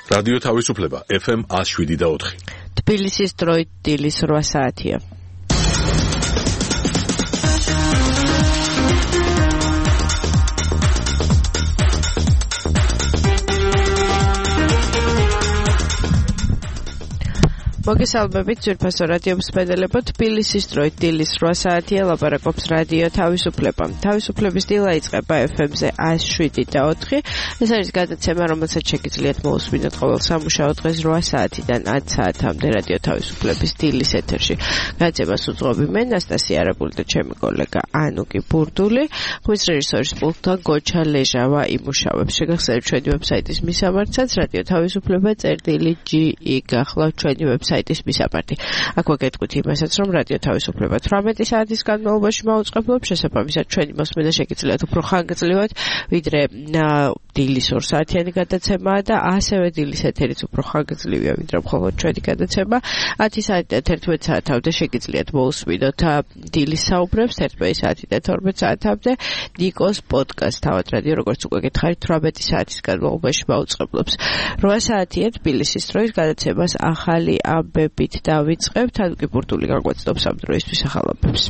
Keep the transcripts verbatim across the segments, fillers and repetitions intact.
რადიო თავისუფლება ეფ ემ one oh seven და four. თბილისის დროით დილის რვა საათია. მოგესალმებით ძვირფასო რადიო მსმენელებო, თბილისის დროით დილის რვა საათია, ლაპარაკობს რადიო თავისუფლება. თავისუფლების დილა იწყება ეფ ემ-ზე one oh seven და four. ეს არის გადაცემა, რომელსაც შეგიძლიათ მოусმინოთ ყოველ სამუშაო დღეს რვა საათიდან ათი საათამდე რადიო თავისუფლების დილის ეთერში. გადაცემას უძღვები მე, ნასტასია არაბული და ჩემი კოლეგა ანუკი ბურდული. ხმის რეჟისორის პულტთან გოჩა ლეჟავა იმუშავებს. შეგახსენებთ ჩვენი ვებსაიტის მისამართსაც რადიო თავისუფლება წერტილი ჯი ი გახლავთ ჩვენი ვებსაიტი ის მისამართი. აქ ვაგეთქვით იმასაც, რომ რადიო თავისუფლება თვრამეტი საათის განმავლობაში მაუწყებლობს, შესაბამისად ჩვენი მოსმენა შეგიძლიათ უფრო ხანგრძლივად, ვიდრე დილის ორ საათიანი გადაცემაა და ასევე დილის ეთერიც უფრო ხანგრძლივია, ვიდრე მხოლოდ ჩვენი გადაცემა. ათი საათიდან თერთმეტ საათამდე შეგიძლიათ მოусმინოთ დილის საუბრებს, თერთმეტ საათიდან თორმეტ საათამდე ნიკოს პოდკასტ თავად რადიო, როგორც უკვე გითხარით, თვრამეტი საათის განმავლობაში მაუწყებლობს. რვა საათია თბილისის დროით გადაცემას ახალი ამბებით დავიწყებთ, ანუკი ბურდული გაგვაცნობს ამ დროისთვის ახალამბებს.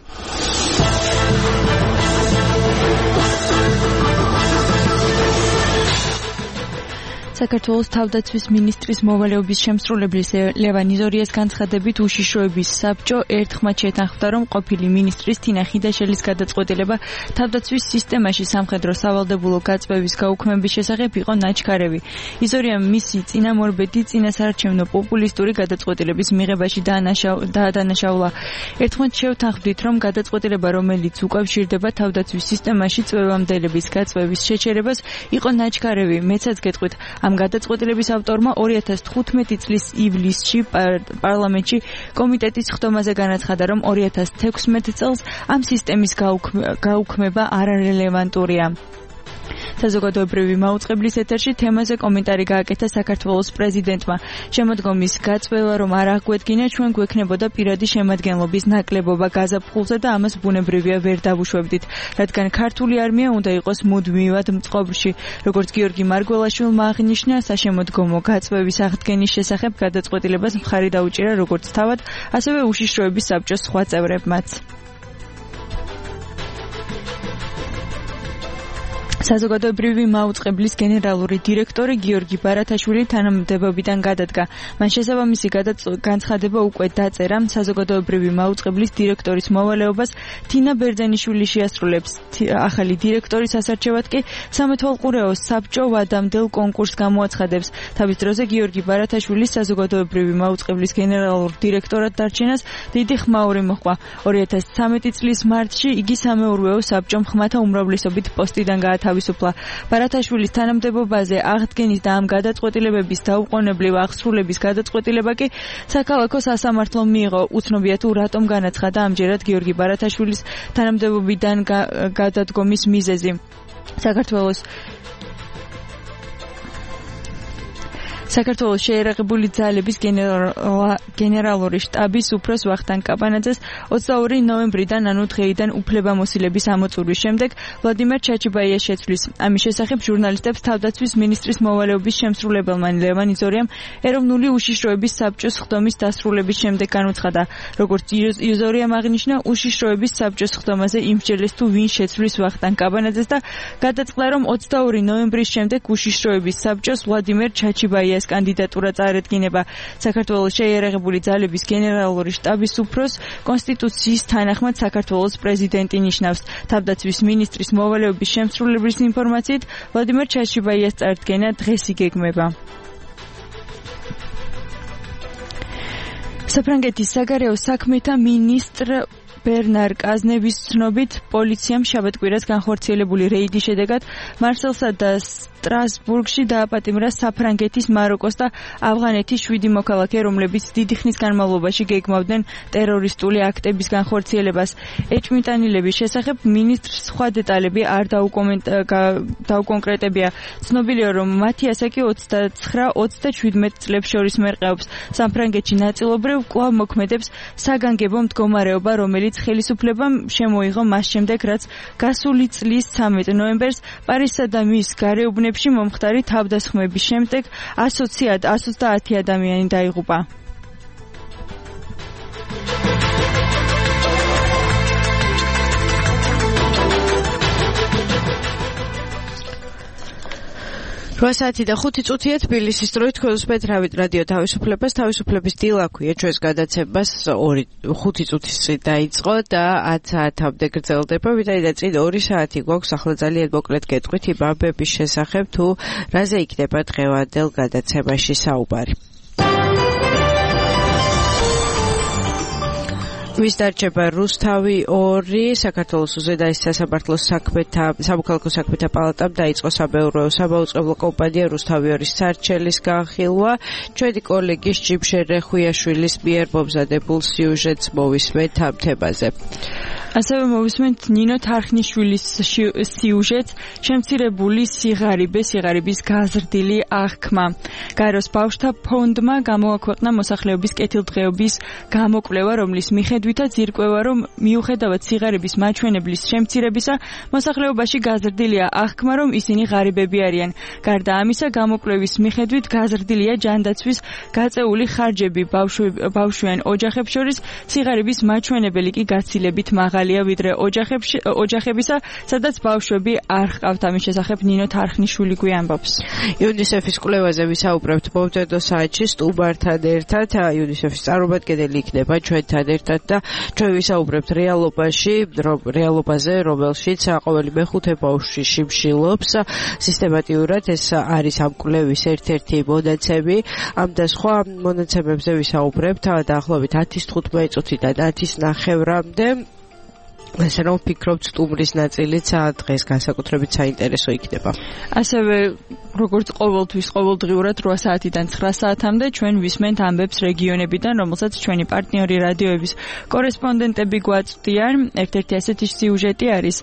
საქართველოს თავდაცვის მინისტრის მოვალეობის შემსრულებლის ლევან იზორიას განცხადებით უშიშროების საბჭო ერთხმად შეთანხმდა, რომ ყოფილი მინისტრის თინა ხიდაშელის გადაწყვეტილება თავდაცვის სისტემაში სამხედრო სავალდებულო გაწვევის გაუქმების შესახებ იყო ნაჩქარევი. იზორიამ მისი წინამორბედი წინასაარჩევნო პოპულისტური გადაწყვეტილების მიღებაში დაადანაშაულა. ერთხმად შევთანხმდით, რომ გადაწყვეტილება, რომელიც უკავშირდება თავდაცვის სისტემაში წვევამდელების გაწვევის შეჩერებას, იყო ნაჩქარევი. მეცაც გეტყვით, ამ გადაწყვეტილების ავტორმა ორი ათას თხუთმეტი წლის ივლისში პარლამენტში კომიტეტის ხდომაზე განაცხადა, რომ ორი ათას თექვსმეტ წელს ამ სისტემის გაუქმება არარელევანტურია. საზოგადოებრივი მაუწყებლის ეთერში თემაზე კომენტარი გააკეთა საქართველოს პრეზიდენტმა. შემოდგომის გაწვევა რომ არ აგვედგინა, ჩვენ გვექნებოდა პირადი შემადგენლობის ნაკლებობა გაზაფხულზე და ამას ბუნებრივია ვერ დავუშვებდით, რადგან ქართული არმია უნდა იყოს მუდმივად მწყობრში. როგორც გიორგი მარგველაშვილმა აღნიშნა, საშემოდგომო გაწვევის აღდგენის შესახებ გადაწყვეტილებას მხარი დაუჭირა როგორც თავად, ასევე უშიშროების საბჭოს სხვა წევრებმაც. საზოგადოებრივი მაუწყებლის გენერალური დირექტორი გიორგი ბარათაშვილი თანამდებობიდან გადადგა. მან შესაბამისი განცხადება უკვე დაწერა. საზოგადოებრივი მაუწყებლის დირექტორის მოვალეობას თინა ბერძენიშვილი შეასრულებს. ახალი დირექტორის ასარჩევად კი სამეთვალყურეოს საბჭო ვადამდელ კონკურსს გამოაცხადებს. თავის დროზე გიორგი ბარათაშვილის საზოგადოებრივი მაუწყებლის გენერალურ დირექტორად დარჩენას დიდი ხმაური მოჰყვა. ორი ათას ცხრამეტი წლის მარტში იგი სამეურვეო საბჭომ ხმათა უმრავლესობით პოსტიდან გაათავისუფლა. ბარათაშვილის თანამდებობაზე აღდგენის და ამ გადაწყვეტილებების დაუყოვნებლივ აღსრულების გადაწყვეტილება კი საქალაქო სასამართლომ მიიღო. უცნობია თუ რატომ განაცხადა ამჯერად გიორგი ბარათაშვილის თანამდებობიდან გადადგომის მიზეზი. საქართველოს საქართველოს შეერაღებული ძალების გენერალური შტაბის უფროს ვახტანგ კაპანაძეს ოცდაორი ნოემბრიდან, ანუ დღეიდან უფლებამოსილების ამოწურვის შემდეგ ვლადიმერ ჩაჩიბაიას შეცვლის. ამის შესახებ ჟურნალისტებს თავდაცვის მინისტრის მოვალეობის შემსრულებელმა ლევან იზორიამ ეროვნული უშიშროების საბჭოს ხდომის დასრულების შემდეგ განუცხადა. როგორც იზორიამ აღნიშნა, უშიშროების საბჭოს ხდომაზე იმსჯელეს თუ ვინ შეცვლის ვახტანგ კაპანაძეს და გადაწყდა, რომ ოცდაორი ნოემბრის შემდეგ უშიშროების საბჭოს ვლადიმერ ჩაჩიბაიას კანდიდატურა წარადგინება. საქართველოს შეიარაღებული ძალების გენერალური შტაბის უფროს კონსტიტუციის თანახმად საქართველოს პრეზიდენტი ნიშნავს. თავდაცვის მინისტრის მოვალეობის შემსრულებლის ინფორმაციით, ვლადიმერ ჩაჩიბაიას წარდგენა დღეს იგეგმება. საფრანგეთის საგარეო საქმეთა მინისტრ ბერნარ კაზნევის ცნობით, პოლიციამ შაბათ-კვირას განხორციელებული რეიდის შედეგად მარსელსა და სტრასბურგში დააპატიმრა საფრანგეთის, მაროკოს და ავღანეთის შვიდი მოქალაქე, რომლებიც დიდი ხნის განმავლობაში გეგმავდნენ ტერორისტული აქტების განხორციელებას. ეჭვმიტანილების შესახებ მინისტრს სხვა დეტალები არ დაუკონკრეტებია. ცნობილია, რომ მათი ასაკი ოცდაცხრა ოცდაშვიდმეტ წლებს შორის მერყეობს. საფრანგეთში ნაწილობრივ კვლავ მოქმედებს საგანგებო მდგომარეობა, რომელიც რომელიც ხელისუფლებამ შემოიღო მას შემდეგ, რაც გასული წლის ცამეტ ნოემბერს პარიზსა და მის გარეუბნებში მომხდარი თავდასხმების შემდეგ ასოციად ოცდაათი ადამიანი დაიღუპა. რვა საათი და ხუთი წუთია თბილისის დროით ქოლოსპეთ რადიო თავისუფლებას თავისუფლების დილა ქვია ჩვენს გადაცემას ორი ხუთი წუთის წინ დაიწყო და ათ საათამდე გრძელდება. ვიდრე წინ ორი საათი გვაქვს ახლა ძალიან მოკლედ გეტყვით იმამების შესახებ თუ რაზე იქნება დღევანდელ გადაცემაში საუბარი. მისდარჩება რუსთავი ორი საქართველოს უზედაეს სასამართლოს საქმეთა სამოქალაქო საქმეთა პალატამ დაიწყო საბეურვო საბაუწყებლო კომპანია რუსთავი ორის სარჩელის განხილვა. ჩვენი კოლეგის ჯიმშე რეხვიაშვილის მიერ მომზადებულ სიუჟეტს მოვისმენთ ამ თემაზე. ასევე მოვისმენთ ნინო თარხნიშვილის სიუჟეტს შემცირებული სიღარიბე სიღარიბის გაზრდილი აღქმა. გაეროს ბავშვთა ფონდმა გამოაქვეყნა მოსახლეობის კეთილდღეობის გამოკვლევა, რომლის მიხედვითაც ირკვევა, რომ მიუხედავად სიღარიბის მაჩვენებლის შემცირებისა, მოსახლეობაში გაზრდილია აღქმა, რომ ისინი ღარიბები არიან. გარდა ამისა, გამოკვლევის მიხედვით გაზრდილია ჯანდაცვის გაწეული ხარჯები ბავშვიან ოჯახებს შორის, სიღარიბის მაჩვენებელი კი გაცილებით მაღალი ვიდრე ოჯახებში ოჯახებისა, სადაც ბავშვები არ ჰყავთ. ამის შესახებ ნინო თარხნიშვილი გვიამბობს. იუნისეფის კვლევაზე ვისაუბრებთ მომდევნო საათში სტუმართან ერთად. იუნისეფის წარმომადგენელი იქნება ჩვენთან ერთად და ჩვენ ვისაუბრებთ რეალობაში, რეალობაზე, რომელშიც ყოველი მეხუთე ბავშვი შიმშილობს. სისტემატიურად ეს არის ამ კვლევის ერთ-ერთი მონაცემი. ამ და სხვა მონაცემებზე ვისაუბრებთ დაახლოებით ათის თხუთმეტი წუთიდან ათის ნახევრამდე. ასე რომ ვფიქრობთ სტუმრის ნაწილიც დღეს განსაკუთრებით საინტერესო იქნება. ასევე როგორც ყოველთვის ყოველდღიურად რვა საათიდან ცხრა საათამდე ჩვენ ვისმენთ ამბებს რეგიონებიდან, რომელსაც ჩვენი პარტნიორი რადიოების კორესპონდენტები გვაწვდიან. ერთ-ერთი ასეთი სიუჟეტი არის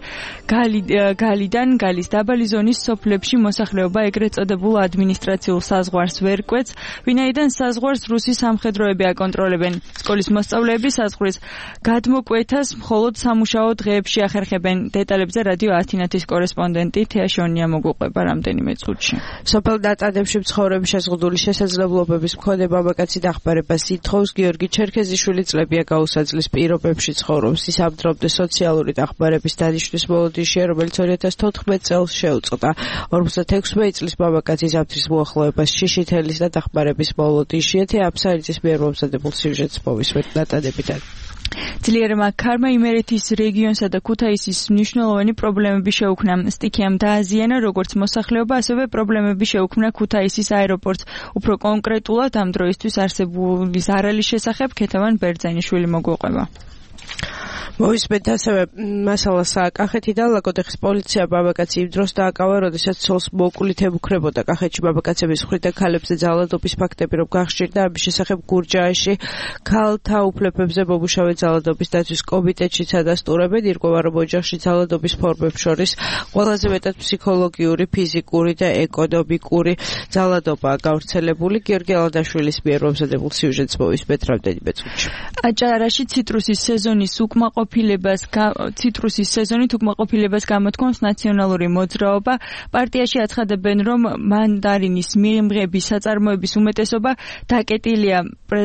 გალიდან, გალის დაბალი ზონის სოფლებში მოსახლეობა ეგრეთ წოდებულ ადმინისტრაციულ საზღვარს ვერ კვეთს, ვინაიდან საზღვარს რუსი სამხედროები აკონტროლებენ. სკოლის მოსწავლეები საზღვრის გადმოკვეთას მხოლოდ სამუშაო დღეებში ახერხებენ. დეტალებზე რადიო ათინათის კორესპონდენტი თეა შონია მოგვიყვება რამდენიმე წუთში. სოფელ ნაწადებში მცხოვრები შეზღუდული შესაძლებლობების მქონე მამაკაცი დახმარებას ითხოვს. გიორგი ჩერქეზიშვილი წლებია გაუსაძლის პირობებში ცხოვრობს. ის ამ დრომდე სოციალური დახმარების დანიშვნის მოლოდინშია, რომელიც ორი ათას თოთხმეტ წელს შეუწყდა. ორმოცდაექვსმეტი წლის მამაკაცი ზამთრის მოახლოებას შიშითელის და დახმარების მოლოდინშია. თეა აბსარიძის მიერ მომზადებულ სიუჟეტს მოვისმენთ ნაწადებიდან. ძლიერმა ქარმა იმერეთის რეგიონსა და ქუთაისის მნიშვნელოვანი პრობლემები შეუქმნა. სტიქიამ დააზიანა როგორც მოსახლეობა, ასევე პრობლემები შეუქმნა ქუთაისის აეროპორტს. უფრო კონკრეტულად ამ დროისთვის არსებული ზარალის შესახებ ქეთევან ბერძენიშვილი მოგვიყვება. მოვისმენთ ასევე მასალას კახეთიდან. ლაკოდეხის პოლიცია მამაკაცი იმ დროს დააკავა, როდესაც ცოლს მოკლით ემუქრებოდა. კახეთში მამაკაცების მხრიდან ქალებზე ძალადობის ფაქტები რომ გახშირდა, ამის შესახებ გურჯაანში ქალთა უფლებებზე მომუშავე ძალადობის დაცვის კომიტეტშიც ადასტურებენ. ირკვევა, რომ ოჯახში ძალადობის ფორმებს შორის ყველაზე მეტად ფსიქოლოგიური, ფიზიკური და ეკონომიკური ძალადობაა გავრცელებული. გიორგი ალანდაშვილის მიერ მომზადებულ სიუჟეტს მოვისმენთ რამდენიმე წუთში. აჭარაში ციტრუსის სეზონის უკმაყოფილებას ციტრუსის სეზონით უკმაყოფილებას გამოთქვამს ნაციონალური მოძრაობა. პარტიაში აცხადებენ, რომ მანდარინის მიღების საწარმოების უმეტესობა დაკეტილია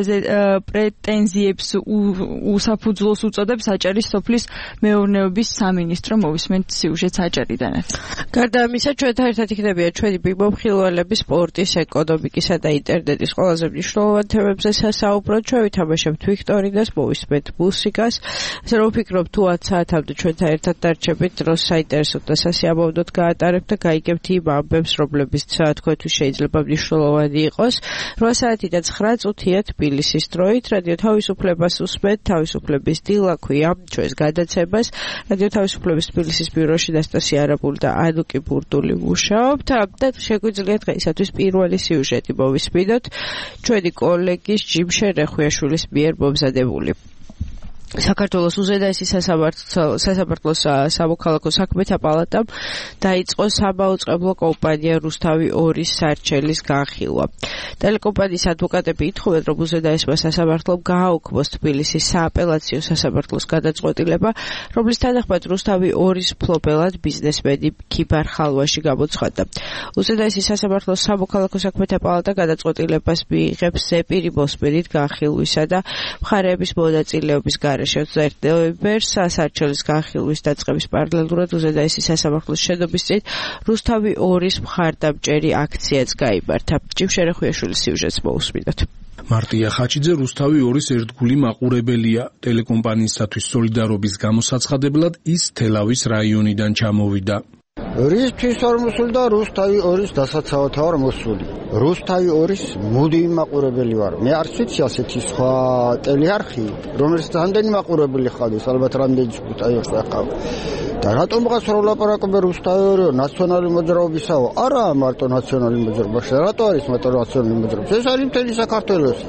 პრეტენზიებს უსაფუძვლოს უწოდებს აჭარის სოფლის მეურნეობის სამინისტრო. მოვისმენთ სიუჟეტს აჭარიდანაც. გარდა ამისა, ჩვენთან ერთად იქნებიან ჩვენი მიმოხილველები სპორტის, ეკონომიკისა და ინტერნეტის ყველაზე მნიშვნელოვან თემებზე სასაუბროდ. ჩვენ ვითამაშებთ ვიქტორინას, მოვისმენთ მუსიკას. ასე რომ ვფიქრობ, თუ ათ საათამდე ჩვენთან ერთად დარჩებით, დროს საინტერესოდ და სასიამოვნოდ გაატარებთ და გაიგებთ იმ ამბებს, რომლებიც თქვენთვის შეიძლება მნიშვნელოვანი იყოს. რვა საათი და ცხრა წუთია თბილისის დროით. რადიო თავისუფლებას უსმენთ. თავისუფლების დილა ქვია ჩვენს გადაცემას. რადიო თავისუფლების თბილისის ბიუროში ნასტასია არაბული და ანუკი ბურდული მუშაობთ. და შეგვიძლია დღეისათვის პირველი სიუჟეტი მოვისმინოთ ჩვენი კოლეგის ჯიმშე რეხვიაშვილის მიერ მომზადებული. საქართველოს უზენაესი სასამართლოს სამოქალაქო საქმეთა პალატამ დაიწყო სამაუწყებლო კომპანია რუსთავი ორის სარჩელის განხილვა. ტელეკომპანიის ადვოკატები ითხოვენ, რომ უზენაესმა სასამართლომ გააუქმოს თბილისის სააპელაციო სასამართლოს გადაწყვეტილება, რომლის თანახმად რუსთავი ორის მფლობელად ბიზნესმენი ქიბარ ხალვაში გამოცხადდა. უზენაესი სასამართლოს სამოქალაქო საქმეთა პალატა გადაწყვეტილებას მიიღებს ზეპირი მოსმენით განხილვისა და მხარეების მონაწილეობის გარეშე. ნოემბერს სასარჩელის განხილვის დაწყების პარალელურად უზენაესი სასამართლოს შენობის წინ რუსთავი ორის მხარდამჭერი აქციაც გაიმართა. ჯიმშერე ხვიაშვილის სიუჟეტს მოусმინოთ. მარტია ხაჩიძე რუსთავი ორის ერთგული მაყურებელია. ტელეკომპანიისათვის სოლიდარობის გამოსაცხადებლად ის თელავის რაიონიდან ჩამოვიდა. რისთვის არ მოსულდა რუსთავი ორის დასაცავად ვარ მოსული. რუსთავი ორის მუდმივი მაყურებელი ვარ. მე არც ვიცი ასეთი სხვა ტელეარხი, რომელიც რამდენი მაყურებელი ხარდეს, ალბათ რამდენი წუთაიოს ახავ. და რატომღაც რო ლაპარაკობენ რუსთავი ორი ნაციონალური მოძრაობისაო? არა, მარტო ნაციონალური მოძრაობა. რატო არის მარტო ნაციონალური მოძრაობა? ეს არის მთელი საქართველოს.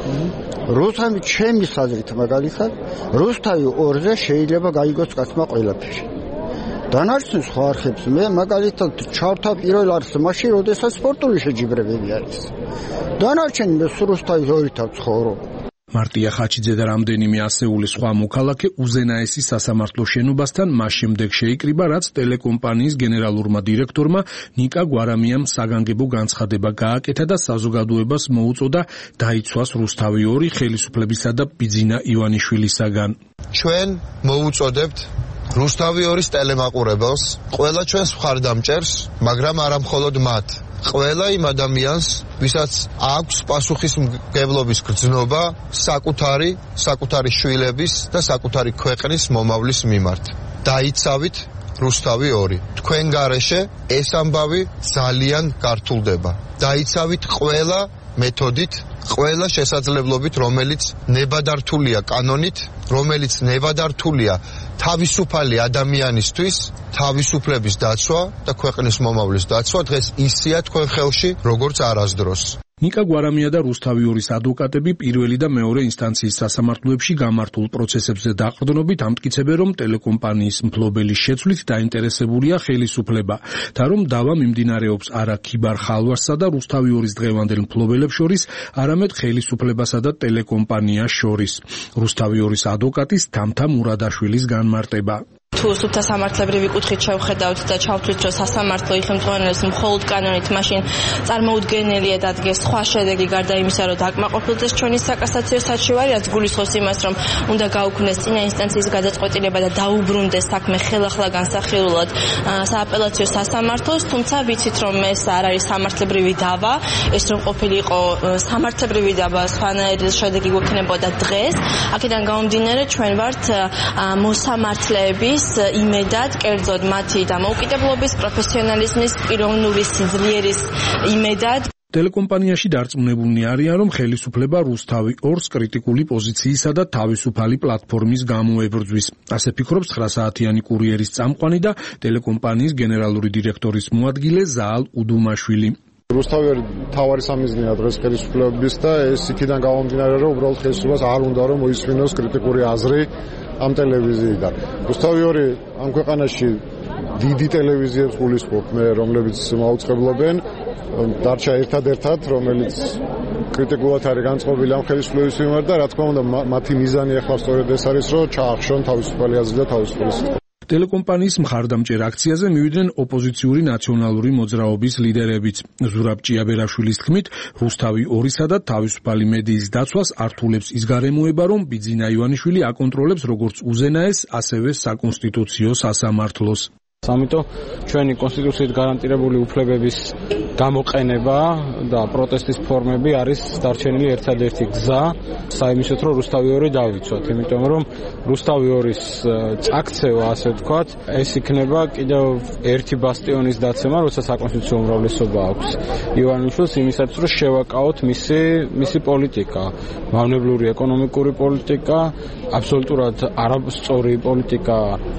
რუსთავი ჩემი საზრით მაგალითად, რუსთავი ორზე შეიძლება გაიგოს კაცმა ყველაფერი. დანარჩენ სხვა არხებს მე მაგალითად ჩავთა პირველ არხს მაშინ, როდესაც სპორტული შეჯიბრებები არის. დანარჩენი მე რუსთავის ორითა ვცხოვრო. მარტია ხაჩიძე და რამდენიმე ასეული სხვა მოქალაქე უზენაესი სასამართლოს შენობასთან მას შემდეგ შეიკრიბა, რაც ტელეკომპანიის გენერალურმა დირექტორმა ნიკა გვარამიამ საგანგებო განცხადება გააკეთა და საზოგადოებას მოუწოდა დაიცვას რუსთავი ორი ხელისუფლებისა და ბიძინა ივანიშვილისაგან. ჩვენ მოუწოდებთ რუსთავი ორის ტელემაყურებელს, ყველა ჩვენს მხარდამჭერს, მაგრამ არა მხოლოდ მათ. ყველა იმ ადამიანს, ვისაც აქვს პასუხისმგებლობის გრძნობა საკუთარი, საკუთარი შვილების და საკუთარი ქვეყნის მომავლის მიმართ. დაიცავით რუსთავი ორი. თქვენ გარეშე ეს ამბავი ძალიან გართულდება. დაიცავით ყველა მეთოდით, ყველა შესაძლებლობით, რომელიც ნებადართულია კანონით, რომელიც ნებადართულია თავისუფალი ადამიანისთვის, თავისუფლების დაცვა და ქვეყნის მომავლის დაცვა დღეს ისია თქვენ ხელში, როგორც არასდროს. ნიკა გვარამია და რუსთავი ორის ადვოკატები პირველი და მეორე ინსტანციის სასამართლოებში გამართულ პროცესებზე დაყრდნობით ამტკიცებენ, რომ ტელეკომპანიის მფლობელის შეცვლით დაინტერესებულია ხელისუფლება და რომ დავა მიმდინარეობს არა ქიბარ ხალვასსა და რუსთავი ორის დღევანდელ მფლობელებს შორის, არამედ ხელისუფლებასა და ტელეკომპანიას შორის. რუსთავი ორის ადვოკატის თამთა მურადაშვილის განმარტება. თუ სუფთა სამართლებრივი კუთხით შევხედავთ და ჩავთვლით, რომ სასამართლო იხელმძღვანელებს მხოლოდ კანონით, მაშინ წარმოუდგენელია დადგეს სხვა შედეგი გარდა იმისა, რომ დაკმაყოფილდეს ჩვენი საკასაციო საჩივარი, რაც გულისხმობს იმას, რომ უნდა გაუქმდეს წინა ინსტანციის გადაწყვეტილება და დაუბრუნდეს საქმე ხელახლა განსახილულად სააპელაციო სასამართლოს, თუმცა ვიცით, რომ ეს არ არის სამართლებრივი დავა, ეს რომ ყოფილიყო სამართლებრივი დავა, სხვანაირი შედეგი გვექნებოდა დღეს. აქედან გამომდინარე, ჩვენ ვართ მოსამართლეების იმედად, კერძოდ მათი დამოუკიდებლობის, პროფესიონალიზმის, პიროვნული სიძლიერის იმედად. ტელეკომპანიაში დარწმუნებულნი არიან, რომ ხელისუფლება რუსთავი ორს კრიტიკული პოზიციისა და თავისუფალი პლატფორმის გამო ებრძვის. ასე ფიქრობს ცხრა საათიანი კურიერის წამყვანი და ტელეკომპანიის გენერალური დირექტორის მოადგილე ზაალ უდუმაშვილი. რუსთავი თავარი სამიზნეა დღეს ხელისუფლების და ეს იქიდან გამომდინარე, რომ უბრალოდ ხელისუფლებას არ უნდა რომ მოისმინოს კრიტიკული აზრი ამ ტელევიზიიდან. რუსთავი ორი ამ ქვეყანაში დიდი ტელევიზიებს გულისხმობ მე, რომლებიც მაუწყებლობენ, დარჩა ერთადერთად, რომელიც კრიტიკულად არის განწყობილი ამ ხელისუფლების მიმართ და რა თქმა უნდა მათი მიზანი ახლა სწორედ ეს არის, რომ ჩაახშონ თავისუფალი აზრი და თავისუფალი სიტყვა. ტელეკომპანიის მხარდამჭერ აქციაზე მივიდნენ ოპოზიციური ნაციონალური მოძრაობის ლიდერებიც. ზურაბ ჭიაბერაშვილის თქმით, რუსთავი ორისა და თავისუფალი მედიის დაცვას ართულებს ის გარემოება, რომ ბიძინა ივანიშვილი აკონტროლებს როგორც უზენაეს, ასევე საკონსტიტუციო სასამართლოს. ამიტომ ჩვენი კონსტიტუციით გარანტირებული უფლებების გამოყენება და პროტესტის ფორმები არის დარჩენილი ერთადერთი გზა საიმისოთ, რომ რუსთავი ორი დავიცვათ, იმიტომ რომ რუსთავი ორის წაქცევა, ასე ვთქვათ, ეს იქნება კიდევ ერთი ბასტიონის დაცემა, როცა საკონსტიტუციო უმრავლესობა აქვს ივანიშვილს იმისათვის, რომ შევაკავოთ მისი მისი პოლიტიკა, მავნებლური ეკონომიკური პოლიტიკა, აბსოლუტურად არასწორი პოლიტიკა,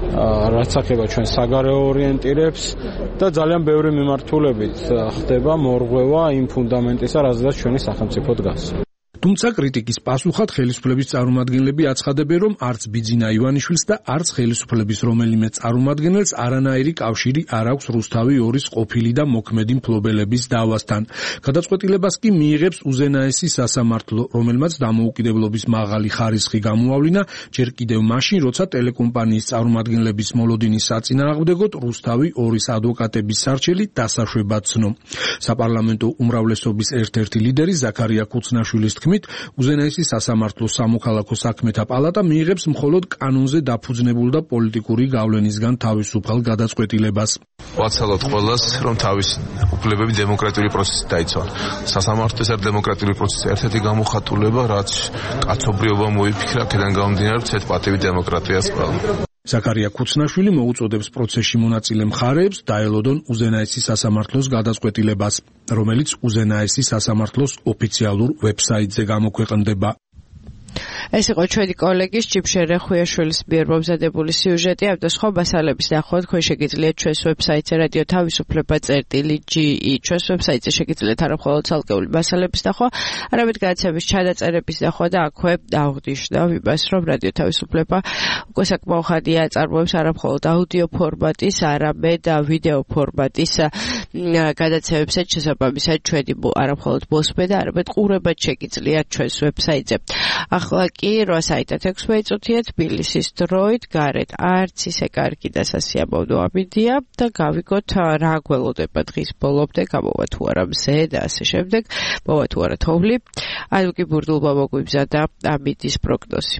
რაც ახება ჩვენ საგარეო ორიენტირებს და ძალიან ბევრი მიმართულებით ხდება მორღვევა იმ ფუნდამენტისა, რაზეც ჩვენი სახელმწიფო დგას. თუმცა კრიტიკის პასუხად ხელისუფლების წარმომადგენლები აცხადებენ, რომ არც ბიძინა ივანიშვილს და არც ხელისუფლების რომელიმე წარმომადგენელს არანაირი კავშირი არ აქვს რუსთავი ორის ყოფილი და მოქმედი მფლობელების დავასთან. გადაწყვეტილებას კი მიიღებს უზენაესი სასამართლო, რომელმაც დამოუკიდებლობის მაღალი ხარისხი გამოავლინა ჯერ კიდევ მაშინ, როცა ტელეკომპანიის წარმომადგენლების მოლოდინის საწინააღმდეგოდ რუსთავი ორის ადვოკატების სარჩელი დასაშვებად ცნო. საპარლამენტო უმრავლესობის ერთ-ერთი ლიდერი ზაქარია ქუცნაშვილის თქმით, უზენაესი სასამართლოს სამოქალაქო საქმეთა პალატა მიიღებს მხოლოდ კანონზე დაფუძნებულ და პოლიტიკური გავლენისგან თავისუფალ გადაწყვეტილებას. ვაცალოთ ყველას, რომ თავის უფლებები დემოკრატიული პროცესით დაიცვან. სასამართლოს არ დემოკრატიული პროცესის ერთ-ერთი გამოხატულება, რაც კაცობრიობა მოიფიქრა, აქედან გამომდინარე, ცეთ პატივი დემოკრატიას ყველა. ზაქარია ქუცნაშვილი მოუწოდებს პროცესში მონაწილე მხარეებს დაელოდონ უზენაესი სასამართლოს გადაწყვეტილებას, რომელიც უზენაესი სასამართლოს ოფიციალურ ვებსაიტზე გამოქვეყნდება. ეს იყო ჩვენი კოლეგის ჭიბშერ რეხუიაშვილის მიერ მომზადებული სიუჟეტი. ამ და სხვა მასალების ნახვა თქვენ შეგიძლიათ ჩვენს ვებსაიტზე რადიო თავისუფლება წერტილი ჯი ი. ჩვენს ვებსაიტზე შეგიძლიათ არა მხოლოდ ცალკეული მასალების ნახვა, არამედ გადაცემის ჩანაწერების ნახვა და აქვე დავღნიშნავ იმას, რომ რადიო თავისუფლება უკვე საკმაო ხანია აწარმოებს არა მხოლოდ აუდიო ფორმატის, არამედ ვიდეო ფორმატის გადაცემებს, შესაბამისად ჩვენი არა მხოლოდ მოსმენა, არამედ ყურებაც შეგიძლიათ ჩვენს ვებსაიტზე. ახლა კი რვა საათად ექვსი წუთია თბილისის დროით, გარეთ არც ისე კარგი და სასიამოვნო ამინდია და გავიგოთ რა გველოდება დღის ბოლომდე, გამოვა თუ არა მზე და ასე შემდეგ, მოვა თუ არა თოვლი. ანუ კი ბურდულმა მოგვიბზადა ამინდის პროგნოზი.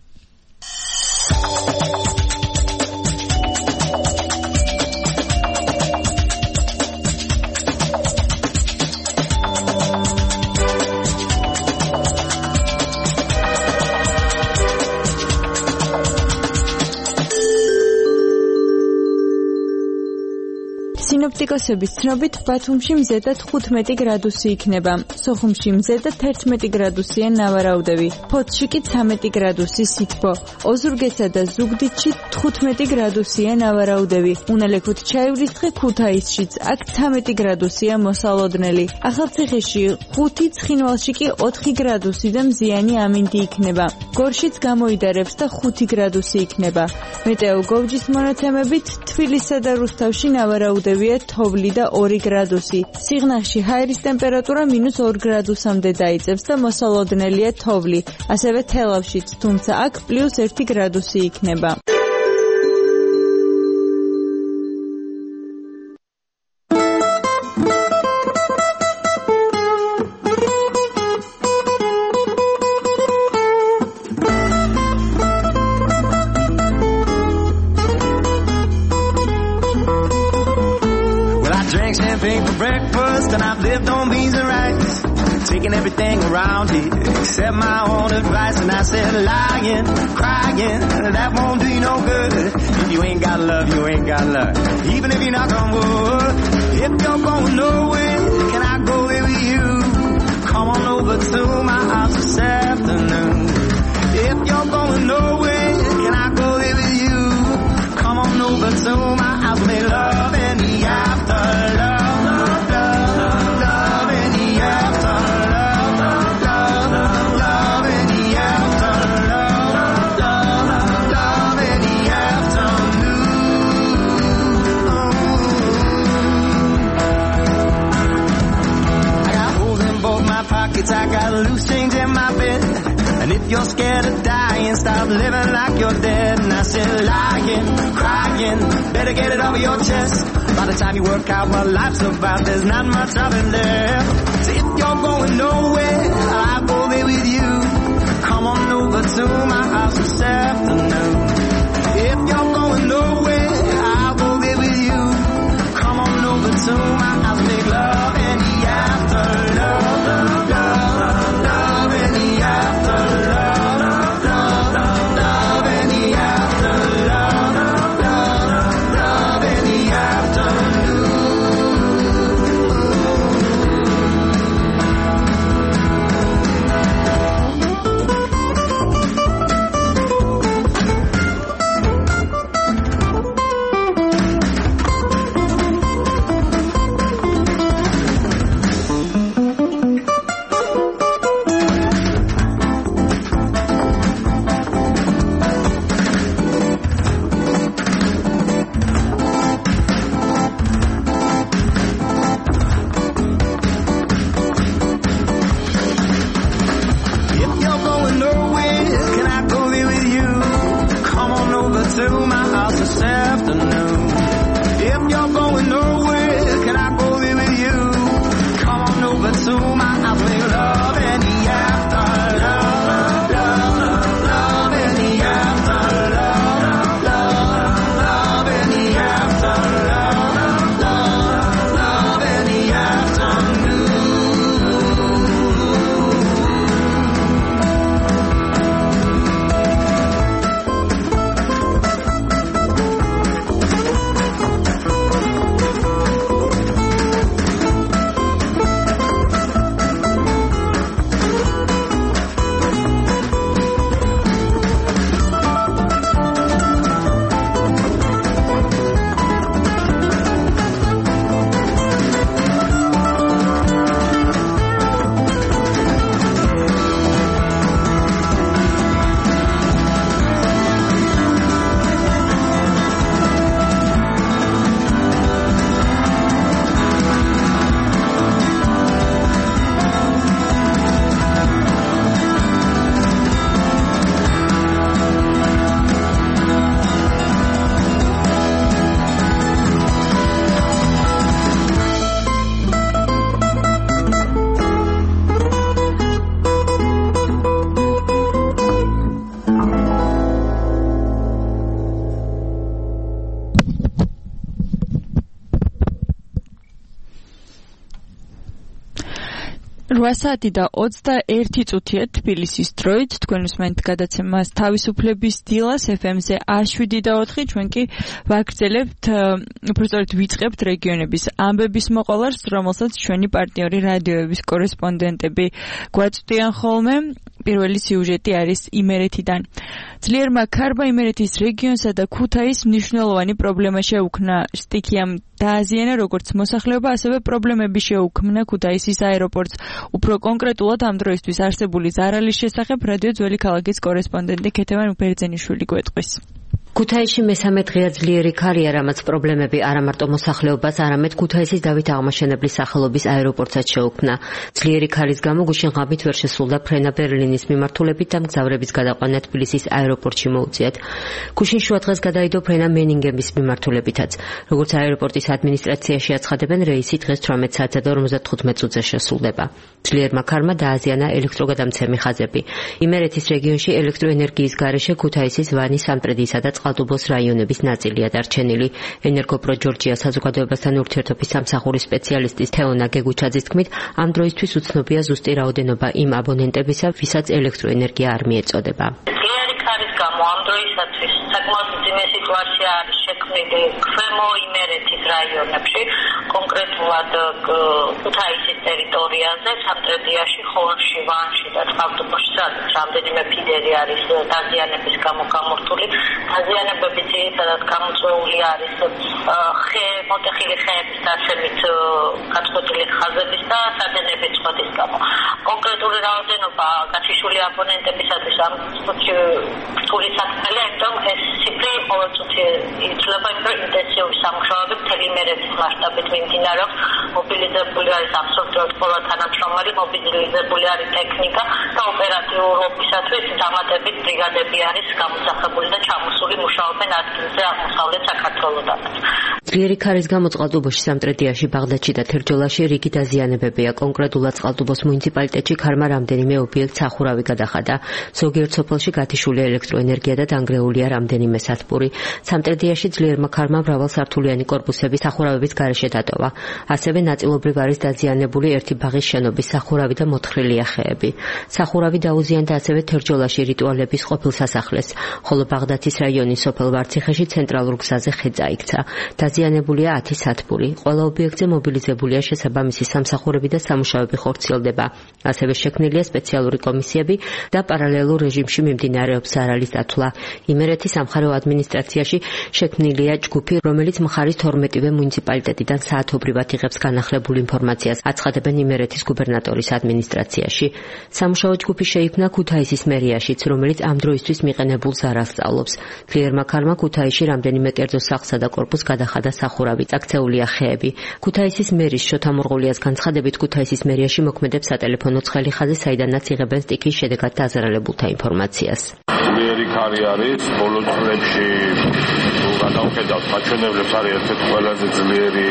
სინოპტიკოსების ცნობით ბათუმში მზე და თხუთმეტი გრადუსი იქნება, სოხუმში მზე და თერთმეტი გრადუსია ნავარაუდები, ფოთში კი ცამეტი გრადუსი სითბო, ოზურგეთსა და ზუგდიდში თხუთმეტი გრადუსია ნავარაუდები, უნალექუთჩაევლის დღე ქუთაისშიც, აქ ცამეტი გრადუსია მოსალოდნელი, ახალციხეში ხუთი, ცხინვალში კი ოთხი გრადუსი და მზიანი ამინდი იქნება, გორშიც გამოიდარებს და ხუთი გრადუსი იქნება. მეტეოგოვჯის მონაცემებით თბილისსა და რუსთავში ნავარაუდები თოვლი და ორი გრადუსი. სიღნაღში ჰაერის ტემპერატურა მინუს ორ გრადუსამდე დაიწევს და მოსალოდნელია თოვლი. ასევე თელავშიც, თუმცა აქ პლუს ერთი გრადუსი იქნება. Breakfast and I've lived on beans and rice, taking everything around here except my own advice. And I said lying, crying, that won't do you no good. If you ain't got love, you ain't got love, even if you knock on wood. If you're going nowhere, can I go there with you? Come on over to my house this afternoon. If you're going nowhere, can I go there with you? Come on over to my house, make love in the afterlife. I got loose change in my bed, and if you're scared of dying, stop living like you're dead. And I said lying, crying, better get it off your chest. By the time you work out what life's about, there's not much of it left. So if you're going nowhere, I'll go there with you. Come on over to my house this afternoon. If you're going nowhere, I'll go there with you. Come on over to my house, make love in the afterlife. რვა საათი და ოცდაერთი წუთია თბილისის დროით. თქვენ უსმენთ გადაცემას თავისუფლების დილას ეფ ემ-ზე შვიდი და ოთხი. ჩვენ კი ვაგრძელებთ, უბრალოდ ვიწყებთ რეგიონების ამბების მოყოლარს, რომელსაც ჩვენი პარტნიორი რადიოების კორესპონდენტები გვაწვდიან ხოლმე. პირველი სიუჟეტი არის იმერეთიდან. ძლიერმა ქარბა იმერეთის რეგიონსა და ქუთაისს მნიშვნელოვანი პრობლემა შეუქმნა. სტიქიამ დააზიანა როგორც მოსახლეობა, ასევე პრობლემები შეუქმნა ქუთაისის აეროპორტს. უფრო კონკრეტულად ამ დროისთვის არსებული ზარალის შესახებ რადიო ძველი ქალაქის კორესპონდენტი ქეთევან უბერძენიშვილი გვეტყვის. ქუთაისში მესამე დღეა ძლიერი ქარია, რამაც პრობლემები არა მარტო მოსახლეობას, არამედ ქუთაისის დავით აღმაშენებლის სახელობის აეროპორტსაც შეუქმნა. ძლიერი ქარის გამო გუშინ ღამით ვერ შესრულდა ფრენა ბერლინის მიმართულებით და მგზავრების გადაყვანა თბილისის აეროპორტში მოუწიათ. გუშინ შუადღეს გადაიდო ფრენა მენინგემის მიმართულებითაც. როგორც აეროპორტის ადმინისტრაციაში აცხადებენ, რეისი დღეს თვრამეტ საათსა და ორმოცდათხუთმეტ წუთზე შესრულდება. ძლიერმა ქარმა დააზიანა ელექტროგადამცემი ხაზები. იმერეთის რეგიონში ელექტროენერგიის გარეშე ქუთაისის ვანის, სამტრედისა და წყალტუბოს რაიონების ნაწილია დარჩენილი. ენერგოპრო ჯორჯია საზოგადოებასთან ურთიერთობის სამსახურის სპეციალისტის თეონა გეგუჩაძის თქმით, ამ დროისთვის უცნობია ზუსტი რაოდენობა იმ აბონენტებისა, ვისაც ელექტროენერგია არ მიეწოდება. ძლიერი ქარის გამო ამ დროისათვის საკმაოდ მძიმე სიტუაცია არის შექმნილი ქვემო იმერეთის რაიონებში, კონკრეტულად ქუთაისის ტერიტორიაზე, სამტრედიაში, ხონში, ვანში და წყალტუბოში, სადაც რამდენიმე ფიდერი არის დაზიანების გამო გამორთული. დაზიანებები ძირითადად გამოწვეული არის ხე, მოტეხილი ხეების დაცემით გაწყვეტილი ხაზების და სადენების წყვეტის გამო. კონკრეტული რაოდენობა გაშიშული აბონენტებისათვის ამ წუთში რთული საქმეა, იმიტომ ეს ციფრი ყოველწუთი იცვლება, იმიტომ ინტენსიური სამუშაოები მთელი იმერეთის მასშტაბით მიმდინარეობს. მობილიზებული არის აბსოლუტურად ყველა თანამშრომელი, მობილიზებული არის ტექნიკა და ოპერატიულობისათვის დამატებით ბრიგადები არის გამოსახებული და ჩამოსული მუშაობენ ადგილზე აღმოსავლეთ საქართველოდანაც. ძლიერი ქარის გამო წყალტუბოში, სამტრედიაში, ბაღდადში და თერჯოლაში რიგი დაზიანებებია. კონკრეტულად წყალტუბოს მუნიციპალიტეტში ქარმა რამდენიმე ობიექტს სახურავი გადახადა. ზოგიერთ სოფელში გათიშული ელექტროენერგია და დანგრეულია რამდენიმე სათბური. სამტრედიაში ძლიერმა ქარმა მრავალსართულიანი კორპუსების სახურავების გარეშე დატოვა. ასევე ნაწილობრივ არის დაზიანებული ერთი ბაღის შენობის სახურავი და მოთხრილია ხეები. სახურავი დაუზიანდა ასევე თერჯოლაში რიტუალების ყოფილ სასახლეს, ხოლო ბაღდათის რაიონის სოფელ ვარციხეში ცენტრალურ გზაზე ხე წაიქცა. დაზიანებულია ათი სათბური. ყველა ობიექტზე მობილიზებულია შესაბამისი სამსახურები და სამუშაოები ხორციელდება. ასევე შექმნილია სპეციალური კომისიები და პარალელურ რეჟიმში მიმდინარეობს ზარალის დათვლა. იმერეთის სამხარეო ადმინისტრაციაში შექმნილია ჯგუფი, რომელიც მხარის თორმეტივე მუნიციპალიტეტიდან საათობრივად იღებს განახლებულ ინფორმაციას, აცხადებენ იმერეთის გუბერნატორის ადმინისტრაციაში. სამუშაო ჯგუფი შეიქმნა ქუთაისის მერიაშიც, რომელიც ამ დროისთვის მიყენებულ ზარალს სწავლობს. ძლიერმა ქარმა ქუთაისში რამდენიმე კერძო სახლსა და კორპუსს გადახადა სახურავი, წაქცეულია ხეები. ქუთაისის მერის შოთა მურღულიას განცხადებით, ქუთაისის მერიაში მოქმედებს სატელეფონო ცხელი ხაზი, საიდანაც იღებენ სტიქის შედეგად დაზარალებულთა ინფორმაციას. ძლიერი ქარი არის ბოლო წლებში, თუ გადავხედავთ, მაჩვენებლებს არის ერთ-ერთი ყველაზე ძლიერი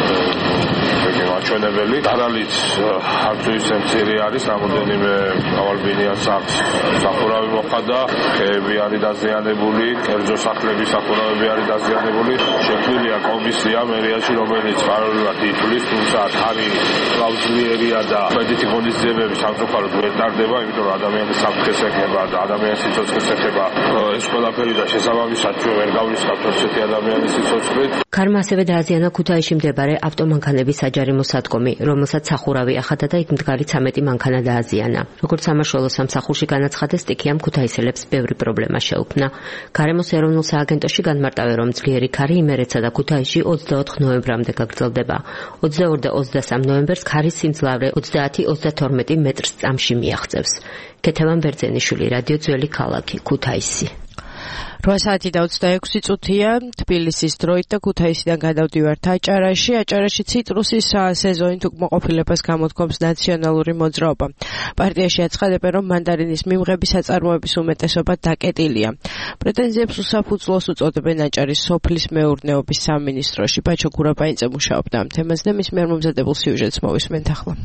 მაჩვენებელი. ზარალიც არც ისე მცირე არის, რამოდენიმე მრავალბინიან სახლს სახურავი მოხდა, ხეები არის დაზიანებული, კერძო სახლების სახურავები არის დაზიანებული. შექმნილია კომისია მერიაში, რომელიც პარალელურად ითვლის, თუმცა ქარი კვლავ-ძლიერია და მედიცინური ღონისძიებები სამწუხაროდ ვერ ტარდება, იმიტომ რომ ადამიანის საფრთხეს ეხება და ადამიანის სიცოცხლეს ეხება. ეს ყველაფერი და შესაბამისად ჩვენ ვერ გავრისხავთ ესეთი ადამიანის სიცოცხლით. ქარმა ასევე დააზიანა ქუთაისში მდებარე ავტომანქანების საჯარიმო სადგომი, რომელსაც სახურავი ახადა და იქ მდგარი ცამეტი მანქანა დააზიანა. როგორც სამაშველო სამსახურში განაცხადეს, სტიქიამ ქუთაისელებს ბევრი პრობლემა შეუქმნა. გარემოს ეროვნულ სააგენტოში განმარტავენ, რომ ძლიერი ქარი იმერეთსა და ქუთაისში ოცდაოთხ ნოემბრამდე გაგრძელდება. ოცდაორი და ოცდასამი ნოემბერს ქარის სიმძლავრე ოცდაათი ოცდათორმეტი მეტრს წამში მიაღწევს. ქეთევან ბერძენიშვილი, რადიო ძველი ქალაქი, ქუთაისი. რვა საათი და ოცდაექვსი წუთია თბილისის დროით და ქუთაისიდან გადავდივართ აჭარაში. აჭარაში ციტრუსის სეზონით უკმაყოფილებას გამოთქვამს ნაციონალური მოძრაობა. პარტიაში აცხადებენ, რომ მანდარინის მიმღების საწარმოების უმეტესობა დაკეტილია. პრეტენზიებს უსაფუძვლოს უწოდებენ აჭარის სოფლის მეურნეობის სამინისტროში. ბაჩო გურაბაინძე მუშაობდა ამ თემაზე და მის მიერ მომზადებულ სიუჟეტს მოვისმენთ ახლა.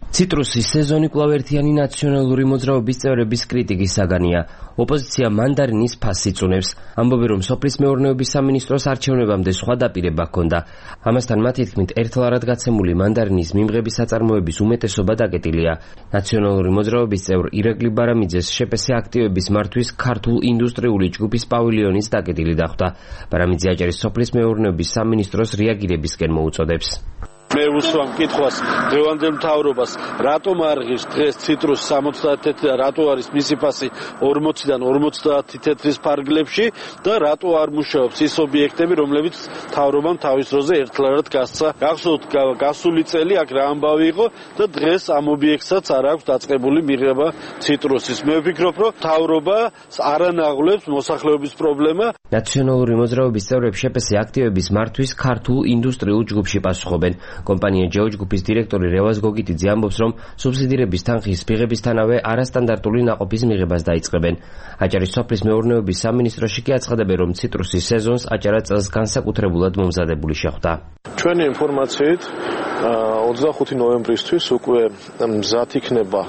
ციტრუსის სეზონი კვლავ ერთიანი ნაციონალური მოძრაობის წევრების კრიტიკის საგანია. ოპოზიცია მანდარინის ფასს იწუნებს. ამბობენ, რომ სოფლის მეურნეობის სამინისტროს არჩევნებამდე სხვა დაპირება ჰქონდა. ამასთან მათი თქმით, ერთლარად გაცემული მანდარინის მიმღების საწარმოების უმეტესობა დაკეტილია. ნაციონალური მოძრაობის წევრ ირაკლი ბარამიძეს შეპესე აქტივების მართვის ქართულ ინდუსტრიული ჯგუფის პავილიონის დაკეტილი დახვდა. ბარამიძე აჭარის სოფლის მეურნეობის სამინისტროს რეაგირებისკენ მოუწოდებს. მე უსვამ კითხვას დღევანდელ მთავრობას, რატომ არ ღირს დღეს ციტრუს სამოცდაათი თეთრი და რატო არის მისი ფასი ორმოციდან ორმოცდაათი თეთრის ფარგლებში და რატო არ მუშაობს ის ობიექტები, რომლებიც მთავრობამ თავის დროზე ერთლარად გასცა. გახსოვთ, გასული წელი აქ რა ამბავი იყო და დღეს ამ ობიექტსაც არ აქვს დაწყებული მიღება ციტრუსის. მე ვფიქრობ, რომ მთავრობა არანაღვლებს მოსახლეობის პრობლემა. ნაციონალური მოძრაობის წევრები შეპესე აქტივების მართვის ქართულ ინდუსტრიულ ჯგუფში პასუხობენ. კომპანია ჯეოჯგუფის დირექტორი რევაზ გოგიტიძე ამბობს, რომ სუბსიდირების თანხის მიღებისთანავე არასტანდარტული ნაყოფის მიღებას დაიწყებენ. აჭარის სოფლის მეურნეობის სამინისტროში კი აცხადებენ, რომ ციტრუსის სეზონს აჭარა წელს განსაკუთრებულად მომზადებული შეხვდა. ჩვენი ინფორმაციით ოცდახუთი ნოემბრისთვის უკვე მზად იქნება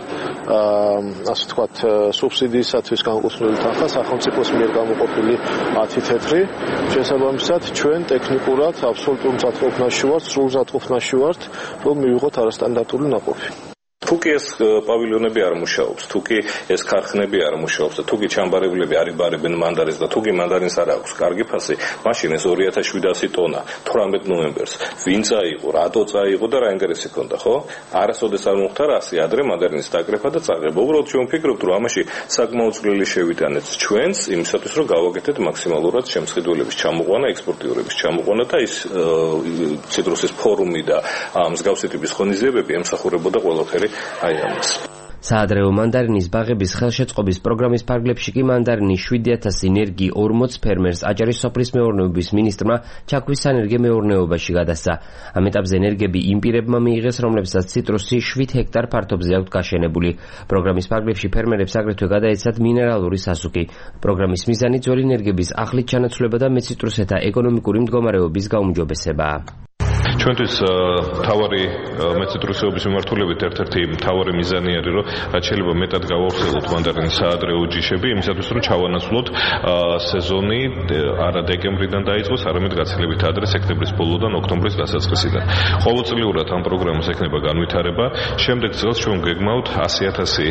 ასე ვთქვათ სუბსიდიისათვის განკუთვნილი თანხა სახელმწიფოს მიერ გამოყოფილი ათი თეთრი. შესაბამისად ჩვენ ტექნიკურად აბსოლუტურ მზადყოფნაში ვართ, სრულ მზადყოფნაში ვართ, რომ მივიღოთ არასტანდარტული ნაყოფი. თუკი ეს პავილიონები არ მუშაობს, თუკი ეს ქარხნები არ მუშაობს და თუკი ჩამბარებლები არ იბარებენ მანდარინს და თუკი მანდარინს არ აქვს კარგი ფასი, მაშინ ეს ორი ათას შვიდასი ტონა თვრამეტ ნოემბერს ვინ წაიღო, რატო წაიღო და რა ინტერესი ჰქონდა, ხო? არასოდეს არ მოხდა რასი ადრე მანდარინის დაკრეფა და წაღება. უბრალოდ ჩვენ ვფიქრობთ, რომ ამაში საკმაოდ წვლილი შევიტანეთ ჩვენს იმისათვის, რომ გავაკეთეთ მაქსიმალურად შემსხიდველების ჩამოყვანა, ექსპორტიორების ჩამოყვანა და ის ციტრუსის ფორუმი და მსგავსი ტიპის ღონისძიებები ემსახურებოდა ყველაფერი აი ამას. საადრეო მანდარინის ბაღების ხელშეწყობის პროგრამის ფარგლებში კი მანდარინის შვიდი ათასი ნერგი ორმოც ფერმერს აჭარის სოფლის მეურნეობის მინისტრმა ჩაქვის სანერგე მეურნეობაში გადასცა. ამ ეტაპზე ნერგები იმ პირებმა მიიღეს, რომლებსაც ციტრუსი შვიდ ჰექტარ ფართობზე აქვთ გაშენებული. პროგრამის ფარგლებში ფერმერებს აგრეთვე გადაეცათ მინერალური სასუქი. პროგრამის მიზანი ძველი ნერგების ახლით ჩანაცვლება და მეციტრუსეთა ეკონომიკური მდგომარეობის გაუმჯობესებაა. ჩვენთვის თავარი მეციტრუსეობის მიმართულებით ერთ-ერთი თავარი მიზანი არის, რომ რაც შეიძლება მეტად გავავრცელოთ მანდარინის საადრეო ჯიშები, იმისათვის რომ ჩავანაცვლოთ სეზონი არა დეკემბრიდან დაიწყოს, არამედ გაცილებით ადრე, სექტემბრის ბოლოდან ოქტომბრის დასაწყისიდან. ყოველწლიურად ამ პროგრამას ექნება განვითარება. შემდეგ წელს ჩვენ გეგმავთ ასი ათასი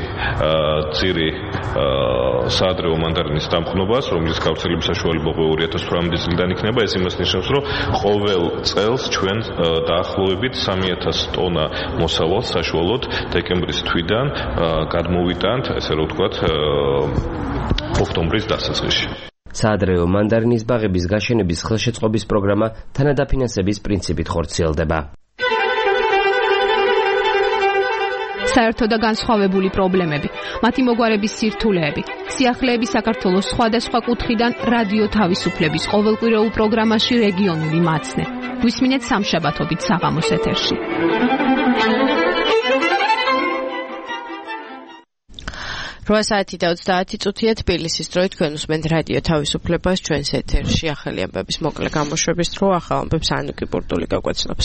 ძირი საადრეო მანდარინის დამხნობას, რომლის გავრცელების საშუალება ორი ათას თვრამეტი წლიდან იქნება. ეს იმას ნიშნავს, რომ ყოველ წელს ჩვენ დაახლოებით სამი ათას ტონა მოსავალს საშუალოდ დეკემბრის თვიდან გადმოვიტანთ, ესე რომ ვთქვათ, ოქტომბრის დასაწყისში. საადრეო მანდარინის ბაღების გაშენების ხელშეწყობის პროგრამა თანადაფინანსების პრინციპით ხორციელდება. საერთო და განსხვავებული პრობლემები, მათი მოგვარების სირთულეები, სიახლეები საქართველოს სხვადასხვა კუთხიდან რადიო თავისუფლების ყოველკვირეულ პროგრამაში რეგიონული მაცნე. გვისმინეთ სამშაბათობით საღამოს ეთერში. რვა საათი და ოცდაათი წუთია თბილისის დროით თქვენ უსმენთ რადიო თავისუფლებას ჩვენს ეთერში ახალი ამბების მოკლე გამოშვების დრო ახალ ამბებს ანუკი პორტული გაგვაცნობს.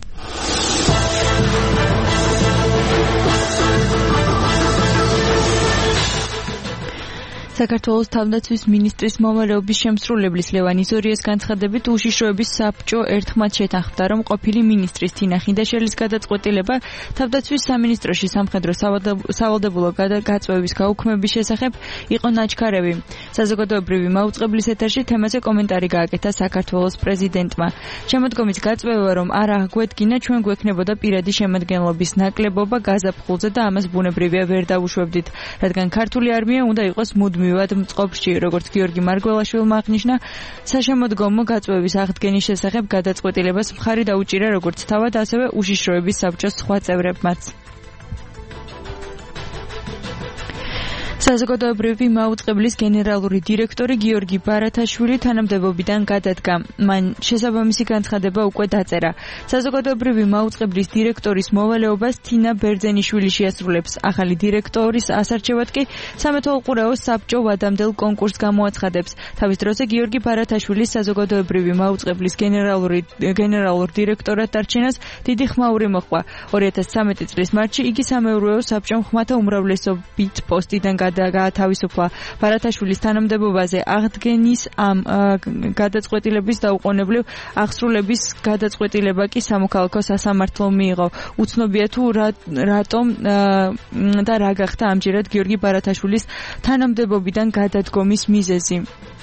საქართველოს თავდაცვის მინისტრის მოვალეობის შემსრულებლის ლევან იზორიას განცხადებით უშიშროების საბჭო ერთხმად შეთანხმდა, რომ ყოფილი მინისტრის თინა ხინდაშელის გადაწყვეტილება თავდაცვის სამინისტროში სამხედრო სავალდებულო გაწვევის გაუქმების შესახებ იყო ნაჩქარევი. საზოგადოებრივი მაუწყებლის ეთერში თემაზე კომენტარი გააკეთა საქართველოს პრეზიდენტმა. შემოდგომის გაწვევა, რომ არ აგვედგინა, ჩვენ გვექნებოდა პირადი შემადგენლობის ნაკლებობა გაზაფხულზე და ამას ბუნებრივია ვერ დავუშვებდით, რადგან ქართული არმია უნდა იყოს მუდმივად მწყობრში, როგორც გიორგი მარგველაშვილმა აღნიშნა. საშემოდგომო გაწვევის აღდგენის შესახებ გადაწყვეტილებას მხარი დაუჭირა როგორც თავად, ასევე უშიშროების საბჭოს სხვა წევრებმაც. საზოგადოებრივი მაუწყებლის გენერალური დირექტორი გიორგი ბარათაშვილი თანამდებობიდან გადადგა. მან შესაბამისი განცხადება უკვე დაწერა. საზოგადოებრივი მაუწყებლის დირექტორის მოვალეობას თინა ბერძენიშვილი შეასრულებს. ახალი დირექტორის ასარჩევად კი სამეთვალყურეო საბჭო ვადამდელ კონკურსს გამოაცხადებს. თავის დროზე გიორგი ბარათაშვილის საზოგადოებრივი მაუწყებლის გენერალური გენერალურ დირექტორად დარჩენას დიდი ხმაური მოჰყვა. ორი ათას ცხრამეტი წლის მარტში იგი სამეურვეო საბჭომ ხმათა უმრავლესობით პოსტიდან გაათავისუფლა. ბარათაშვილის თანამდებობაზე აღდგენის ამ გადაწყვეტილების დაუყოვნებლივ აღსრულების გადაწყვეტილება კი სამოქალაქო სასამართლომ მიიღო. უცნობია თუ რატომ და რა გახდა ამჯერად გიორგი ბარათაშვილის თანამდებობიდან გადადგომის მიზეზი.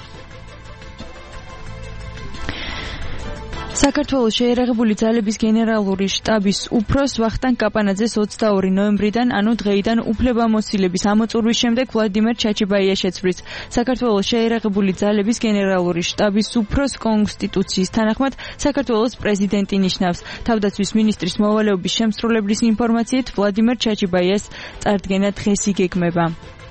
საქართველოს შეერაღებული ძალების გენერალური შტაბის უფროს ვახტანგ კაპანაძეს ოცდაორი ნოემბრიდან, ანუ დღეიდან უფლებამოსილების ამოწურვის შემდეგ ვლადიმერ ჩაჩიბაია შეცვლის. საქართველოს შეერაღებული ძალების გენერალური შტაბის უფროს კონსტიტუციის თანახმად საქართველოს პრეზიდენტი ნიშნავს. თავდაცვის მინისტრის მოვალეობის შემსრულებლის ინფორმაციით ვლადიმერ ჩაჩიბაიას წარდგენა დღეს იგეგმება.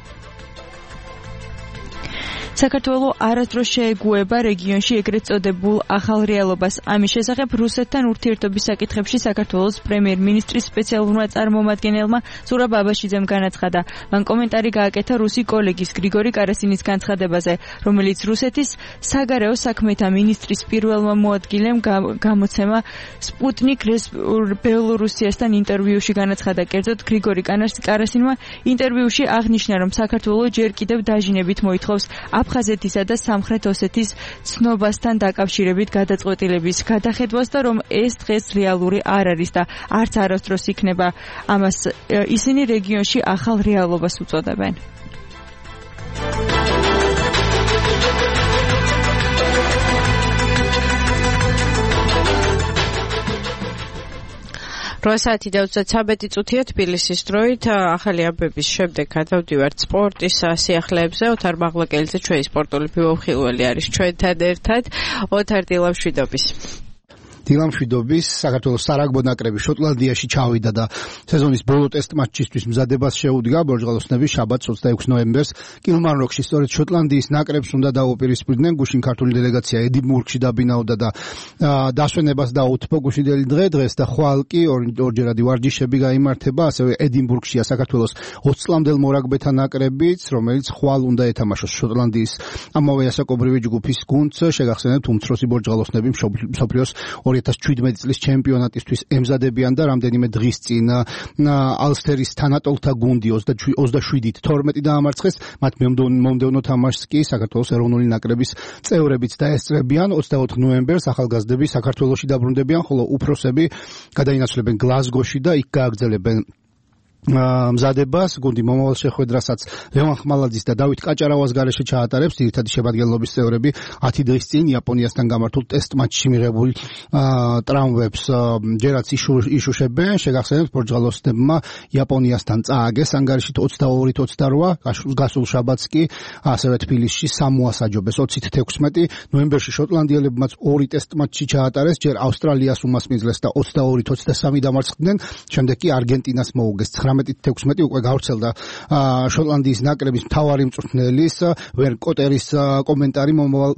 საქართველო არასდროს შეეგუება რეგიონში ეგრეთ წოდებულ ახალ რეალობას. ამის შესახებ რუსეთთან ურთიერთობის საკითხებში საქართველოს პრემიერ-მინისტრის სპეციალურმა წარმომადგენელმა ზურაბ აბაშიძემ განაცხადა. მან კომენტარი გააკეთა რუსი კოლეგის გრიგორი კარასინის განცხადებაზე, რომელიც რუსეთის საგარეო საქმეთა მინისტრის პირველმა მოადგილემ გამოცემა სპუტნიკ ბელორუსიასთან ინტერვიუში განაცხადა. კერძოდ გრიგორი კარასინმა ინტერვიუში აღნიშნა, რომ საქართველო ჯერ კიდევ დაჟინებით მოითხოვს აფხაზეთისა და სამხრეთ ოსეთის ცნობასთან დაკავშირებით გადაწყვეტილების გადახედვას და რომ ეს დღეს რეალური არ არის და არც არასდროს იქნება. ამას ისინი რეგიონში ახალ რეალობას უწოდებენ. რვა საათი და ოცდათსამეტი წუთია თბილისის დროით. ახალი ამბების შემდეგ გადავდივართ სპორტის სიახლეებზე. ოთარ მაღლაკელიძე ჩვენი სპორტული მიმოხილველი არის ჩვენთან ერთად. ოთარ, დილამშვიდობის. დილამშვიდობის. საქართველოს სარაგბო ნაკრები შოტლანდიაში ჩავიდა და სეზონის ბოლო ტესტ მატჩისთვის მზადებას შეუდგა. ბორჯღალოსნები შაბათს ოცდაექვსი ნოემბერს კილმარნოკში სწორედ შოტლანდიის ნაკრებს უნდა დაუპირისპირდნენ. გუშინ ქართული დელეგაცია ედინბურგში დაბინავდა და დასვენებას დაუთმო გუშინდელი დღე დღეს და ხვალ კი ორჯერადი ვარჯიშები გაიმართება. ასევე ედინბურგშია საქართველოს ოცი წლამდელ მორაგბეთა ნაკრებიც, რომელიც ხვალ უნდა ეთამაშოს შოტლანდიის ამავე ასაკობრივი ჯგუფის გუნდს. შეგახსენებთ, უმცროსი ბორჯღალოსნები მსოფლიოს ორი ათას ჩვიდმეტი წლის ჩემპიონატისთვის ემზადებიან და რამდენიმე დღის წინ ალსტერის თანატოლთა გუნდი ოცდაშვიდით თორმეტი დაამარცხეს. მათ მომდევნო თამაშს კი საქართველოს ეროვნული ნაკრების წევრებიც დაესწრებიან. ოცდაოთხი ნოემბერს ახალგაზრდები საქართველოში დაბრუნდებიან, ხოლო უფროსები გადაინაცვლებენ გლაზგოში და იქ გააგრძელებენ მზადებას. გუნდი მომავალ შეხვედრასაც ლევან ხმალაძის და დავით კაჭარავას გარეშე ჩაატარებს. ძირითადი შემადგენლობის წევრები ათი დღის წინ იაპონიასთან გამართულ ტესტ მატჩში მიღებულ ტრავმებს ჯერაც იშუშებენ. შეგახსენებთ, პორტუგალოსებმა იაპონიასთან წააგეს ანგარიშით ოცდაორი ოცდარვა, გასულ შაბათს კი ასევე თბილისში სამოას აჯობეს ოცით თექვსმეტი. ნოემბერში შოტლანდიელებმაც ორი ტესტ მატჩი ჩაატარეს, ჯერ ავსტრალიას უმასპინძლეს და ოცდაორი ოცდასამი დამარცხდნენ. შემდეგ კი არგენტინას მოუგეს ცხრამეტი თექვსმეტი. უკვე გავრცელდა შოტლანდიის ნაკრების მთავარი მწვრთნელის ვენ კოტერის კომენტარი მომავალ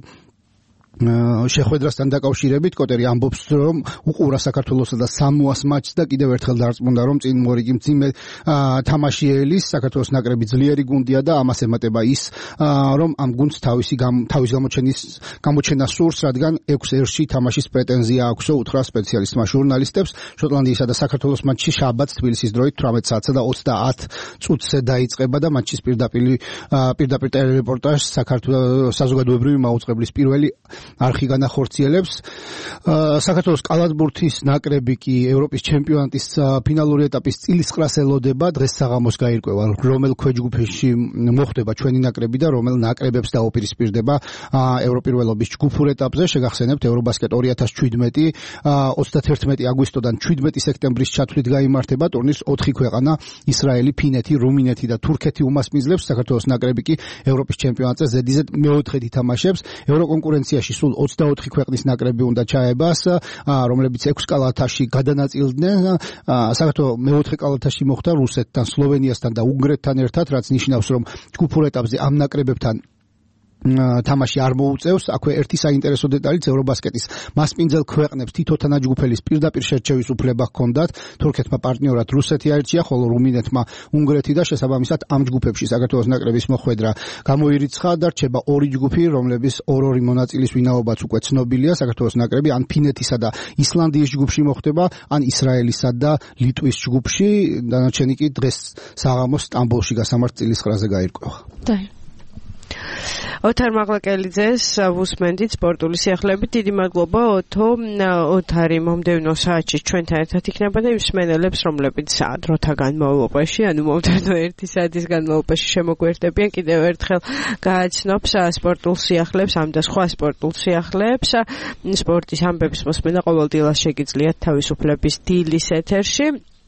შეხვედრასთან დაკავშირებით. კოტერი ამბობს, რომ უყურა საქართველოსა და სამოას მატჩს და კიდევ ერთხელ დარწმუნდა, რომ წინ მორიგი მძიმე თამაშიელის საქართველოს ნაკრები ძლიერი გუნდია და ამას ემატება ის, რომ ამ გუნდს თავისი თავის გამოჩენის გამოჩენა სურს, რადგან ექვს ერში თამაშის პრეტენზია აქვსო, უთხრა სპეციალისტმა ჟურნალისტებს. შოტლანდიისა და საქართველოს მატჩი შაბათს თბილისის დროით თვრამეტ საათსა და ოცდაათ წუთზე დაიწყება და მატჩის პირდაპირ პირდაპირ ტელერეპორტაჟს საქართველოს საზოგადოებრივი მაუწყებლის პირველი არხი განახორციელებს. საქართველოს კალათბურთის ნაკრები კი ევროპის ჩემპიონატის ფინალური ეტაპის წილისყრას ელოდება. დღეს საღამოს გაირკვევა, რომელ ქვეჯგუფში მოხვდება ჩვენი ნაკრები და რომელ ნაკრებებს დაუპირისპირდება ევროპირველობის ჯგუფურ ეტაპზე. შეგახსენებთ, ევრობასკეტ ორი ათას ჩვიდმეტი ოცდათერთმეტი აგვისტოდან ჩვიდმეტი სექტემბრის ჩათვლით გაიმართება. ტურნირს ოთხი ქვეყანა ისრაელი, ფინეთი, რუმინეთი და თურქეთი უმასპინძლებს. საქართველოს ნაკრები კი ევროპის ჩემპიონატზე ზედიზედ მეოთხედი თამაშებს. ევროკონკურენციაში სულ ოცდაოთხი ქვეყნის ნაკრები უნდა ჩაებას, რომლებიც ექვს კალათაში გადანაწილდნენ. საქართველოს მეოთხე კალათაში მოხვდა რუსეთთან, სლოვენიასთან და უნგრეთთან ერთად, რაც ნიშნავს, რომ ჯგუფურ ეტაპზე ამ ნაკრებებთან თამაში არ მოუწევს. აქვე ერთი საინტერესო დეტალიც ევრობასკეტის მასპინძელ ქვეყნებს თითო თანაჯგუფელის პირდაპირ შერჩევის უფლება ჰქონდათ. თურქეთმა პარტნიორად რუსეთი აირჩია, ხოლო რუმინეთმა უნგრეთი და შესაბამისად ამ ჯგუფებში საქართველოს ნაკრების მოხვედრა გამოირიცხა და რჩება ორი ჯგუფი, რომლების ორ-ორი მონაწილის ვინაობაც უკვე ცნობილია. საქართველოს ნაკრები ან ფინეთისა და ისლანდიის ჯგუფში მოხვდება, ან ისრაელისა და ლიტვის ჯგუფში. დანარჩენი კი დღეს საღამოს სტამბოლში გასამართ წილის ხრაზე გაირკვევა. ოთარ მაღლაკელიძეს ვუსმენდით სპორტული სიახლეებით. დიდი მადლობა ოთო. ოთარი მომდევნო საათში ჩვენთან ერთად იქნება და იმ მსმენელებს, რომლებიც დროთა განმავლობაში, ანუ მომდევნო ერთი საათის განმავლობაში შემოგვერდებიან, კიდევ ერთხელ გააცნობს სპორტულ სიახლეებს, ამ და სხვა სპორტულ სიახლეებს. სპორტის ამბების მოსმენა ყოველ დილას შეგიძლიათ თავისუფლების დილის ეთერში.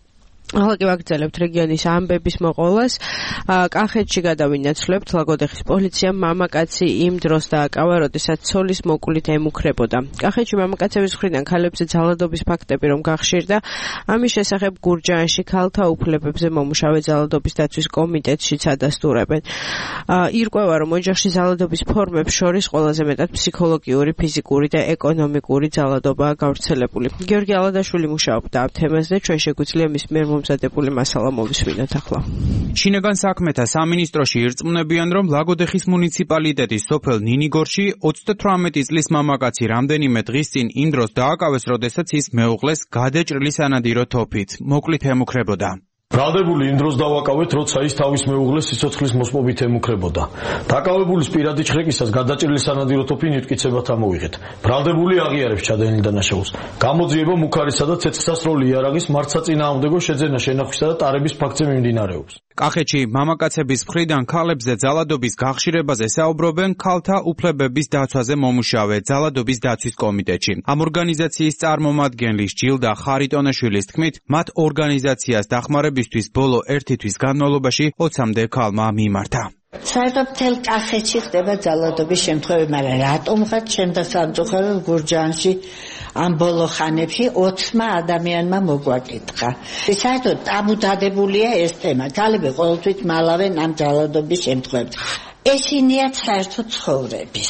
ახლა კი ვაგრძელებთ რეგიონის ამბების მოყოლას. კახეთში გადავინაცვლებთ, ლაგოდეხის პოლიციამ მამაკაცი იმ დროს დააკავა, როდესაც ცოლის მოკლით ემუქრებოდა. კახეთში მამაკაცების მხრიდან ქალებზე ძალადობის ფაქტები რომ გახშირდა, ამის შესახებ გურჯაანში ქალთა უფლებებზე მომუშავე ძალადობის დაცვის კომიტეტშიც ადასტურებენ. ირკვევა, რომ ოჯახში ძალადობის ფორმებს შორის ყველაზე მეტად ფსიქოლოგიური, ფიზიკური და ეკონომიკური ძალადობაა გავრცელებული. გიორგი ალადაშვილი მუშაობდა ამ თემაზე, ჩვენ შეგვიძლია მის მიერ მომზადებული მასალა მოვისმინოთ ახლა. შინაგან საქმეთა სამინისტროში ირწმუნებიან, რომ ლაგოდეხის მუნიციპალიტეტის სოფელ ნინიგორში ოცდათვრამეტი წლის მამაკაცი რამდენიმე დღის წინ იმ დროს დააკავეს, როდესაც ის მეუღლეს გადაჭრილი სანადირო თოფით მოკლით ემუქრებოდა. ბრალდებული იმ დროს დავაკავეთ, როცა ის თავის მეუღლეს სიცოცხლის მოსპობით ემუქრებოდა. დაკავებულის პირადი ჩხრეკისას გადაჭრილი სანადირო თოფი ნივთკიცებად ამოვიღეთ. ბრალდებული აღიარებს ჩადენილ დანაშაულს. გამოძიება მუქარისა და ცეცხლსასროლი იარაღის მართსაწინააღმდეგო შეძენა შენახვისა და ტარების ფაქტზე მიმდინარეობს. კახეთში მამაკაცების მხრიდან ქალებზე ძალადობის გახშირებაზე საუბრობენ ქალთა უფლებების დაცვაზე მომუშავე ძალადობის დაცვის კომიტეტში. ამ ორგანიზაციის წარმომადგენლის ჯილდა ხარიტონაშვილის თქმით, მათ ორგანიზაციას დახმარებისთვის ბოლო ერთი თვის განმავლობაში ოცამდე ქალმა მიმართა. საერთოდ მთელ კახეთში ხდება ძალადობის შემთხვევები, მაგრამ რატომღაც ჩემთან სამწუხაროდ გურჯაანში ამ ბოლო ხანებში ოცმა ადამიანმა მოგვაკითხა. საერთოდ ტაბუდადებულია ეს თემა. ქალები ყოველთვის მალავენ ამ ძალადობის შემთხვევებს. ეშინიათ საერთოდ ცხოვრების.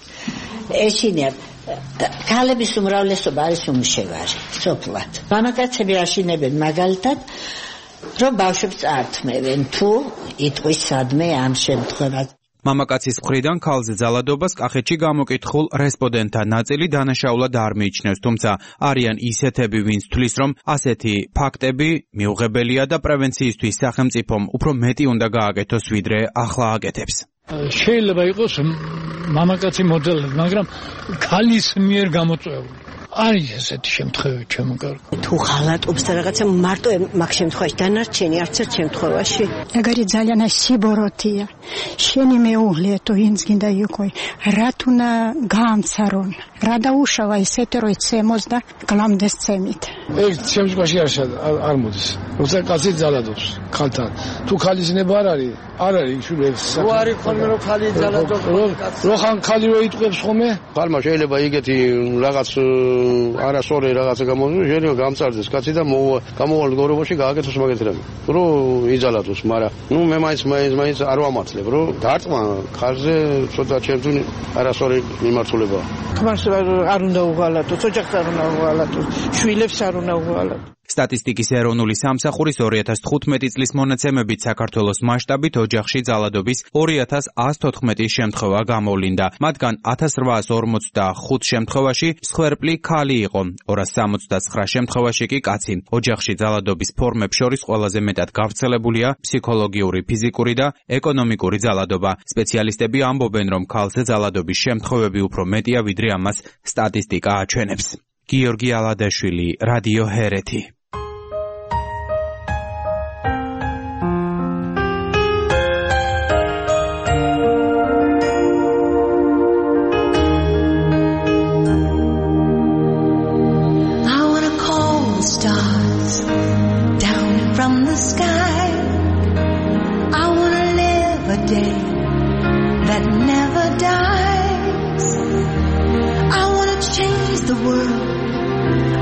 ეშინიათ ქალების უმრავლესობა არის უმუშევარი, სოფლად. მამაკაცები აშინებენ მაგალითად რომ ბავშვებს წაართმევენ თუ იტყვის სადმე ამ შემთხვევას. მამაკაცის მხრიდან ქალზე ძალადობას კახეთში გამოკითხულ რესპონდენტთა ნაწილი დანაშაულად არ მიიჩნევს, თუმცა არიან ისეთები, ვინც თვლის, რომ ასეთი ფაქტები მიუღებელია და პრევენციისთვის სახელმწიფომ უფრო მეტი უნდა გააკეთოს, ვიდრე ახლა აკეთებს. შეიძლება იყოს მამაკაცი მოძალადე, მაგრამ ქალის მიერ გამოწვეული. არის ესეთი შემთხვევები ჩემო კარგო. თუ ხალატობს და რაღაცა მარტო მაგ შემთხვევაში დანარჩენი არც ერთ შემთხვევაში. ეგარი ძალიან სიბოროტია. შენი მეუღლე თუ ვინც გინდა იყო, რათ უნდა გაამცარონ. რა დაუშავა ისეთი რომ იცემოს და გლამდეს წემით. ეგ შემთხვევაში არ მოდის. როცა კაცი ძალადობს ქალთან. თუ ქალის ნება არ არის, არ არის შულებს. რო არის ხოლმე რომ ქალი ძალადობს. რო ხან ქალი რო იტყვებს ხოლმე? ხალმა შეიძლება იგეთი რაღაც არასწორი რაღაცა გამოიწვიოს, შეიძლება გამწარდეს კაცი და გამოვალ გორობაში გააკეთოს მაგეთ რამე. რომ იძალადოს, მაგრამ ნუ მე მაინც მაინც მაინც არ ვამართლებ, რომ დარტყმა ხალხზე ცოტა ჩემთვის არასწორი მიმართულებაა. თმას არ უნდა უღალატოს, ოჯახს არ უნდა უღალატოს, შვილებს არ უნდა უღალატოს. სტატისტიკის ეროვნული სამსახურის ორი ათას თხუთმეტი წლის მონაცემებით საქართველოს მასშტაბით ოჯახში ძალადობის ორი ათას ათს თოთხმეტი შემთხვევა გამოვლინდა. მათგან ათას რვაას ორმოცდახუთ შემთხვევაში მსხვერპლი ქალი იყო, ორას სამოცდაცხრა შემთხვევაში კი კაცი. ოჯახში ძალადობის ფორმებს შორის ყველაზე მეტად გავრცელებულია ფსიქოლოგიური, ფიზიკური და ეკონომიკური ძალადობა. სპეციალისტები ამბობენ, რომ ქალზე ძალადობის შემთხვევები უფრო მეტია, ვიდრე ამას სტატისტიკა აჩვენებს. გიორგი ალადაშვილი, რადიო ჰერეთი.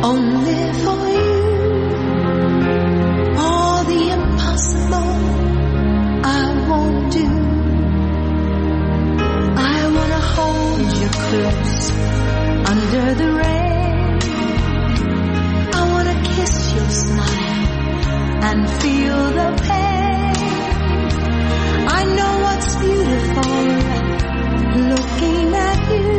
only for you. All the impossible I won't do. I wanna hold you close under the rain. I wanna kiss your smile and feel the pain. I know what's beautiful looking at you.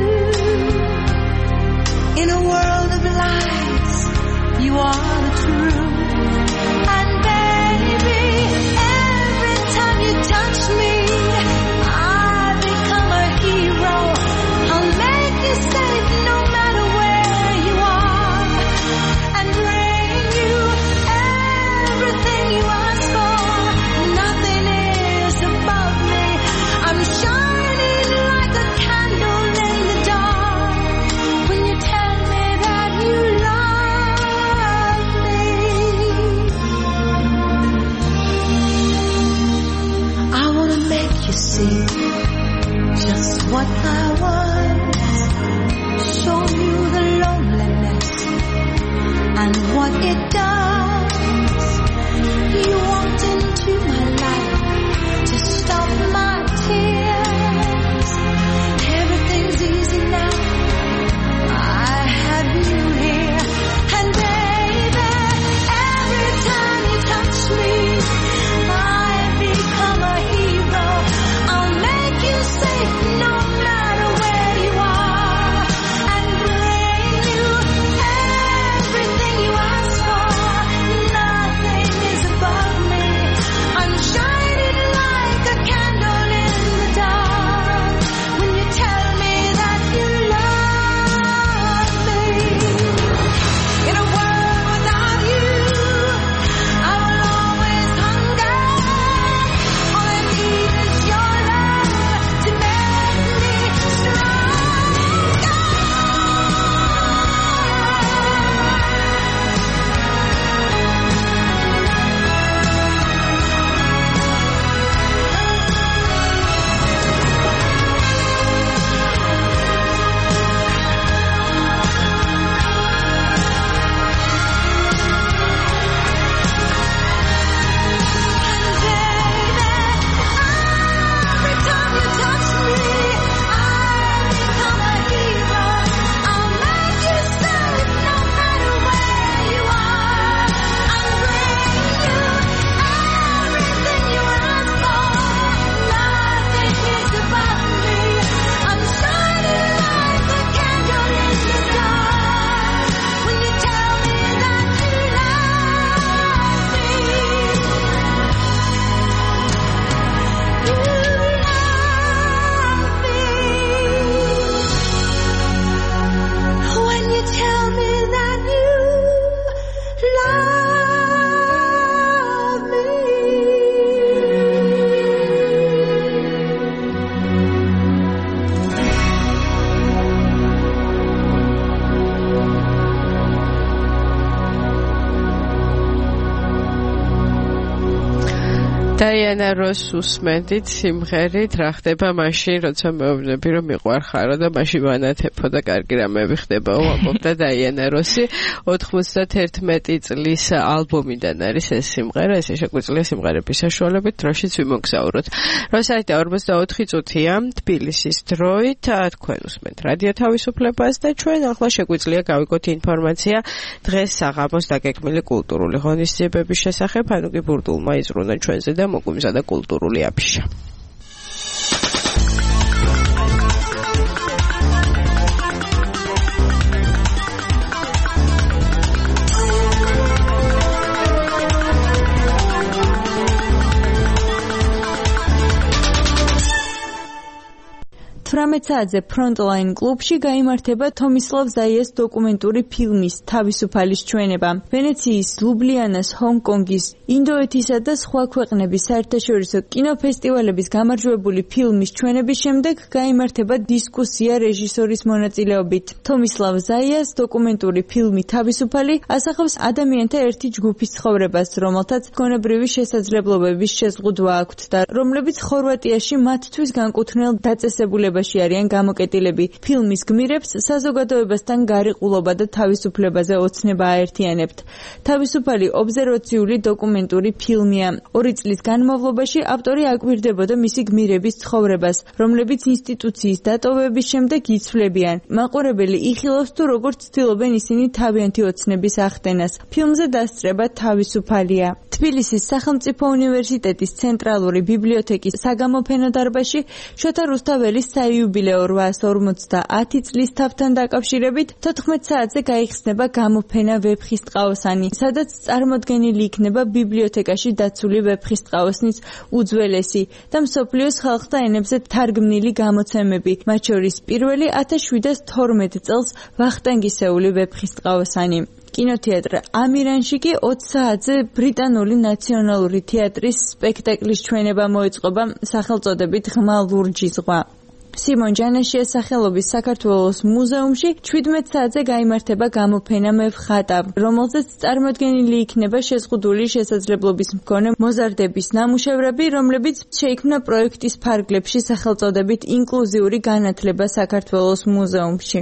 In a world of lies, you are the truth. And baby, every time you touch me, I become a hero. I'll make you safe no matter where you are, and bring you everything you ask for. Nothing is above me. I'm shining like a candle in the dark when you tell me that you love me. I wanna make you see just what I want. Show you the loneliness and what it does. You walked into my life to stop my tears. Everything's easy now. I have you here. And baby, every time you touch me, I become a hero. I'll make you safe no matter where you are, and bring you everything you ask for. Nothing is above me. I'm shining like a candle in the dark when you tell me that you love me. In a world without you, I will always hunger. All I need is your love to make me stronger. Every time you touch me, I become a hero. I'll make you safe no matter where you are, and bring you everything you ask for. Nothing is above me. I'm shining like a candle in the dark when you tell me that you love me. You love me. When you tell me that you love me. დაიანა როს უსმენდით სიმღერით რა ხდება მაშინ როცა მეუბნები რომ მიყვარხარო და მაშინ ვანათებო და კარგი რამეები ხდებაო ამბობდა დაიანა როსი ოთხმოცდაერთმეტი წლის ალბომიდან არის ეს სიმღერა ესე შეგვიძლია სიმღერების საშუალებით დროშიც ვიმოგზაუროთ როსაიტა ორმოცდაოთხი წუთია თბილისის დროით თქვენ უსმენთ რადიო თავისუფლებას და ჩვენ ახლა შეგვიძლია გავიგოთ ინფორმაცია დღეს საღამოს დაგეგმილი კულტურული ღონისძიებების შესახებ ანუ კი ბურდულმა იზრუნა ჩვენზე და მოგვიმზადა კულტურული აფიშა. თვრამეტ საათზე ფრონტლაინ კლუბში გაიმართება თომისლავ ზაიას დოკუმენტური ფილმის თავისუფალის ჩვენება. ვენეციის, ლუბლიანას, ჰონგ-კონგის, ინდოეთისა და სხვა ქვეყნების საერთაშორისო კინოფესტივალების გამარჯვებული ფილმის ჩვენების შემდეგ გაიმართება დისკუსია რეჟისორის მონაწილეობით. თომისლავ ზაიას დოკუმენტური ფილმი თავისუფალი ასახავს ადამიანთა ერთი ჯგუფის ცხოვრებას, რომელთაც გონებრივი შესაძლებლობების შეზღუდვა აქვთ და რომლებიც ხორვატიაში მათთვის განკუთვნილ დაწესებულებაში არიან გამოკეტილები. ფილმის გმირებს საზოგადოებასთან გარიყულობა და თავისუფლებაზე ოცნება აერთიანებთ. თავისუფალი ობზერვაციული დოკუმენტური ფილმია. ორი წლის განმავლობაში ავტორი აკვირდებოდა მისი გმირების ცხოვრებას, რომლებიც ინსტიტუციის დატოვების შემდეგ იცვლებიან. მაყურებელი იხილავს თუ როგორ ცდილობენ ისინი თავიანთი ოცნების ახდენას. ფილმზე დასწრება თავისუფალია. თბილისის სახელმწიფო უნივერსიტეტის ცენტრალური ბიბლიოთეკის საგამოფენო დარბაზში შოთა რუსთაველის საიუბილეო რვაას ორმოცდაათი წლის თავთან დაკავშირებით თოთხმეტ საათზე გაიხსნება გამოფენა ვეფხისტყაოსანი, სადაც წარმოდგენილი იქნება ბიბლიოთეკაში დაცული ვეფხისტყაოსნის უძველესი და მსოფლიოს ხალხთა ენებზე თარგმნილი გამოცემები, მათ შორის პირველი ათას შვიდას თორმეტ წელს ვახტანგისეული ვეფხისტყაოსანი. კინოთეატრ ამირანში კი ოცი საათზე ბრიტანული ნაციონალური თეატრის სპექტაკლის ჩვენება მოეწყობა სახელწოდებით ღრმა ლურჯი ზღვა. სიმონ ჯანაშიას სახელობის საქართველოს მუზეუმში შვიდმეტ საათზე გაიმართება გამოფენა მე ვხატავ, რომელზეც წარმოდგენილი იქნება შეზღუდული შესაძლებლობის მქონე მოზარდების ნამუშევრები, რომლებიც შეიქმნა პროექტის ფარგლებში სახელწოდებით ინკლუზიური განათლება საქართველოს მუზეუმში.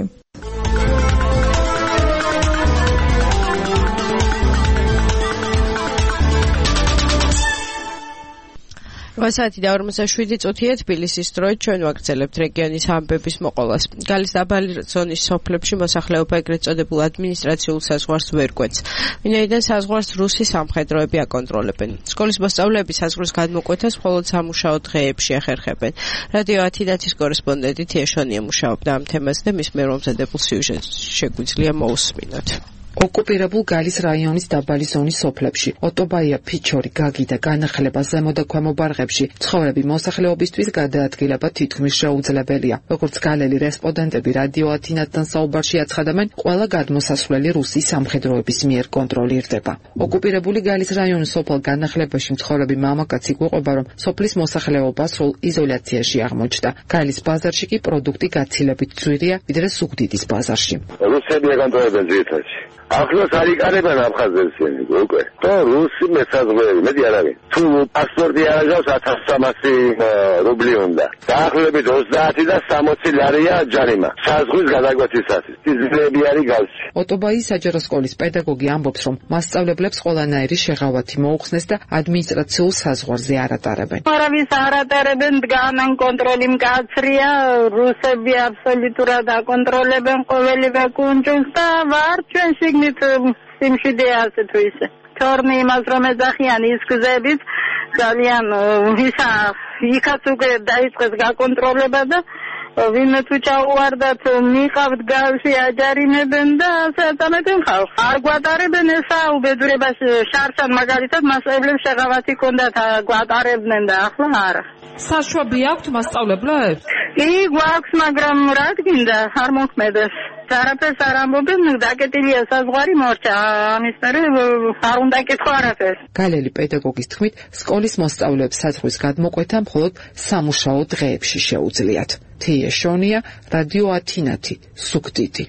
რვა საათი და ორმოცდაშვიდი წუთია თბილისის დროით ჩვენ ვაგრძელებთ რეგიონის ამბების მოყოლას. გალის დაბალი ზონის სოფლებში მოსახლეობა ეგრეთ წოდებულ ადმინისტრაციულ საზღვარს ვერ კვეთს. ვინაიდან საზღვარს რუსი სამხედროები აკონტროლებენ. სკოლის მოსწავლეები საზღვრის გადმოკვეთას მხოლოდ სამუშაო დღეებში ახერხებენ. რადიო ათინათის კორესპონდენტი თიაშონია მუშაობდა ამ თემაზე და მის მიერ მომზადებულ სიუჟეტს შეგვიძლია მოусმინოთ. ოკუპირებულ გალის რაიონის დაბალი ზონის სოფლებში, ოტობაია, ფიჩორი, გაგი და განახლება ზემო და ქვემო ბარღებში ცხოვრები მოსახლეობისთვის გადაადგილება თითქმის შეუძლებელია. როგორც გალელი რესპონდენტები რადიო ათინათთან საუბარში აცხადებენ, ყველა გადმოსასვლელი რუსი სამხედროების მიერ კონტროლირდება. ოკუპირებული გალის რაიონის სოფელ განახლებაში მცხოვრები მამაკაცი გვიყვება, რომ სოფლის მოსახლეობა სრულ იზოლაციაში აღმოჩნდა. გალის ბაზარში კი პროდუქტი გაცილებით ძვირია, ვიდრე სუგდიდის ბაზარში. რუსები აკონტროლებენ ძირითადად. ახლოს არ იკარებენ აფხაზებს უკვე. და რუსი მესაზღვრეები, მეტი არ არის. თუ პასპორტი არ აქვს ათას სამასი რუბლი უნდა. დაახლოებით ოცდაათი და სამოცი ლარია ჯარიმა. საზღვრის გადაკვეთისათვის. ძილები არის გავსი. ოტობაის საჯარო სკოლის პედაგოგი ამბობს, რომ მასწავლებლებს ყველანაირი შეღავათი მოუხსნეს და ადმინისტრაციულ საზღვარზე არ ატარებენ. არავის არ ატარებენ, დგანან კონტროლი მკაცრია, რუსები აბსოლუტურად აკონტროლებენ ყოველივე კუნძულს და ვარ ჩვენ შიგნით სიმშვიდეა ასე თუ ისე. თორნი იმას რომ ეძახიან ის გზებით ძალიან ისა იქაც უკვე დაიწყეს გაკონტროლება და ვინმე თუ ჩაუვარდათ მიყავთ გავში აჯარიმებენ და ასე აწამებენ ხალხს. არ გვატარებენ ესა უბედურებას შარშან მაგალითად მასწავლებლებს შეღავათი ჰქონდათ გვატარებდნენ და ახლა არა. საშუაბი აქვთ მასწავლებლებს? კი გვაქვს, მაგრამ რა გინდა არ მოქმედებს. არაფერს არ ამბობენ, დაკეტილია საზღვარი მორჩა, ამის მერე არ უნდა ეკითხო არაფერს. გალელი პედაგოგის თქმით, სკოლის მოსწავლეებს საზღვრის გადმოკვეთა მხოლოდ სამუშაო დღეებში შეუძლიათ. თიაშონია, რადიო ათინათი, სუგდიდი.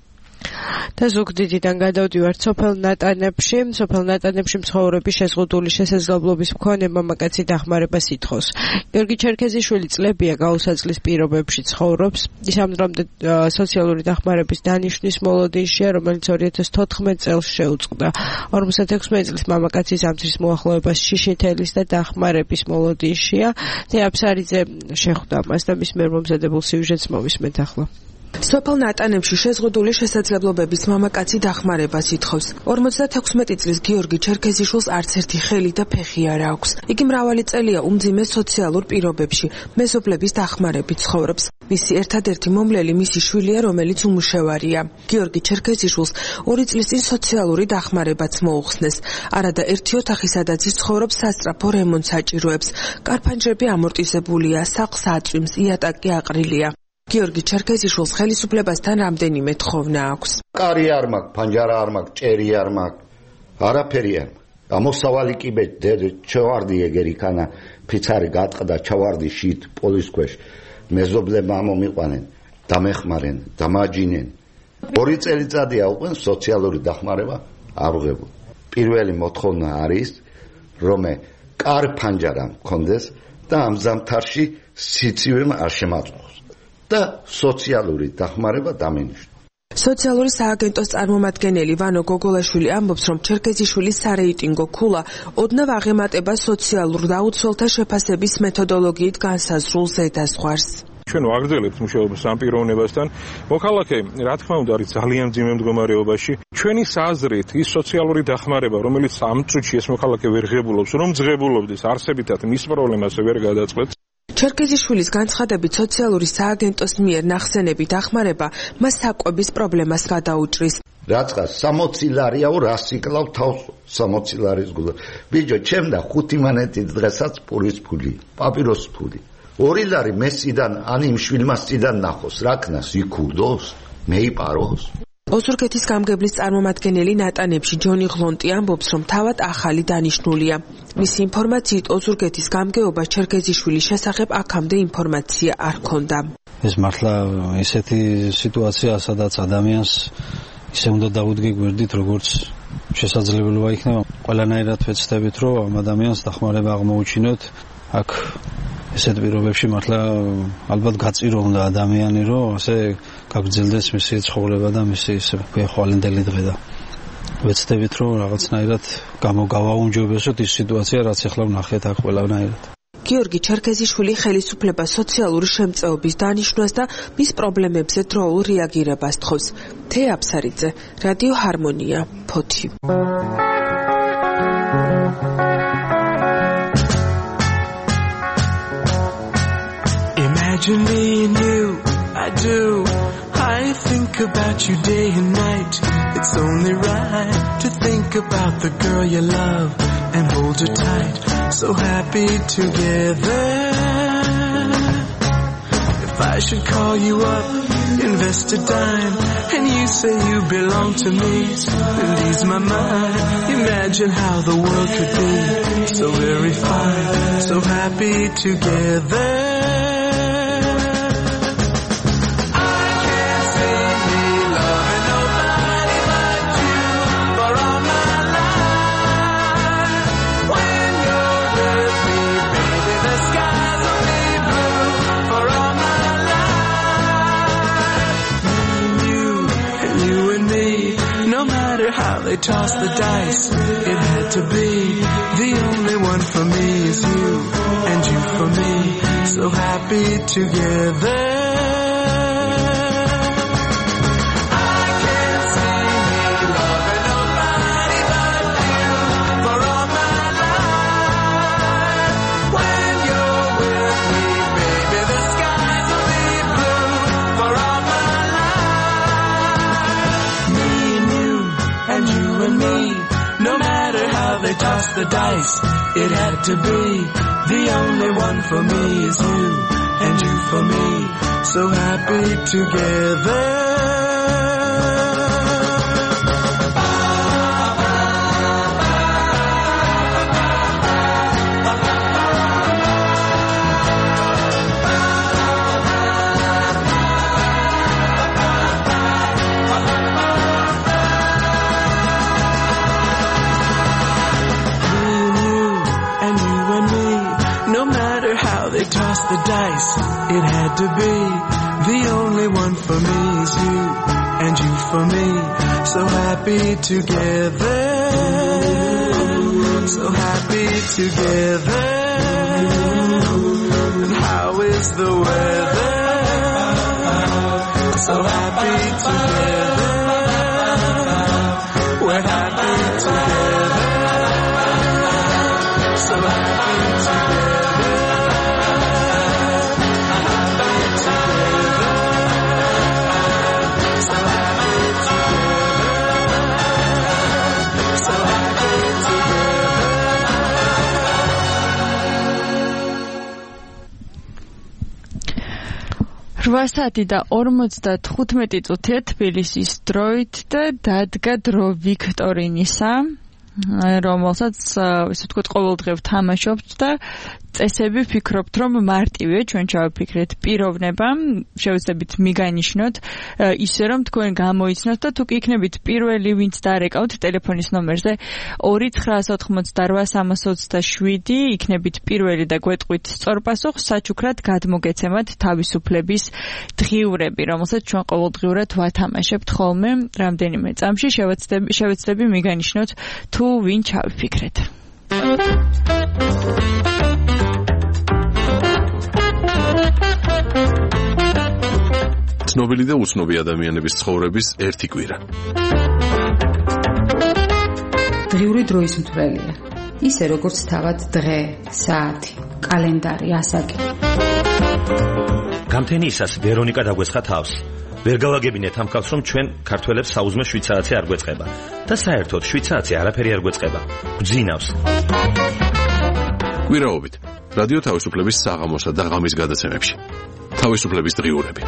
და ზუგდიდიდან გადავდივართ სოფელ ნატანებში. სოფელ ნატანებში მცხოვრები შეზღუდული შესაძლებლობის მქონე მამაკაცი დახმარებას ითხოვს. გიორგი ჩერქეზიშვილი წლებია გაუსაძლის პირობებში ცხოვრობს. ის ამ დრომდე სოციალური დახმარების დანიშვნის მოლოდინშია, რომელიც ორი ათას თოთხმეტ წელს შეუწყდა. ორმოცდაექვსმეტ წლის მამაკაცი ზამთრის მოახლოებას შიშინთელის და დახმარების მოლოდინშია. და აფსარიძე შეხვდა მას და მის მიერ მომზადებულ სიუჟეტს მოვისმენთ ახლა. სოფელ ნატანებში შეზღუდული შესაძლებლობების მამაკაცი დახმარებას ითხოვს. ორმოცდაექვსმეტ წლის გიორგი ჩერქეზიშვილს არც ერთი ხელი და ფეხი არ აქვს. იგი მრავალი წელია უმძიმე სოციალურ პირობებში, მეზობლების დახმარებით ცხოვრობს. მისი ერთადერთი მომვლელი მისი შვილია, რომელიც უმუშევარია. გიორგი ჩერქეზიშვილს ორი წლის წინ სოციალური დახმარებაც მოუხსნეს. არადა ერთი ოთახი, სადაც ის ცხოვრობს, სასწრაფო რემონტს აჭიროებს. კარფანჯრები ამორტიზებულია, სახლს აწვიმს, იატაკი აყრილია. გიორგი ჩერქეზიშვილს ხელისუფლებასთან რამდენიმე თხოვნა აქვს. კარი არ მაქვს, ფანჯარა არ მაქვს, ჭერი არ მაქვს, არაფერი არ მაქვს. ამოსავალი კიბე ჩავარდი ეგერი ქანა ფიცარი გატყდა ჩავარდი შით პოლის ქვეშ. მეზობლებმა მომიყვანენ, დამეხმარენ, დამაჯინენ. ორი წელიწადია უკვე სოციალური დახმარება არ ვღებულ. პირველი მოთხოვნა არის, რომ კარ ფანჯარა მქონდეს და ამ ზამთარში სიცივემ არ შემაწვხოს. და სოციალური დახმარება დამინიშნა. სოციალური სააგენტოს წარმომადგენელი ვანო გოგოლაშვილი ამბობს, რომ ჩერქეზიშვილის სარეიტინგო ქულა ოდნავ აღემატება სოციალურ დაუცველთა შეფასების მეთოდოლოგიით განსაზღვრულ ზედაზღვარს. ჩვენ ვაგრძელებთ მუშაობას ამ პიროვნებასთან. მოქალაქე, რა თქმა უნდა, არის ძალიან მძიმე მდგომარეობაში. ჩვენი საზრით ის სოციალური დახმარება, რომელიც ამ წუთში ეს მოქალაქე ვერ ღებულობს, რომ ძღებულობდეს, არსებითად მის პრობლემას ვერ გადაწყვეტს. ჩერქეზიშვილის განცხადებით, სოციალური სააგენტოს მიერ ნახსენები დახმარება მას საკვების პრობლემას გადაუჭრის. რაცა სამოცი ლარიაო რას იკლავ თავს სამოცი ლარის გულა. ბიჭო, ჩემ და ხუთი მანეთი დღესაც პურის ფული, პაპიროს ფული. ორი ლარი მესიდან ან იმ შვილმასიდან ნახოს, რა ქნას იქურდოს, მეიპაროს. ოზურგეთის გამგებლის წარმომადგენელი ნატანებში ჯონი ღლონტი ამბობს, რომ თავად ახალი დანიშნულია. მისი ინფორმაციით ოზურგეთის გამგეობას ჩერქეზიშვილის შესახებ აქამდე ინფორმაცია არ ჰქონდა. ეს მართლა ესეთი სიტუაცია, სადაც ადამიანს ისე უნდა დაუდგე გვერდით, როგორც შესაძლებელია იქნება. ყველანაირად ვეცდებით, რომ ამ ადამიანს დახმარება აღმოუჩინოთ. აქ ესეთ პირობებში მართლა ალბათ გაწირო უნდა ადამიანი, რომ ასე გაგრძელდეს მისი ცხოვრება და მისი ისე ხვალინდელი დღე და ვეცდებით, რომ რაღაცნაირად გამოგავაუნჯობესოთ ის სიტუაცია, რაც ახლა ვნახეთ აქ ყველანაირად. გიორგი ჩერქეზიშვილი ხელისუფლება სოციალური შემწეობის დანიშვნას და მის პრობლემებზე დროულ რეაგირებას თხოვს. თეა აფსარიძე, რადიო ჰარმონია, ფოთი. Imagine me and you, I do. I think about you day and night. It's only right to think about the girl you love and hold her tight. So happy together. If I should call you up, invest a dime, and you say you belong to me, then ease my mind. Imagine how the world could be so very fine, so happy together. They toss the dice, it had to be. The only one for me is you, and you for me, so happy together. I can't see me loving nobody but you for all my life. When you're with me, baby, the skies will be blue for all my life. Me and you, and you and me, no matter how they toss the dice, it had to be. The only one for me is you, and you for me, so happy together. Toss the dice, it had to be. The only one for me is you, and you for me, so happy together, so happy together. And how is the weather? So happy together, we're happy together, so happy together. რვა საათი და ორმოცდათხუთმეტი წუთია თბილისის დროით და დადგა დრო ვიქტორინისა. რომელსაც ისე ვთქვათ ყოველდღე ვთამაშობთ და წესები ვფიქრობთ რომ მარტივია ჩვენ ჩავიფიქრეთ პიროვნება შევეცდებით მიგანიშნოთ ისე რომ თქვენ გამოიცნოთ და თუ კი იქნებით პირველი ვინც დარეკავთ ტელეფონის ნომერზე ორი ცხრაას ოთხმოცდაოთხ სამას ოცდაშვიდი იქნებით პირველი და გვეტყვით სწორ პასუხს საჩუქრად გადმოგეცემათ თავისუფლების დღიურები რომელსაც ჩვენ ყოველდღიურად ვათამაშებთ ხოლმე რამდენიმე წამში შევეცდები შევეცდები მიგანიშნოთ თუ ვინ ჩავიფიქრეთ ცნობილი და უცნობი ადამიანების ცხოვრების ერთი კვირა. დღიური დროის მთვრელია. ისე როგორც თავად დღე, საათი, კალენდარი, ასაკი. გამთენიისას ვერონიკა დაგვესხა თავს. ვერ გავაგებინეთ ამ ხალხს რომ ჩვენ ქართველებს საუზმე შვიცარიცი არ გვეწყება და საერთოდ შვიცარიცი არაფერი არ გვეწყება. გძინავს. კვირაობით რადიო თავისუფლების საღამოსა და ღამის გადაცემებში. თავისუფლების დღიურები.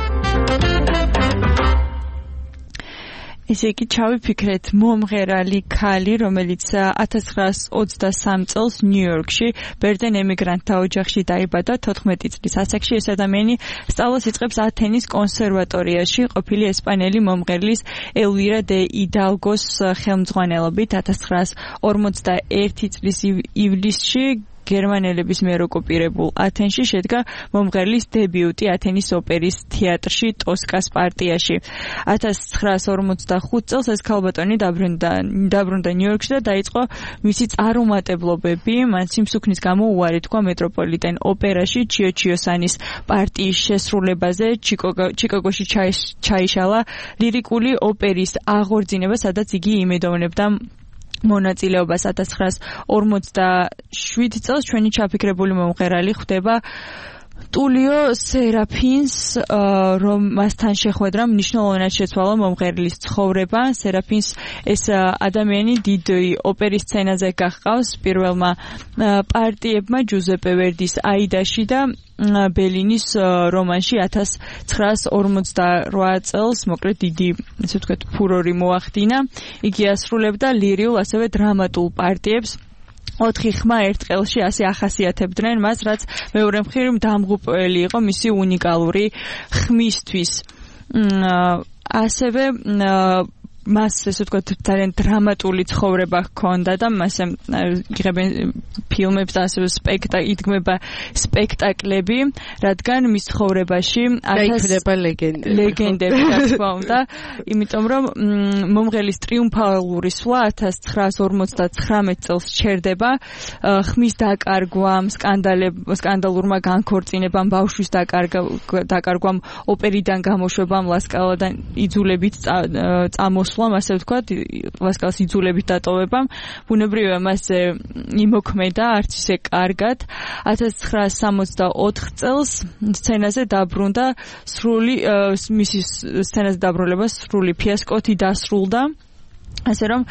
ესე იგი ჩავიფიქრეთ მომღერალი ქალი, რომელიც ათას ცხრაას ოცდასამი წელს ნიუ-იორკში ბერძენ ემიგრანტთა ოჯახში დაიბადა თოთხმეტი წლის ასაკში. ეს ადამიანი სწავლას იწყებს ათენის კონსერვატორიაში ყოფილი ესპანელი მომღერლის ელვირა დე იდალგოს ხელმძღვანელობით ათას ცხრაას ორმოცდაერთი წლის ივლისში გერმანელების მიერ ოკუპირებულ ათენში შედგა მომღერლის დებიუტი ათენის ოპერის თეატრში ტოსკას პარტიაში. ათას ცხრაას ორმოცდახუთ წელს ეს ქალბატონი დაბრუნდა დაბრუნდა ნიუ-იორკში და დაიწყო მისი წარუმატებლობები. მან სიმსუქნის გამო უარი თქვა მეტროპოლიტენ ოპერაში ჩიო ჩიოსანის პარტიის შესრულებაზე. ჩიკაგოში ჩაიშალა ლირიკული ოპერის აღორძინება, სადაც იგი იმედოვნებდა მონაწილეობას. ათას ცხრაას ორმოცდაშვიდ წელს ჩვენი ჩაფიქრებული მომღერალი ხვდება ტულიო სერაფინს, რომ მასთან შეხვედრა მნიშვნელოვნად შეცვალა მომღერლის ცხოვრება. სერაფინს ეს ადამიანი დიდი ოპერის სცენაზე გახყავს პირველმა პარტიებმა ჯუზეპე ვერდის აიდაში და ბელინის რომანში ათას ცხრაას ორმოცდარვა წელს მოკლედ დიდი ესე ვთქვათ ფურორი მოახდინა. იგი ასრულებდა ლირიულ ასევე დრამატულ პარტიებს. ოთხი ხმა ერთ ყელში ასე ახასიათებდნენ მას, რაც მეორე მხრივ დამღუპველი იყო მისი უნიკალური ხმისთვის. ასევე მას ესე ვთქვათ ძალიან დრამატული ცხოვრება ჰქონდა და მას იღებენ ფილმებს და ასევე სპექტაკლები, იდგმება სპექტაკლები, რადგან მის ცხოვრებაში აიქმნება ლეგენდები. ლეგენდები რა თქმა უნდა, იმიტომ რომ მომღერლის ტრიუმფალური სვლა ათას ცხრაას ორმოცდაცხრამეტ წელს ჩერდება ხმის დაკარგვამ, სკანდალურმა განქორწინებამ, ბავშვის დაკარგვამ, ოპერიდან გამოშვებამ, ლასკალადან იძულებით წამოსვლამ, ასე ვთქვათ, ლასკალას იძულებით დატოვებამ, ბუნებრივია მასზე იმოქმედა არც ისე კარგად. ათას ცხრაას სამოცდაოთხ წელს სცენაზე დაბრუნდა სრული მისი სცენაზე დაბრუნება სრული ფიასკოთი დასრულდა. ასე რომ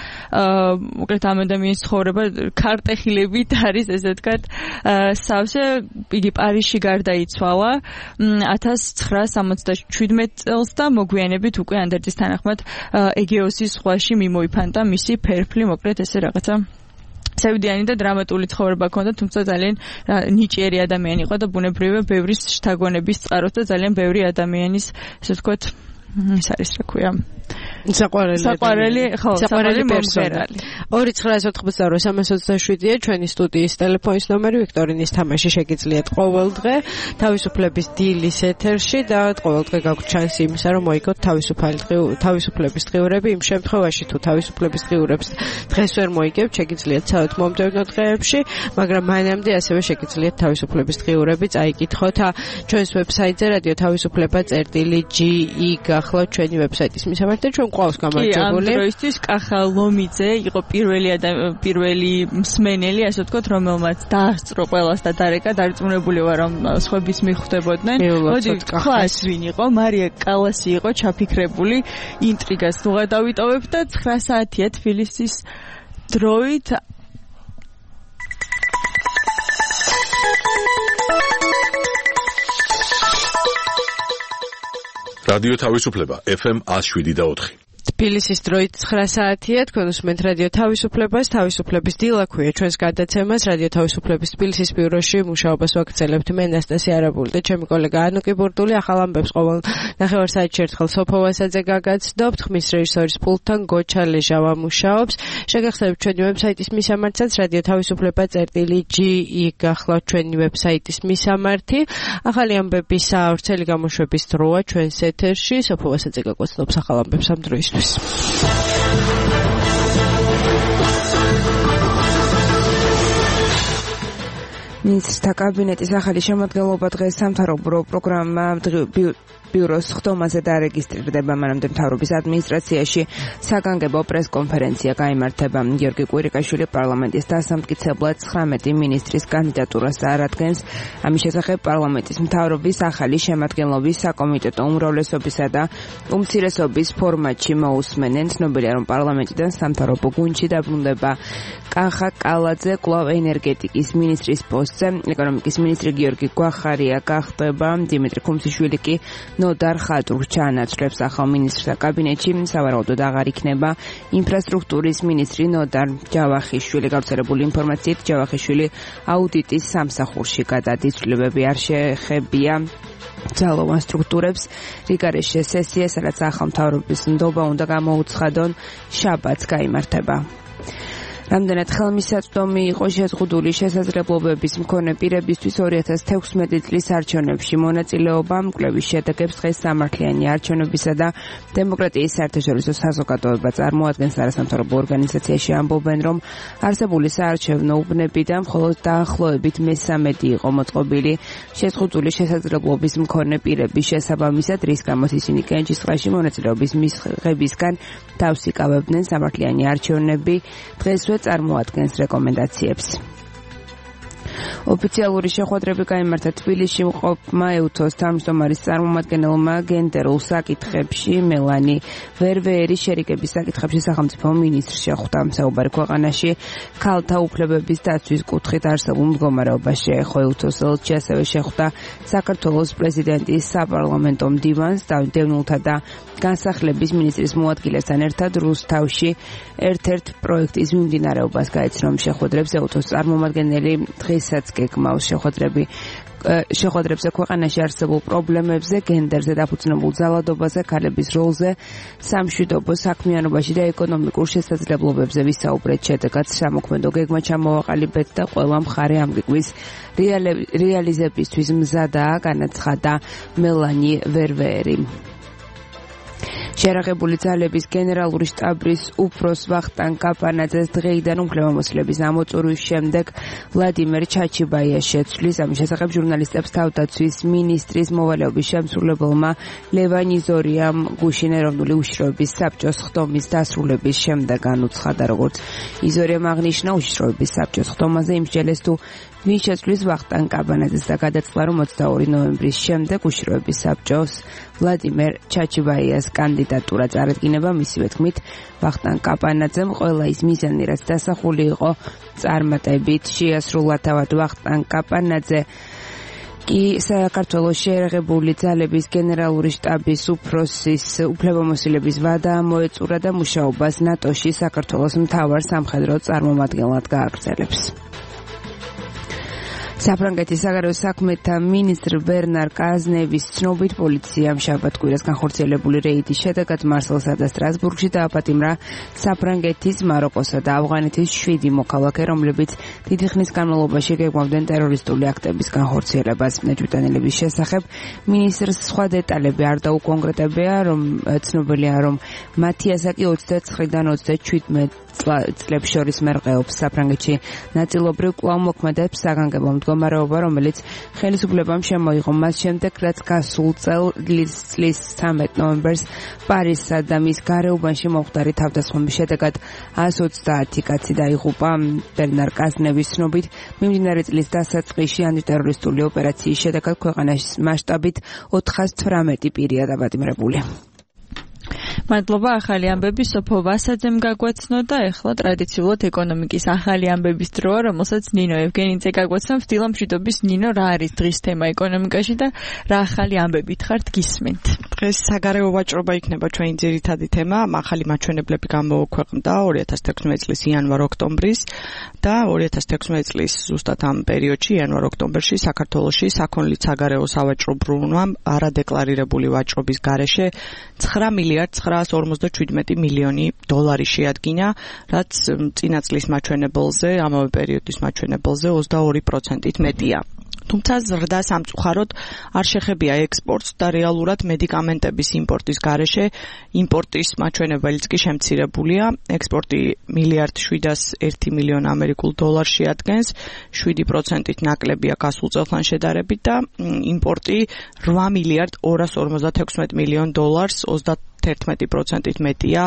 მოკლედ ამ ადამიანის ცხოვრება ქარტეხილებით არის ესე ვთქვათ სავსე. იგი პარიზში გარდაიცვალა ათას ცხრაას სამოცდაშვიდმეტ წელს და მოგვიანებით უკვე ანდერძის თანახმად ეგეოსის ზღვაში მიმოიფანტა მისი ფერფლი. მოკლედ ესე რაღაცა სევდიანი და დრამატული ცხოვრება ჰქონდა, თუმცა ძალიან ნიჭიერი ადამიანი იყო და ბუნებრივია ბევრი შთაგონების წყაროს და ძალიან ბევრი ადამიანის ესე ვთქვათ ეს არის რა ქვია საყვარელი საყვარელი ხო საყვარელი პერსონალი. ორი ცხრაას ოთხმოცდაორ სამას ოცდაშვიდია ჩვენი სტუდიის ტელეფონის ნომერი. ვიქტორინის თამაში შეგიძლიათ ყოველდღე თავისუფლების დილის ეთერში და ყოველდღე გაქვთ შანსი იმისა რომ მოიგოთ თავისუფალი თავისუფლების დღიურები. იმ შემთხვევაში თუ თავისუფლების დღიურებს დღეს ვერ მოიგებთ შეგიძლიათ ცალთ მომდევნო დღეებში, მაგრამ მანამდე ასევე შეგიძლიათ თავისუფლების დღიურები წაიკითხოთ ჩვენს ვებსაიტზე რადიო თავისუფლება წერტილი ჯი ი გახლავთ ჩვენი ვებსაიტის მისამართი და ჩვენ ყავს გამარჯვებული. კი, ამ დროისთვის კახა ლომიძე იყო პირველი პირველი მსმენელი, ასე ვთქვათ, რომელმაც დაასწრო ყველას და დარეკა, დარწმუნებული ვარ, რომ სხვების მიხვდებოდნენ. მოდი, ხას ვინ იყო? მარია კალასი იყო ჩაფიქრებული ინტრიგას ნუღა დავიტოვებ და ცხრა საათია თბილისის დროით. რადიო თავისუფლება ეფ ემ ათს შვიდი და ოთხი. თბილისის დროით ცხრა საათია, თქვენ უსმენთ რადიო თავისუფლებას, თავისუფლების დილა ქვია ჩვენს გადაცემას, რადიო თავისუფლების თბილისის ბიუროში მუშაობას ვაგრძელებთ მე ნასტასია არაბული და ჩემი კოლეგა ანუკი ბურდული. ახალ ამბებს ყოველ ნახევარსაათში ერთხელ სოფო ვასაძე გაგაცნობთ, ხმის რეჟისორის პულტთან გოჩა ლეჟავა მუშაობს. შეგახსენებთ ჩვენი ვებსაიტის მისამართსაც რადიო თავისუფლება წერტილი ჯი ი გახლავთ ჩვენი ვებსაიტის მისამართი. ახალი ამბების საავრცელი გამოშვების დროა ჩვენს ეთერში. სოფო ვასაძე გაგაცნობს ახალ ამბებს ამ დროისთვის. მინისტრთა კაბინეტის ახალი შემადგენლობა დღეს სამთავრობო პროგრამა ბიუროს ხდომაზე დარეგისტრირდება, მანამდე მთავრობის ადმინისტრაციაში საგანგებო პრესკონფერენცია გაიმართება. გიორგი კვირიკაშვილი პარლამენტის დასამტკიცებლად ცხრამეტი მინისტრის კანდიდატურას წარადგენს. ამის შესახებ პარლამენტის მთავრობის ახალი შემადგენლობის საკომიტეტო უმრავლესობისა და უმცირესობის ფორმატში მოусმენენ. ცნობილია, რომ პარლამენტიდან სამთავრობო გუნდში დაბრუნდება კახა კალაძე კვლავ ენერგეტიკის მინისტრის პოსტზე. ეკონომიკის მინისტრი გიორგი გვახარია გახდება. დიმიტრი ხუმსიშვილი კი ნოდარ ხატურს ჩაანაცვლებს ახალ მინისტრთა კაბინეტში. სავარაუდოდ აღარ იქნება ინფრასტრუქტურის მინისტრი ნოდარ ჯავახიშვილი. გავრცელებული ინფორმაციით ჯავახიშვილი აუდიტის სამსახურში გადადის. ცვლილებები არ შეეხებია ძალოვან სტრუქტურებს. რიგარეშე სესია, სადაც ახალ მთავრობის ნდობა უნდა გამოუცხადონ, შაბათს გაიმართება. რამდენად ხელმისაწვდომი იყო შეზღუდული შესაძლებლობების მქონე პირებისთვის ორი ათას თექვსმეტი წლის არჩევნებში მონაწილეობა. მკვლევის შედეგებს დღეს სამართლიანი არჩევნებისა და დემოკრატიის საერთაშორისო საზოგადოება წარმოადგენს. არასამთავრობო ორგანიზაციაში ამბობენ, რომ არსებული საარჩევნო უბნებიდან მხოლოდ დაახლოებით მესამედი იყო მოწყობილი შეზღუდული შესაძლებლობის მქონე პირების შესაბამისად, რის გამოც ისინი კენჭისყრაში მონაწილეობის მისაღებისგან თავს იკავებდნენ. სამართლიანი არჩევნები დღესვე წარმოადგენს რეკომენდაციებს. ოფიციალური შეხვედრები გაიმართა თბილისში მყოფმა ეუთოს თავმჯდომარის წარმომადგენელმა გენდერულ საკითხებში მელანი ვერვეერის შერიგების საკითხებში სახელმწიფო მინისტრს შეხვდა. საუბარი ქვეყანაში ქალთა უფლებების დაცვის კუთხით არსებულ მდგომარეობაში შეეხო. ეუთოს ელჩი ასევე შეხვდა საქართველოს პრეზიდენტის საპარლამენტო მდივანს, დევნილთა და განსახლების მინისტრის მოადგილესთან ერთად რუსთავში ერთ-ერთ პროექტის მიმდინარეობას გაეცნო. შეხვედრებს ეუთოს წარმომადგენელი დღესაც გეგმავს შეხვედრები შეხვედრებზე ქვეყანაში არსებულ პრობლემებზე, გენდერზე დაფუძნებულ ძალადობაზე, ქალების როლზე, სამშვიდობო საქმიანობაში და ეკონომიკურ შესაძლებლობებზე ვისაუბრეთ. შედეგად სამოქმედო გეგმა ჩამოვაყალიბეთ და ყველა მხარე ამ გეგმის რეალიზებისთვის მზადაა, განაცხადა მელანი ვერვეერი. შერაღებული ძალების გენერალური შტაბის უფროს ვახტანგ კაპანაძეს დღეიდან უფლებამოსილების ამოწურვის შემდეგ ვლადიმერ ჩაჩიბაია შეცვლის. ამის შესახებ ჟურნალისტებს თავდაცვის მინისტრის მოვალეობის შემსრულებელმა ლევან იზორიამ გუშინ ეროვნული უშიშროების საბჭოს ხდომის დასრულების შემდეგ განუცხადა. როგორც იზორიამ აღნიშნა, უშიშროების საბჭოს ხდომაზე იმსჯელეს თუ ვინ შეცვლის ვახტანგ კაპანაძეს და გადაწყდა, რომ ოცდაორი ნოემბრის შემდეგ უშიშროების საბჭოს ვლადიმერ ჩაჩიბაიას კანდიდატურა წარადგინება. მისივე თქმით, ვახტანგ კაპანაძემ ყველა ის მიზანი, რაც დასახული იყო წარმატებით შეასრულა. თავად ვახტანგ კაპანაძე კი საქართველოს შეერაღებული ძალების გენერალური შტაბის უფროსის უფლებამოსილების ვადა მოეწურა და მუშაობას ნატოში საქართველოს მთავარ სამხედრო წარმომადგენლად გააგრძელებს. საფრანგეთის საგარეო საქმეთა მინისტრ ბერნარ კაზნევის ცნობით პოლიციამ შაბათ-კვირას განხორციელებული რეიდის შედეგად მარსელსა და სტრასბურგში დააპატიმრა საფრანგეთის, მაროკოსა და ავღანეთის შვიდი მოქალაქე, რომლებიც დიდი ხნის განმავლობაში გეგმავდნენ ტერორისტული აქტების განხორციელებას. ნეჭვიტანილების შესახებ მინისტრს სხვა დეტალები არ დაუკონკრეტებია, რომ ცნობილია, რომ მათი ასაკი ოცდაცხრიდან ოცდაჩვიდმეტ წლებს შორის მერყეობს. საფრანგეთში ნაწილობრივ კვლავ მოქმედებს საგანგებო მდგომარეობა, რომელიც ხელისუფლებამ შემოიღო მას შემდეგ, რაც გასულ წლის ცამეტ ნოემბერს პარიზსა და მის გარეუბანში მომხდარი თავდასხმების შედეგად εκατს ოცდაათი კაცი დაიღუპა. ბერნარ კაზნევის ცნობით, მიმდინარე წლის დასაწყისში ანტიტერორისტული ოპერაციის შედეგად ქვეყანაში მასშტაბით ოთხას თვრამეტი პირია დაპატიმრებული. მადლობა. ახალი ამბები სოფო ვასაძემ გაგვაცნო და ეხლა ტრადიციულად ეკონომიკის ახალი ამბების დროა, რომელსაც ნინო ევგენიძე გაგვაცნობს. დილამშვიდობის ნინო, რა არის დღის თემა ეკონომიკაში და რა ახალი ამბებით ხართ გისმენთ? დღეს საგარეო ვაჭრობა იქნება ჩვენი ძირითადი თემა. ახალი მაჩვენებლები გამოქვეყნდა ორი ათას თექვსმეტი წლის იანვარ-ოქტომბრის და ორი ათას თექვსმეტი წლის ზუსტად ამ პერიოდში იანვარ-ოქტომბერში საქართველოში საქონლით საგარეო სავაჭრო ბრუნვამ არადეკლარირებული ვაჭრობის გარეშე ცხრა მილიარდ ცხრაას ორმოცდაშვიდმეტი მილიონი დოლარი შეადგინა, რაც წინა წლის მაჩვენებელზე, ამავე პერიოდის მაჩვენებელზე ოცდაორი პროცენტით მეტია. თუმცა ზრდა სამწუხაროდ არ შეხებია ექსპორტს და რეალურად მედიკამენტების იმპორტის გარეშე იმპორტის მაჩვენებელიც კი შემცირებულია. ექსპორტი მილიარდ შვიდას ერთი მილიონი ამერიკულ დოლარს შეადგენს, შვიდი პროცენტით ნაკლებია გასულ წელთან შედარებით და იმპორტი რვა მილიარდ ორას ორმოცდათექვსმეტი მილიონი დოლარს, ოცდაერთმეტი პროცენტით მეტია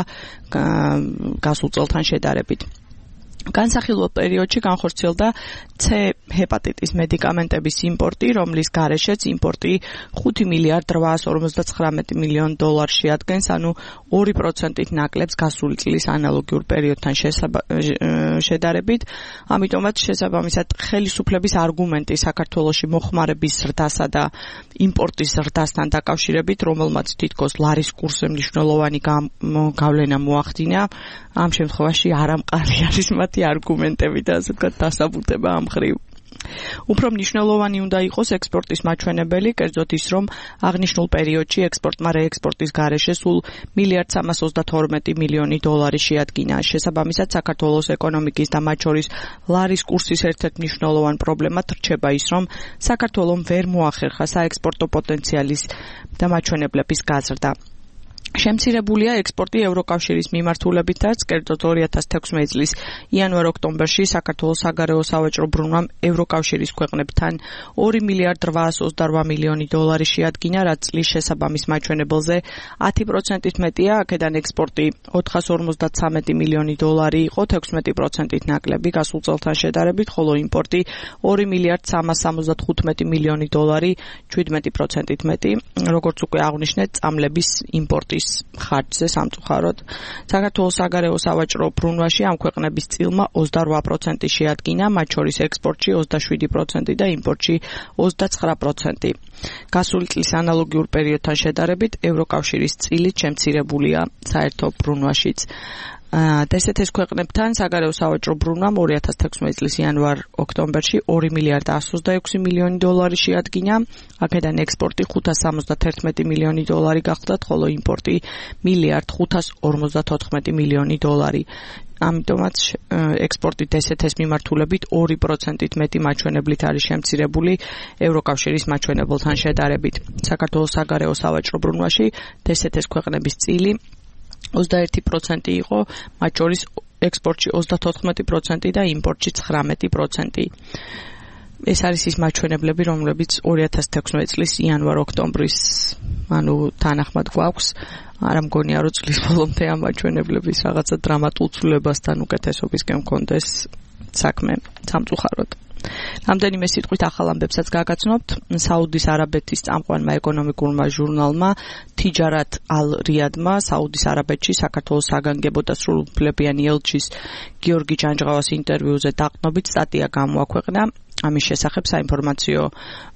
გასულ წელთან შედარებით. განსახილველ პერიოდში განხორციელდა C ჰეპატიტის მედიკამენტების იმპორტი, რომლის გარეშეც იმპორტი ხუთი მილიარდ რვაას ორმოცდაცხრამეტი მილიონი დოლარს შეადგენს, ანუ ორი პროცენტით ნაკლებს გასული წლის ანალოგიურ პერიოდთან შედარებით. ამიტომაც შესაბამისად ხელისუფლების არგუმენტი საქართველოში მოხმარების ზრდასა და იმპორტის ზრდასთან დაკავშირებით, რომელმაც თითქოს ლარის კურსზე მნიშვნელოვანი გავლენა მოახდინა, ამ შემთხვევაში არამყარი არის მათი არგუმენტები და ასე ვთქვათ დასაბუთება ამ ხრივ. უფრო მნიშვნელოვანი უნდა იყოს ექსპორტის მაჩვენებელი, კერძოდ ის, რომ აღნიშნულ პერიოდში ექსპორტმა რეექსპორტის გარეშე სულ მილიარდ სამას ოცდათორმეტი მილიონი დოლარი შეადგინა. შესაბამისად, საქართველოს ეკონომიკის და მათ შორის ლარის კურსის ერთ-ერთ მნიშვნელოვან პრობლემად რჩება ის, რომ საქართველომ ვერ მოახერხა საექსპორტო პოტენციალის და მაჩვენებლების გაზრდა. შემცირებულია ექსპორტი ევროკავშირის მიმართულებითაც, კერძოდ ორი ათას თექვსმეტი წლის იანვარ-ოქტომბერში საქართველოს საგარეო სავაჭრო ბრუნვამ ევროკავშირის ქვეყნებთან ორი მილიარდ რვაას ოცდარვა მილიონი დოლარი შეადგინა, რაც წლის შესაბამის მაჩვენებელზე ათი პროცენტით მეტია. აქედან ექსპორტი ოთხას ორმოცდაცამეტი მილიონი დოლარი იყო, თექვსმეტი პროცენტით ნაკლები გასულ წელთან შედარებით, ხოლო იმპორტი ორი მილიარდ სამას სამოცდათხუთმეტი მილიონი დოლარი, შვიდმეტი პროცენტით მეტი. როგორც უკვე აღვნიშნეთ, წამლების იმპორტის ხარჯზე სამწუხაროდ საქართველოს საგარეო სავაჭრო ბრუნვაში ამ ქვეყნების წილმა ოცდარვა პროცენტი შეადგინა, მათ შორის ექსპორტში ოცდაშვიდი პროცენტი და იმპორტში ოცდაცხრა პროცენტი. გასული წლის ანალოგიურ პერიოდთან შედარებით ევროკავშირის წილით შემცირებულია საერთო ბრუნვაშიც. დსთ-ის ქვეყნებთან საგარეო სავაჭრო ბრუნვამ ორი ათას თექვსმეტი წლის იანვარ-ოქტომბერში ორი მილიარდ ასს ოცდაექვსი მილიონი დოლარი შეადგინა. აქედან ექსპორტი ხუთას სამოცდათერთმეტი მილიონი დოლარი გახლდათ, ხოლო იმპორტი მილიარდ ხუთას ორმოცდათოთხმეტი მილიონი დოლარი. ამიტომაც ექსპორტი დსთ-ის მიმართულებით ორი პროცენტით მეტი მაჩვენებლით არის შემცირებული ევროკავშირის მაჩვენებელთან შედარებით. საქართველოს საგარეო სავაჭრო ბრუნვაში დსთ-ის ქვეყნების წილი ოცდაერთი პროცენტი იყო, მათ შორის ექსპორტში ოცდათოთხმეტი პროცენტი და იმპორტში ცხრამეტი პროცენტი. ეს არის ის მაჩვენებლები, რომლებიც ორი ათას თექვსმეტი წლის იანვარ-ოქტომბრის, ანუ თანახმად გვაქვს. არ მგონია, რომ წლის ბოლომდე ამ მაჩვენებლების რაღაცა დრამატულ ცვლილებასთან უკეთესობისკენ მქონდეს საქმე, სამწუხაროდ. რამდენიმე სიტყვით ახალ ამბებსაც გაგაცნობთ. საუდის არაბეთის წამყვანმა ეკონომიკურმა ჟურნალმა თიჯარათ ალ-რიადმა საუდის არაბეთში საქართველოს საგანგებო და სრულუფლებიანი ელჩის გიორგი ჭანჭღავას ინტერვიუზე დაყრდნობით სტატია გამოაქვეყნა. ამის შესახებ საინფორმაციო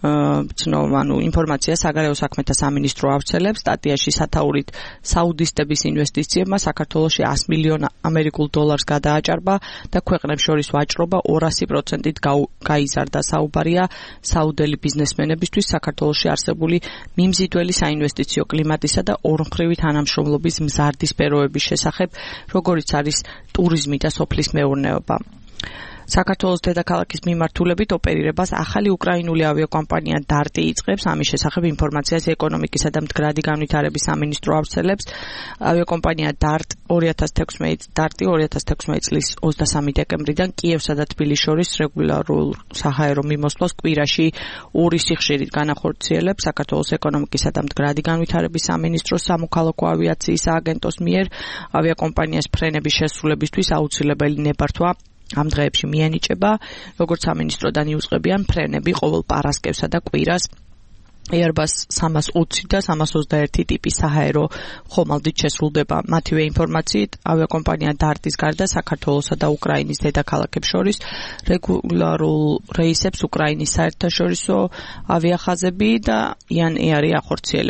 ცნობანუ ინფორმაცია საგარეო საქმეთა სამინისტრო ავრცელებს. სტატიაში სათაურით საუდისტების ინვესტიციებმა საქართველოში ას მილიონ ამერიკულ დოლარს გადააჭარბა და ქვეყნებს შორის ვაჭრობა ორასი პროცენტით გაიზარდა. საუბარია საუდელი ბიზნესმენებისთვის საქართველოში არსებული მიმზიდველი საინვესტიციო კლიმატისა და ორმხრივი თანამშრომლობის მზარდი სფეროების შესახებ, როგორიც არის ტურიზმი და სოფლის მეურნეობა. საქართველოს დედაქალაქის მიმართულებით ოპერირებას ახალი უკრაინული ავიაკომპანია დარტი იწყებს. ამის შესახებ ინფორმაციას ეკონომიკისა და მდგრადი განვითარების სამინისტრო ავრცელებს. ავიაკომპანია დარტ ორი ათას თექვსმეტი დარტი ორი ათას თექვსმეტი წლის ოცდასამი დეკემბრიდან კიევსა და თბილისის შორის რეგულარულ საჰაერო მიმოსვლას კვირაში ორი სიხშირით განახორციელებს. საქართველოს ეკონომიკისა და მდგრადი განვითარების სამინისტროს სამოქალაქო ავიაციის სააგენტოს მიერ ავიაკომპანიას ფრენების შესრულებისთვის აუცილებელი ნებართვა ამ დღეებში მიენიჭება. როგორც სამინისტროდან იუწყებიან, ფრენები ყოველ პარასკევსა და კვირას Airbus სამას ოცი და სამას ოცდაერთი ტიპის საჰაერო ხომალდით შესრულდება. მათივე ინფორმაციით, ავიაკომპანია დარტის გარდა საქართველოსა და უკრაინის დედაქალაქებს შორის რეგულარულ რეისებს უკრაინის საერთაშორისო ავიახაზები და იან ეარი ახორციელებენ.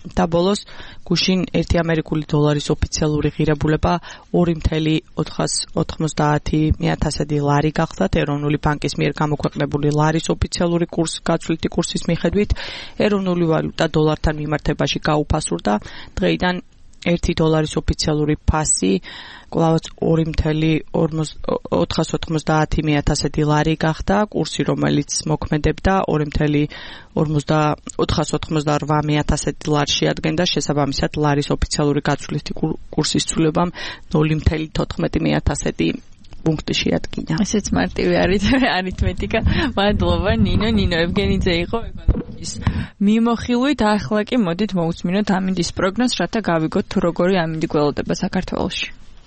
და ბოლოს გუშინ ერთი ამერიკული დოლარის ოფიციალური ღირებულება ორი წუთი ოთხმოცდაათი ათასი ლარი გახდათ ეროვნული ბანკის მიერ გამოქვეყნებული ლარის ოფიციალური კურს გაცვლითი კურსის მიხედვით ეროვნული ვალუტა დოლართან მიმართებაში გაუფასურდა დღეიდან ერთი დოლარის ოფიციალური ფასი კვლავაც ორი წუთი ოთხმოცდაათი ათასი ლარი გახდა კურსი რომელიც მოქმედებდა ორი წუთი ოთხმოცდაოთხმოცდარვე ათასი ლარს შეადგენდა შესაბამისად ლარის ოფიციალური გაცვლითი კურსის ცვლილებამ ნული წუთი თოთხმეტი ათასი პუნქტი შეადგინა. ესეც მარტივი არის არითმეტიკა. მადლობა ნინო, ნინო ევგენიძე იყო ეკონომიკის მიმოხილვით. ახლა კი მოდით მოусმინოთ ამინდის პროგნოზს, რათა გავიგოთ თუ როგორი ამინდი გველოდება საქართველოში.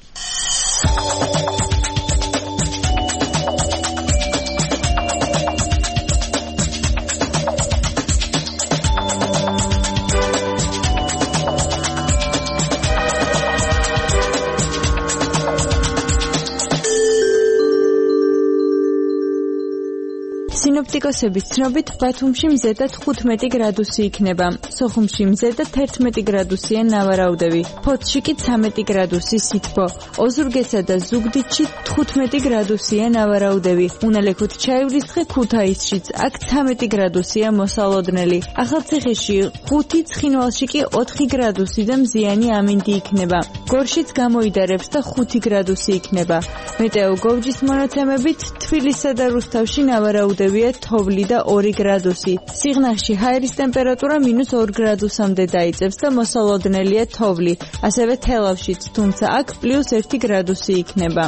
სინოპტიკოსების ცნობით ბათუმში მზედა თხუთმეტი გრადუსი იქნება, სოხუმში მზედა თერთმეტი გრადუსია ნავარაუდები, ფოთში კი ცამეტი გრადუსი სითბო, ოზურგესა და ზუგდიდში თხუთმეტი გრადუსია ნავარაუდები, უნალექოთ ჩაივლის დღე ქუთაისშიც, აქ ცამეტი გრადუსია მოსალოდნელი, ახალციხეში ხუთი, ცხინვალში კი ოთხი გრადუსი და მზიანი ამინდი იქნება, გორშიც გამოიდარებს და ხუთი გრადუსი იქნება. მეტეო გოვჯის მონაცემებით თბილისსა და რუსთავში ნავარაუდები თოვლი და ორი გრადუსი. სიღნაღში ჰაერის ტემპერატურა მინუს ორ გრადუსამდე დაიწევს და მოსალოდნელია თოვლი. ასევე თელავშიც, თუმცა აქ პლუს ერთი გრადუსი იქნება.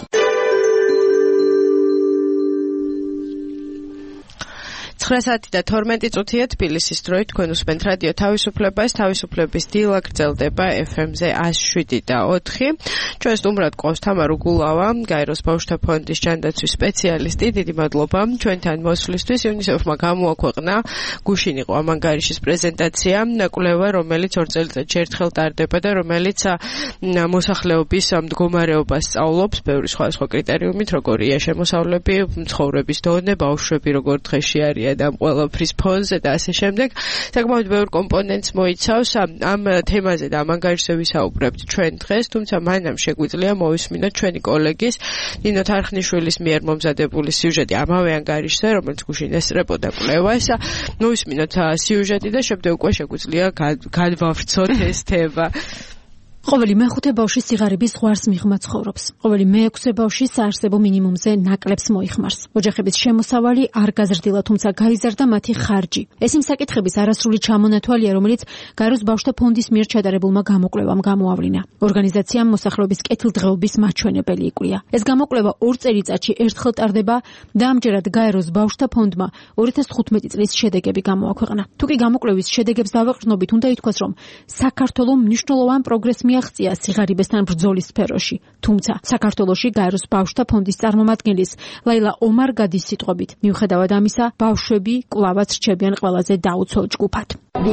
ცხრა საათი და თორმეტი წუთია თბილისის დროით. თქვენ უსმენთ რადიო თავისუფლებას, თავისუფლების დილა გრძელდება ეფ ემ-ზე εκατი შვიდი და ოთხი. ჩვენ სტუმრად ყავს თამარ უგულავა, გაეროს ბავშვთა ფონდის ჯანდაცვის სპეციალისტი. დიდი მადლობა ჩვენთან მოსვლისთვის. იუნისეფმა გამოაქვეყნა გუშინ იყო ამ ანგარიშის პრეზენტაცია, კვლევა, რომელიც ორ წელიწადში ერთხელ ტარდება და რომელიც მოსახლეობის მდგომარეობას სწავლობს ბევრი სხვადასხვა კრიტერიუმით, როგორია შემოსავლები, ცხოვრების დონე, ბავშვები როგორ დღეში არიან და ამ ყველაფრის ფონზე და ასე შემდეგ. საკმაოდ ბევრ კომპონენტს მოიცავს. ამ თემაზე და ამ ანგარიშზე ვისაუბრებთ ჩვენ დღეს, თუმცა მანამ შეგვიძლია მოვისმინოთ ჩვენი კოლეგის ნინო თარხნიშვილის მიერ მომზადებული სიუჟეტი ამავე ანგარიშზე, რომელიც გუშინ ესწრებოდა კვლევას. მოვისმინოთ სიუჟეტი და შემდეგ უკვე შეგვიძლია გადვავრცოთ ეს თემა. ყოველი მეხუთე ბავშვი სიღარიბის ზღვარს მიღმა ცხოვრობს. ყოველი მეექვსე ბავშვი საარსებო მინიმუმზე ნაკლებს მოიხმარს. ოჯახების შემოსავალი არ გაზრდილა, თუმცა გაიზარდა მათი ხარჯი. ეს იმ საკითხების არასრული ჩამონათვალია, რომელიც გაეროს ბავშვთა ფონდის მიერ ჩატარებულმა გამოკვლევამ გამოავლინა. ორგანიზაციამ მოსახლეობის კეთილდღეობის მაჩვენებელი იკვლია. ეს გამოკვლევა ორ წელიწადში ერთხელ ტარდება და ამჯერად გაეროს ბავშვთა ფონდმა ორი ათას თხუთმეტი წლის შედეგები გამოაქვეყნა. თუკი გამოკვლევის შედეგებს დავეყრდნობით, უნდა ითქვას, რომ საქართველოს მნიშვნელოვან პროგრესს აღწია სიღარიბესთან ბრძოლის სფეროში. თუმცა საქართველოში გაეროს ბავშვთა ფონდის წარმომადგენლის ლაილა ომარგადის სიტყვებით, მიუხედავად ამისა, ბავშვები კვლავაც რჩებიან ყველაზე დაუცველ ჯგუფად.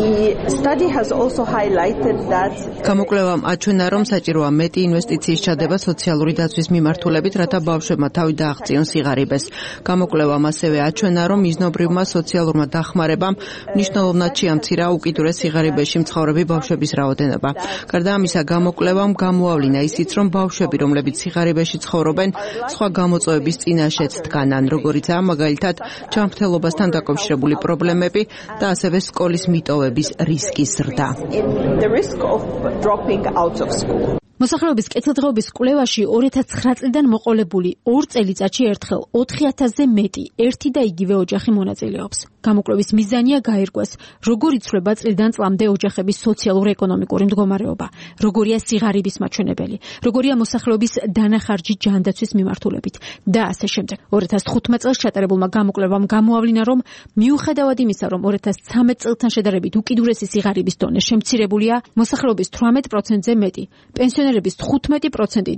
გამოკვლევამ აჩვენა, რომ საჭიროა მეტი ინვესტიციის ჩადება სოციალური დაცვის მიმართულებით, რათა ბავშვებმა თავი დააღწიონ სიღარიბეს. გამოკვლევამ ასევე აჩვენა, რომ მიზნობრივმა სოციალურმა დახმარებამ მნიშვნელოვნად შეამცირა უკიდურეს სიღარიბეში მცხოვრები ბავშვების რაოდენობა. გარდა ამისა, გამოკვლევამ გამოავლინა ისიც, რომ ბავშვები, რომლებიც სიღარიბეში ცხოვრობენ, სხვა გამოწვევების წინაშეც დგანან, როგორიცაა მაგალითად ჯანმრთელობასთან დაკავშირებული პრობლემები და ასევე სკოლის მიტოვების რისკის ზრდა. მოსახლეობის კეთილდღეობის კვლევაში ორი ათას ცხრა წლიდან მოყოლებული ორ წელიწადში ერთხელ ოთხი ათასზე მეტი ერთი და იგივე ოჯახი მონაწილეობს. გამოკვლევის მიზანია გაირკვეს, როგორ იცვლება წლიდან წლამდე ოჯახების სოციალურ-ეკონომიკური მდგომარეობა, როგორია სიღარიბის მაჩვენებელი, როგორია მოსახლეობის დანახარჯი ჯანდაცვის მიმართულებით და ასე შემდეგ. ორი ათას თხუთმეტ წელს ჩატარებულმა გამოკვლევამ გამოავლინა, რომ მიუხედავად იმისა, რომ ორი ათას ცხრამეტ წელთან შედარებით უკიდურესი სიღარიბის დონე შემცირებულია, მოსახლეობის თვრამეტ პროცენტზე მეტი, პენსიონერების თხუთმეტი პროცენტი და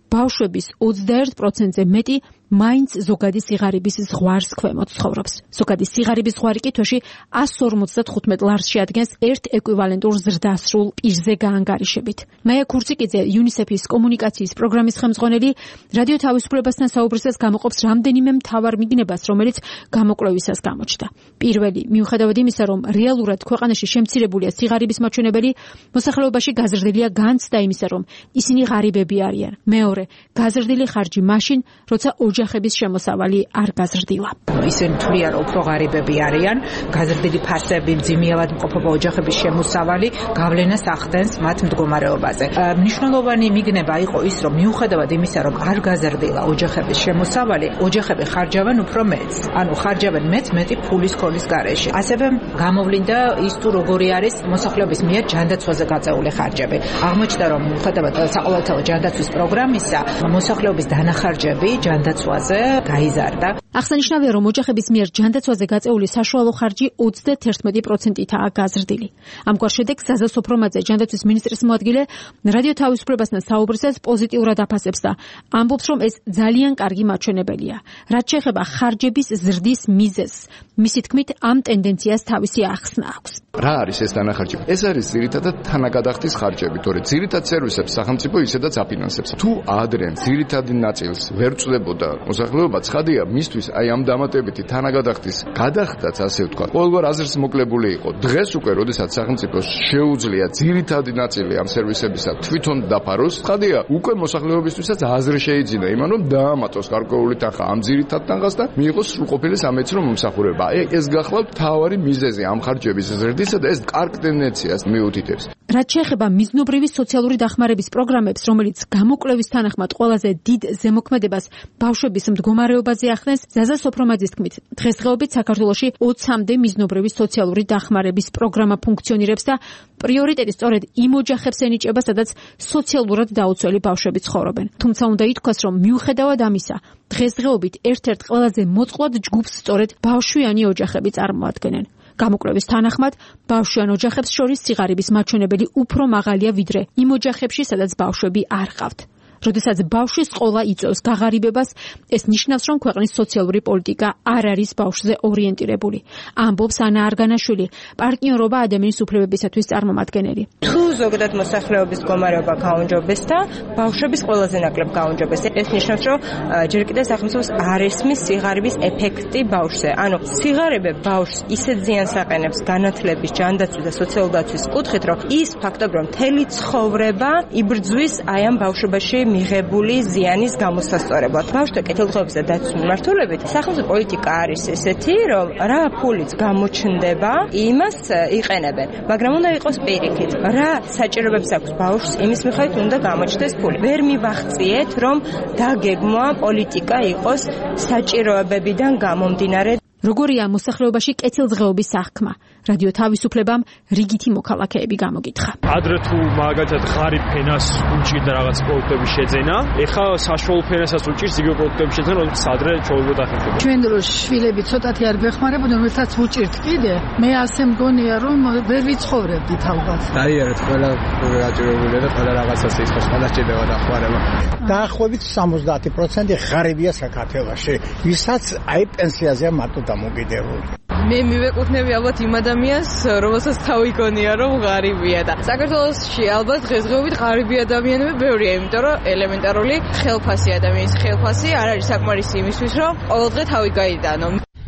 ბავშვების ოცდაერთ პროცენტზე მეტი მაინც ზოგადი სიღარიბის ზღვარს ქვემოთ ცხოვრობს. ზოგადი სიღარიბის ზღვარი კი თვეში εκατს ორმოცდათხუთმეტ ლარს შეადგენს ერთ ეკვივალენტურ ზრდასრულ პირზე გაანგარიშებით. მაია ქურციკიძე, იუნისეფის კომუნიკაციის პროგრამის ხელმძღვანელი, რადიო თავისუფლებასთან საუბრისას გამოყოფს რამდენიმე მთავარ მიგნებას, რომელიც გამოკვლევისას გამოჩნდა. პირველი, მიუხედავად იმისა, რომ რეალურად ქვეყანაში შემცირებულია სიღარიბის მაჩვენებელი, მოსახლეობაში გაზრდილია განცდა იმისა, რომ ისინი ღარიბები არიან. მეორე, გაზრდილი ხარჯი მაშინ, როცა ოჯახების შემოსავალი არ გაზრდილა. ისინი თვლიან, რომ უფრო ღარიბები არიან, გაზრდილი ფასები, მძიმეავად მყოფობა ოჯახების შემოსავალი გავლენას ახდენს მათ მდგომარეობაზე. მნიშვნელოვანი მიგნება იყო ის, რომ მიუხედავად იმისა, რომ არ გაზრდილა ოჯახების შემოსავალი, ოჯახები ხარჯავენ უფრო მეც. ანუ ხარჯავენ მეც მეტი ფულის ქოლის გარეშე. ასევე გამოვლინდა ის თუ როგორი არის მოსახლეობის მიერ ჯანდაცვაზე გაწეული ხარჯები. აღმოჩნდა, რომ მიუხედავად საყოველთაო ჯანდაცვის პროგრამისა, მოსახლეობის დანახარჯები ჯანდაცვაზე გაიზარდა. აღსანიშნავია, რომ ოჯახების მიერ ჯანდაცვაზე გაწეული საშუალო ხარჯი ოცდათერთმეტი პროცენტითაა გაზრდილი. ამგვარ შედეგს ზაზა სოფრომაძე, ჯანდაცვის მინისტრის მოადგილე, რადიო თავისუფლებასთან საუბრისას პოზიტიურად აფასებს და ამბობს, რომ ეს ძალიან კარგი მაჩვენებელია. რაც შეეხება ხარჯების ზრდის მიზეზს, მისი თქმით, ამ ტენდენციას თავისი ახსნა აქვს. რა არის ეს დანახარჯები? ეს არის ძირითადად თანაგადახდის ხარჯები, თორე ძირითად სერვისებს სახელმწიფო ისედაც აფინანსებს. თუ ადრე ძირითადი ნაწილს ვერ წვდებოდა მოსახლეობა, ცხადია, მისთვის აი ამ დამატებითი თანაგადახდის გადახდაც, ასე ვთქვა, ყოველგვარ აზრს მოკლებული იყო. დღეს უკვე, როდესაც სახელმწიფოს შეუძლია ძირითადი ნაწილი ამ სერვისებისა თვითონ დაფაროს, ცხადია, უკვე მოსახლეობისთვისაც აზრი შეიძინა იმან, რომ დაამატოს გარკვეული თანხა ამ ძირითად თანხას და მიიღოს სრულყოფილი სამედიცინო მომსახურება. აი ეს გახლავთ მთავარი მიზეზი ამ ხარჯების ზრდისა და ეს კარგ ტენდენციას მიუთითებს. რაც შეეხება მიზნობრივი სოციალური დახმარების პროგრამებს, რომელიც გამოკვლევის თანახმად ყველაზე დიდ ზემოქმედებას ბავშვების მდგომარეობაზე ახდენს, ზაზა სოფრომაძის თქმით, დღესდღეობით საქართველოში ოცამდე მიზნობრივი სოციალური დახმარების პროგრამა ფუნქციონირებს და პრიორიტეტი სწორედ იმ ოჯახებს ენიჭება, სადაც სოციალურად დაუცველი ბავშვები ცხოვრობენ. თუმცა უნდა ითქვას, რომ მიუხედავად ამისა, დღესდღეობით ერთ-ერთ ყველაზე მოწყვლად ჯგუფს სწორედ ბავშვიანი ოჯახები წარმოადგენენ. გამოკვლევის თანახმად, ბავშვიან ოჯახებს შორის სიღარიბის მაჩვენებელი უფრო მაღალია ვიდრე იმ ოჯახებში, სადაც ბავშვები არ ყავთ. როდესაც ბავშვის ყოლა იწვევს გაღარიბებას, ეს ნიშნავს, რომ ქვეყნის სოციალური პოლიტიკა არ არის ბავშვზე ორიენტირებული. ამბობს ანა არგანაშვილი, პარტნიორობა ადამიანის უფლებებისათვის წარმომადგენელი. თუ ზოგადად მოსახლეობის მდგომარეობა გაუმჯობეს და ბავშვების ყველაზე ნაკლებ გაუმჯობეს, ეს ნიშნავს, რომ ჯერ კიდევ სახელმწიფოს არ ესმის სიღარიბის ეფექტი ბავშვზე. ანუ სიღარიბე ბავშვს ისეთ ზიანს აყენებს განათლების, ჯანდაცვის და სოციალური დაცვის კუთხით, რომ ის ფაქტობრივად მთელი ცხოვრება იბრძვის აი ამ ბავშვობაში მიღებული ზიანის გამოსასწორებლად. ბავშვთა კეთილდღეობის და დაცვის მიმართულებით სახელმწიფო პოლიტიკა არის ესეთი, რომ რა ფულიც გამოჩნდება, იმას იყენებენ. მაგრამ უნდა იყოს პირიქით. რა საჭიროებებს აქვს ბავშვს, იმის მიხედვით უნდა გამოჩნდეს ფული. ვერ მივახციეთ, რომ დაგეგმვა პოლიტიკა იყოს საჭიროებებიდან გამომდინარე. როგორია მოსახლეობაში კეთილდღეობის აღქმა? რადიო თავისუფლებამ რიგითი მოქალაქეები გამოგითხრა. ადრე თუ მაგალითად ღარიბ ფენას უჭირდა რაღაც პროდუქტების შეძენა, ეხლა საშუალო ფენასაც უჭირს იგივე პროდუქტების შეძენა, როდესაც ადრე ჩაუბრდა ხალხი. ჩვენ დროს შვილები ცოტათი არ გვეხმარებოდნენ, რომელსაც უჭირთ კიდე. მე ასე მგონია, რომ ვერ ვიცხოვრებდით ალბათ. დაიერეთ ყველა გაჭირებულია და ყველა რაღაცას იხოს, ყველა ჭირდება დახმარება. დაახლოებით სამოცდაათი პროცენტი ღარიბია საქართველოში, ვისაც აი პენსიაზეა მარტო დამოკიდებული. მე მივეკუთვნები ალბათ იმ ადამიანს, რომელსაც თავი გონია, რომ ღარიბია და საქართველოში ალბათ დღესდღეობით ღარიბი ადამიანები ბევრია, იმიტომ რომ ელემენტარული ხელფასი ადამიანის ხელფასი არ არის საკმარისი იმისთვის, რომ ყოველდღე თავი გაიდანო.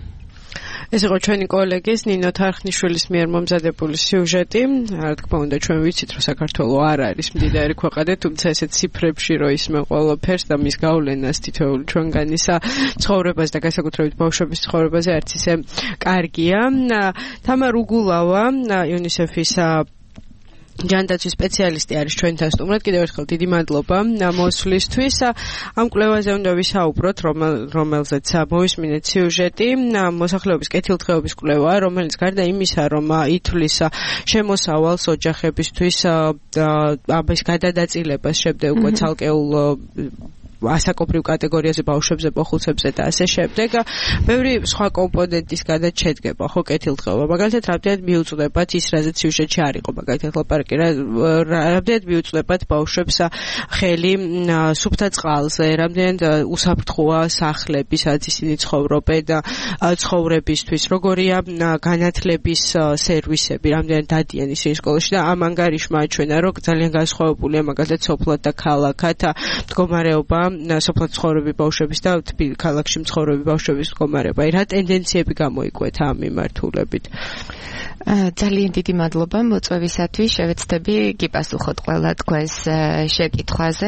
ეს იყო ჩვენი კოლეგის ნინო თარხნიშვილის მიერ მომზადებული სიუჟეტი. რა თქმა უნდა, ჩვენ ვიცით, რომ საქართველო არ არის მდიდარი ქვეყანა, თუმცა ესე ციფრებში რო ისმენ ყველაფერს და მის გავლენას თითოეული ჩვენგანისა ცხოვრებას და განსაკუთრებით ბავშვების ცხოვრებაზე არც ისე კარგია. თამარ უგულავა, იუნისეფის ჯანდაცვის სპეციალისტი არის ჩვენთან სტუმრად. კიდევ ერთხელ დიდი მადლობა მოსვლისთვის. ამ კვლევაზე უნდა ვისაუბროთ, რომელზეც მოვისმინეთ სიუჟეტი, მოსახლეობის კეთილდღეობის კვლევა, რომელიც გარდა იმისა, რომ ითვლის შემოსავალს ოჯახებისთვის ამის გადადაწილებას, შემდეგ უკვე ცალკეულ ასაკობრივ კატეგორიაზე ბავშვებზე, მოხუცებზე და ასე შემდეგ. ბევრი სხვა კომპონენტის გადაც შედგება, ხო, კეთილდღეობა. მაგალითად, რამდენად მიუწვდებათ ის, რაზეც სიუჟეტში არ იყო, მაგალითად, ლაპარაკი რამდენად მიუწვდებათ ბავშვებს ხელი სუფთა წყალზე, რამდენად უსაფრთხოა სახლები, სადაც ისინი ცხოვრობენ და ცხოვრებისთვის, როგორია განათლების სერვისები, რამდენად დადიან ისინი სკოლაში და ამ ანგარიშმა აჩვენა, რომ ძალიან განსხვავებულია მაგალითად სოფლად და ქალაქად მდგომარეობა, სოფლად ცხოვრები ბავშვების და თბილ ქალაქში მცხოვრები ბავშვების მდგომარეობა. რა ტენდენციები გამოიკვეთა ამ მიმართულებით? ძალიან დიდი მადლობა მოწვევისათვის. შევეცდები გიპასუხოთ ყველა თქვენს შეკითხვაზე.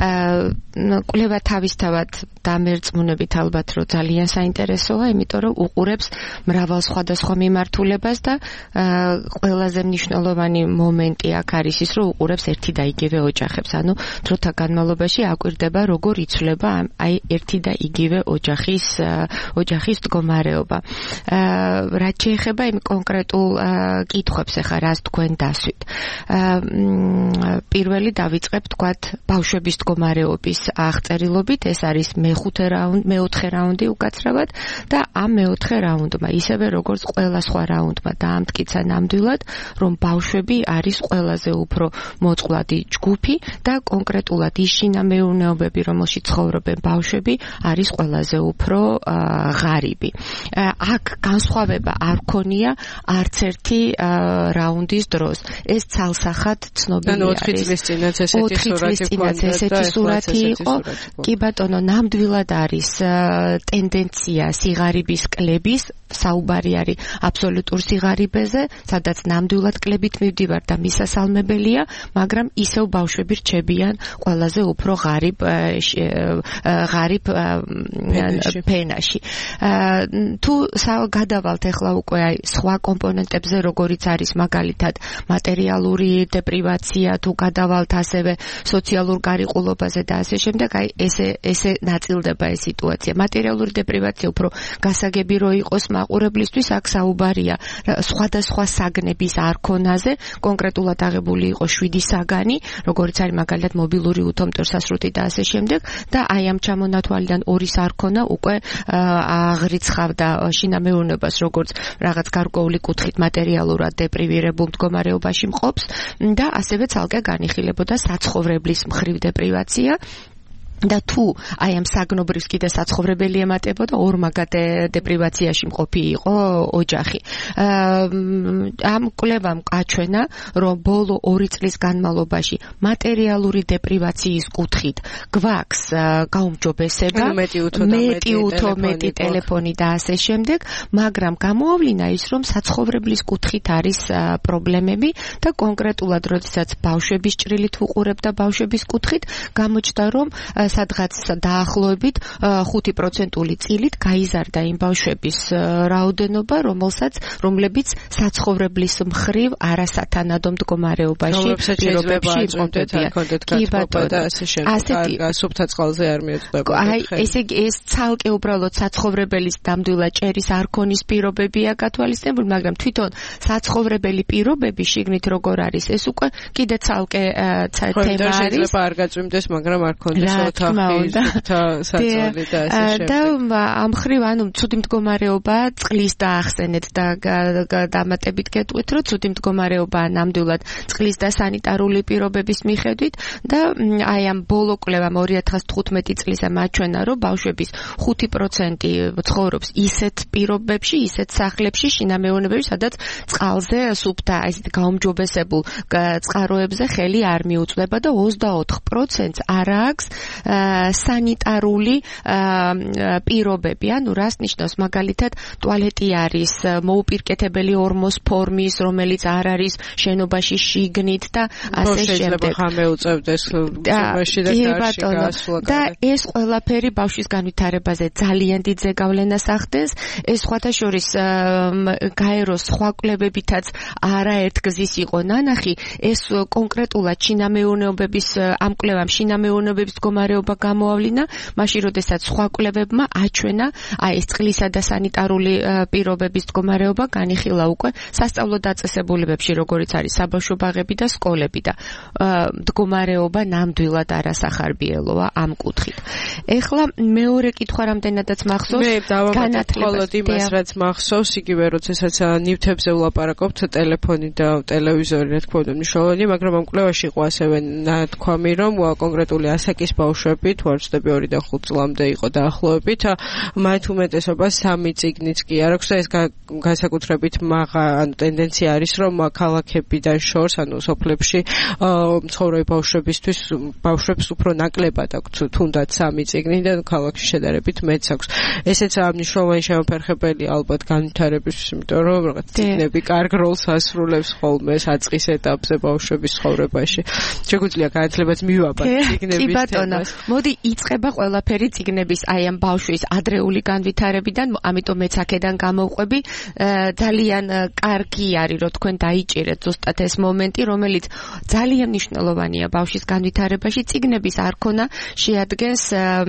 კვლევა თავისთავად დამერწმუნებით ალბათ რომ ძალიან საინტერესოა, იმიტომ რომ უყურებს მრავალ სხვადასხვა მიმართულებას და ყველაზე მნიშვნელოვანი მომენტი აქ არის ის, რომ უყურებს ერთი და იგივე ოჯახებს. ანუ დროთა განმავლობაში აკვირდება როგორ იცვლება აი ერთი და იგივე ოჯახის ოჯახის მდგომარეობა. რაც შეეხება იმ კონკრეტულ კითხვებს, ახლა რას თქვენ დასვით. პირველი დავიწყებ თქვათ ბავშვების მდგომარეობის აღწერილობით, ეს არის მეხუთე რაუნდი, მეოთხე რაუნდი უკაცრავად და ამ მეოთხე რაუნდმა, ისევე როგორც ყველა სხვა რაუნდმა დაამტკიცა ნამდვილად, რომ ბავშვები არის ყველაზე უფრო მოწყვლადი ჯგუფი და კონკრეტულად ის შინამეურნეობები, რომელშიც ცხოვრობენ ბავშვები, არის ყველაზე უფრო ღარიბი. აქ განსხვავება არ ქონია არც ერთი რაუნდის დროს. ეს ცალსახად ცნობილი არის. ოთხი წლის წინაც ესეთი სურათი იყო. კი ბატონო, ნამდვილად არის ტენდენცია სიღარიბის კლების, საუბარი არის აბსოლუტურ სიღარიბეზე, სადაც ნამდვილად კლებით მივდივარ და მისასალმებელია, მაგრამ ისევ ბავშვები რჩებიან ყველაზე უფრო ღარიბ ღარიბ ფენაში. თუ გადავალთ ახლა უკვე აი სხვა კომპონენტებზე, როგორიც არის მაგალითად მატერიალური დეპრივაცია, თუ გადავალთ ასევე სოციალურ გარიყულობაზე და ასე შემდეგ, აი ესე ესე ნაწილდება ეს სიტუაცია. მატერიალური დეპრივაცია უფრო გასაგები რო იყოს მაყურებლისთვის, აქ საუბარია სხვადასხვა საგნების არქონაზე, კონკრეტულად აღებული იყო შვიდი საგანი, როგორც არის მაგალითად მობილური უთომტერსასრუტი და ასე შემდეგ და აი ამ ჩამონათვალიდან ორი არქონა უკვე აღრიცხავდა შინამეურნეობას, როგორც რაღაც გარკვეული კუთხით მატერიალურად დეპრივირებულ მდგომარეობაში მყოფს და ასევე ცალკე განიხილებოდა საცხოვრებლის მხრივ დეპრივაცია. და თუ აი ამ საგნობრივს კიდე საცხოვრებელი ემატებოდა, ორმაგად დეპრივაციაში მყოფი იყო ოჯახი. ამ კვლევამ აჩვენა, რომ ბოლო ორი წლის განმავლობაში მატერიალური დეპრივაციის კუთხით გვაქვს გაუმჯობესება, მეტი უთო მეტი ტელეფონი და ასე შემდეგ, მაგრამ გამოავლინა ის, რომ საცხოვრებლის კუთხით არის პრობლემები და კონკრეტულად როდესაც ბავშვების ჭრილით ვუყურებ და ბავშვების კუთხით გამოჩნდა, რომ სადღაც დაახლოებით ხუთი პროცენტული წილით გაიზარდა იმ ბავშვების რაოდენობა, რომელსაც რომლებიც საცხოვრებლის მხრივ არასათანადო მდგომარეობაში პირობებში იყვნენ. კი ბატონო, და ასე შემდეგ. სუფთა წყალზე არ მიეწვდება. აი, ესე იგი ეს ცალკე უბრალოდ საცხოვრებელის ნამდვილად ჭერის არქონის პირობებია გათვალისწინებული, მაგრამ თვითონ საცხოვრებელი პირობები შიგნით როგორ არის, ეს უკვე კიდე ცალკე თემა არის. შეიძლება არ გაწვიმდეს, მაგრამ არ ქონდეს და ამ ხრივ ანუ ცუდი მდგომარეობა წყლის დაახსენეთ და დამატებით გეტყვით, რომ ცუდი მდგომარეობა ნამდვილად წყლის და სანიტარული პირობების მიხედვით და აი ამ ბოლო კვლევამ ორი ათას თხუთმეტი წლისა მაჩვენა, რომ ბავშვების ხუთი პროცენტი ცხოვრობს ისეთ პირობებში, ისეთ სახლებში, შინამეურნეობებში, სადაც წყალზე სუფთა ესეთ გაუმჯობესებულ წყაროებზე ხელი არ მიუწვდება და ოცდაოთხ პროცენტს არ აქვს სანიტარული პირობები. ანუ რას ნიშნავს? მაგალითად, ტუალეტი არის მოუპირკეთებელი ორმოს ფორმის, რომელიც არ არის შენობაში შიგნით და ასე შემდეგ. ხამე უწევდეს გზობაში და გარში გასვლა. და ეს ყველაფერი ბავშვის განვითარებაზე ძალიან დიდ ზეგავლენას ახდენს. ეს სხვათა შორის გაეროს სხვა კვლევებითაც არაერთგზის იყო ნანახი. ეს კონკრეტულად შინამეურნეობების ამ კვლევამ შინამეურნეობების მდგომარეობა მდგომარეობა გამოავლინა, მაშინ როდესაც სხვა კვლევებმა აჩვენა აი ეს წყლისა და სანიტარული პირობების მდგომარეობა განიხილა უკვე სასწავლო დაწესებულებებში, როგორიც არის საბავშვო ბაღები და სკოლები და მდგომარეობა ნამდვილად არასახარბიელოა ამ კუთხით. ეხლა მეორე კითხვა რამდენადაც მახსოვს მე დავამატებთ იმას, რაც მახსოვს, იგივე როდესაც ნივთებზე ვლაპარაკობთ, ტელეფონი და ტელევიზორი, რა თქმა უნდა, მნიშვნელოვანია, მაგრამ ამ კვლევაში იყო ასევე ნათქვამი, რომ კონკრეტული ასაკის ბავშვები, თუ არ ვცდები ორი და ხუთ წლამდე იყო დაახლოებით, მათ უმეტესობას სამი წიგნიც კი არ აქვს და ეს განსაკუთრებით მაღა ანუ ტენდენცია არის, რომ ქალაქებიდან შორს, ანუ სოფლებში მცხოვრები ბავშვებისთვის ბავშვებს უფრო ნაკლებად აქვს თუნდაც სამი წიგნი და ქალაქში შედარებით მეც აქვს. ესეც მნიშვნელოვანი შემოფერხებელია ალბათ განვითარებისთვის, იმიტომ რომ რაღაც წიგნები კარგ როლს ასრულებს ხოლმე საწყის ეტაპზე ბავშვების ცხოვრებაში. შეგვიძლია განათლებაც მივაბართ წიგნების თემას. მოდი იწყება ყველაფერი წიგნების აი ამ ბავშვის ადრეული განვითარებიდან, ამიტომ მეც აქედან გამოვყვები. ძალიან კარგი არის, რომ თქვენ დაიჭირეთ ზუსტად ეს მომენტი, რომელიც ძალიან მნიშვნელოვანია ბავშვის განვითარებაში. წიგნების არქონა შეადგენს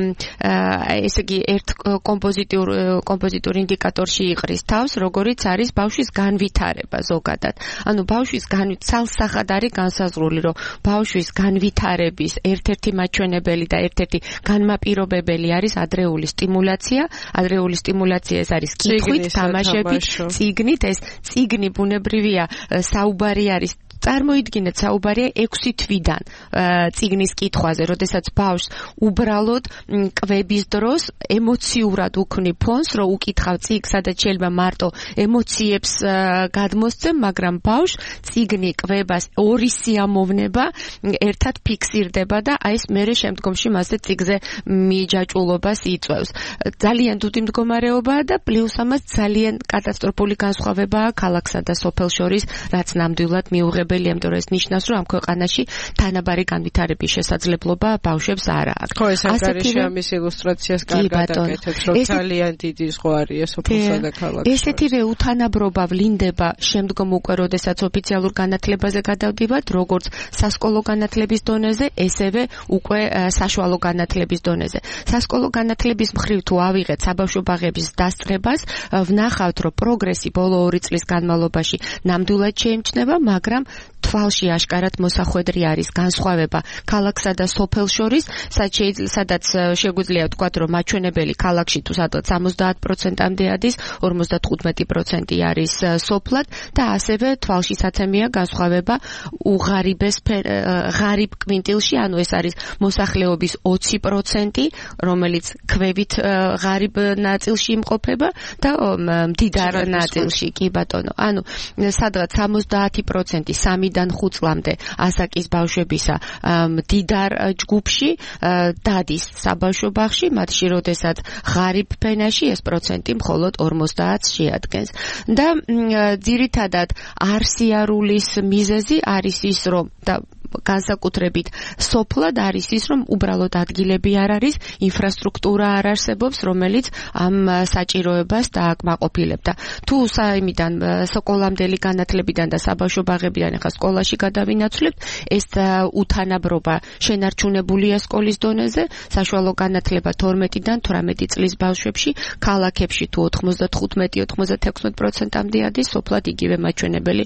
ესე იგი ერთ კომპოზიტურ კომპოზიტურ ინდიკატორში იყრის თავს, როგორიც არის ბავშვის განვითარება ზოგადად. ანუ ბავშვის განვითარება არის განსაზღვრული, რომ ბავშვის განვითარების ერთ-ერთი მაჩვენებელი და ერთ-ერთი განმაპირობებელი არის ადრეული სტიმულაცია. ადრეული სტიმულაცია ეს არის კითხვით, თამაშებით, წიგნით. ეს წიგნი ბუნებრივია საუბარი არის წარმოიდგინეთ საუბარია ექვსი თვიდან წიგნის კითხვაზე, როდესაც ბავშვს უბრალოდ კვების დროს ემოციურად უქმნი ფონს, რომ უკითხავ წიგნს, სადაც შეიძლება მარტო ემოციებს გადმოსცემ, მაგრამ ბავშვს წიგნი კვებას ორი სიამოვნება ერთად ფიქსირდება და აი ეს მერე შემდგომში მასზე წიგნზე მიჯაჭულობას იწვევს. ძალიან დუდი მდგომარეობაა და პლუს ამას ძალიან კატასტროფული განსხვავებაა ქალაქსა და სოფელს შორის, რაც ნამდვილად მიუღებელია. იმიტომ რომ ეს ნიშნავს, რომ ამ ქვეყანაში თანაბარი განვითარების შესაძლებლობა ბავშვებს არ აქვს. ხო, ეს ანგარიში ამის ილუსტრაციას კარგად აკეთებს, რომ ძალიან დიდი ზღვარია სოფელსა და ქალაქში. ესეთივე უთანაბრობა ვლინდება შემდგომ უკვე, როდესაც ოფიციალურ განათლებაზე გადავდივართ, როგორც სასკოლო განათლების დონეზე, ესევე უკვე საშუალო განათლების დონეზე. სასკოლო განათლების მხრივ თუ ავიღეთ საბავშვო ბაღების დასწრებას, ვნახავთ, რომ პროგრესი ბოლო ორი წლის განმავლობაში ნამდვილად შეიმჩნევა, მაგრამ თვალში აშკარად მოსახვედრი არის განსხვავება ქალაქსა და სოფელს შორის, სადაც შეგვიძლია ვთქვათ, რომ მაჩვენებელი ქალაქში თუ სადღაც სამოცდაათ პროცენტამდე ადის, ორმოცდათხუთმეტი პროცენტი არის სოფლად და ასევე თვალშისაცემია განსხვავება უღარიბეს ღარიბ კვინტილში, ანუ ეს არის მოსახლეობის ოცი პროცენტი, რომელიც ქვევით ღარიბ ნაწილში იმყოფება და მდიდარ ნაწილში, კი ბატონო. ანუ სადღაც სამოცდაათი პროცენტი სამიდან ხუთ წლამდე ასაკის ბავშვებისა მდიდარ ჯგუფში დადის საბავშვო ბაღში, მათში როდესაც ღარიბ ფენაში ეს პროცენტი მხოლოდ ორმოცდაათს შეადგენს. და ძირითადად არსიარულის მიზეზი არის ის, რომ და განსაკუთრებით სოფლად არის ის, რომ უბრალოდ ადგილები არ არის, ინფრასტრუქტურა არ არსებობს, რომელიც ამ საჭიროებას დააკმაყოფილებდა. თუ საიმიდან სკოლამდელი განათლებიდან და საბავშვო ბაღებიდან ახლა სკოლაში გადავინაცვლებთ, ეს უთანაბრობა შენარჩუნებულია სკოლის დონეზე, საშუალო განათლება თორმეტიდან თვრამეტი წლის ბავშვებში, ქალაქებში თუ ოთხმოცდათხუთმეტი ოცდაექვსი პროცენტამდე ადის, სოფლად იგივე მაჩვენებელი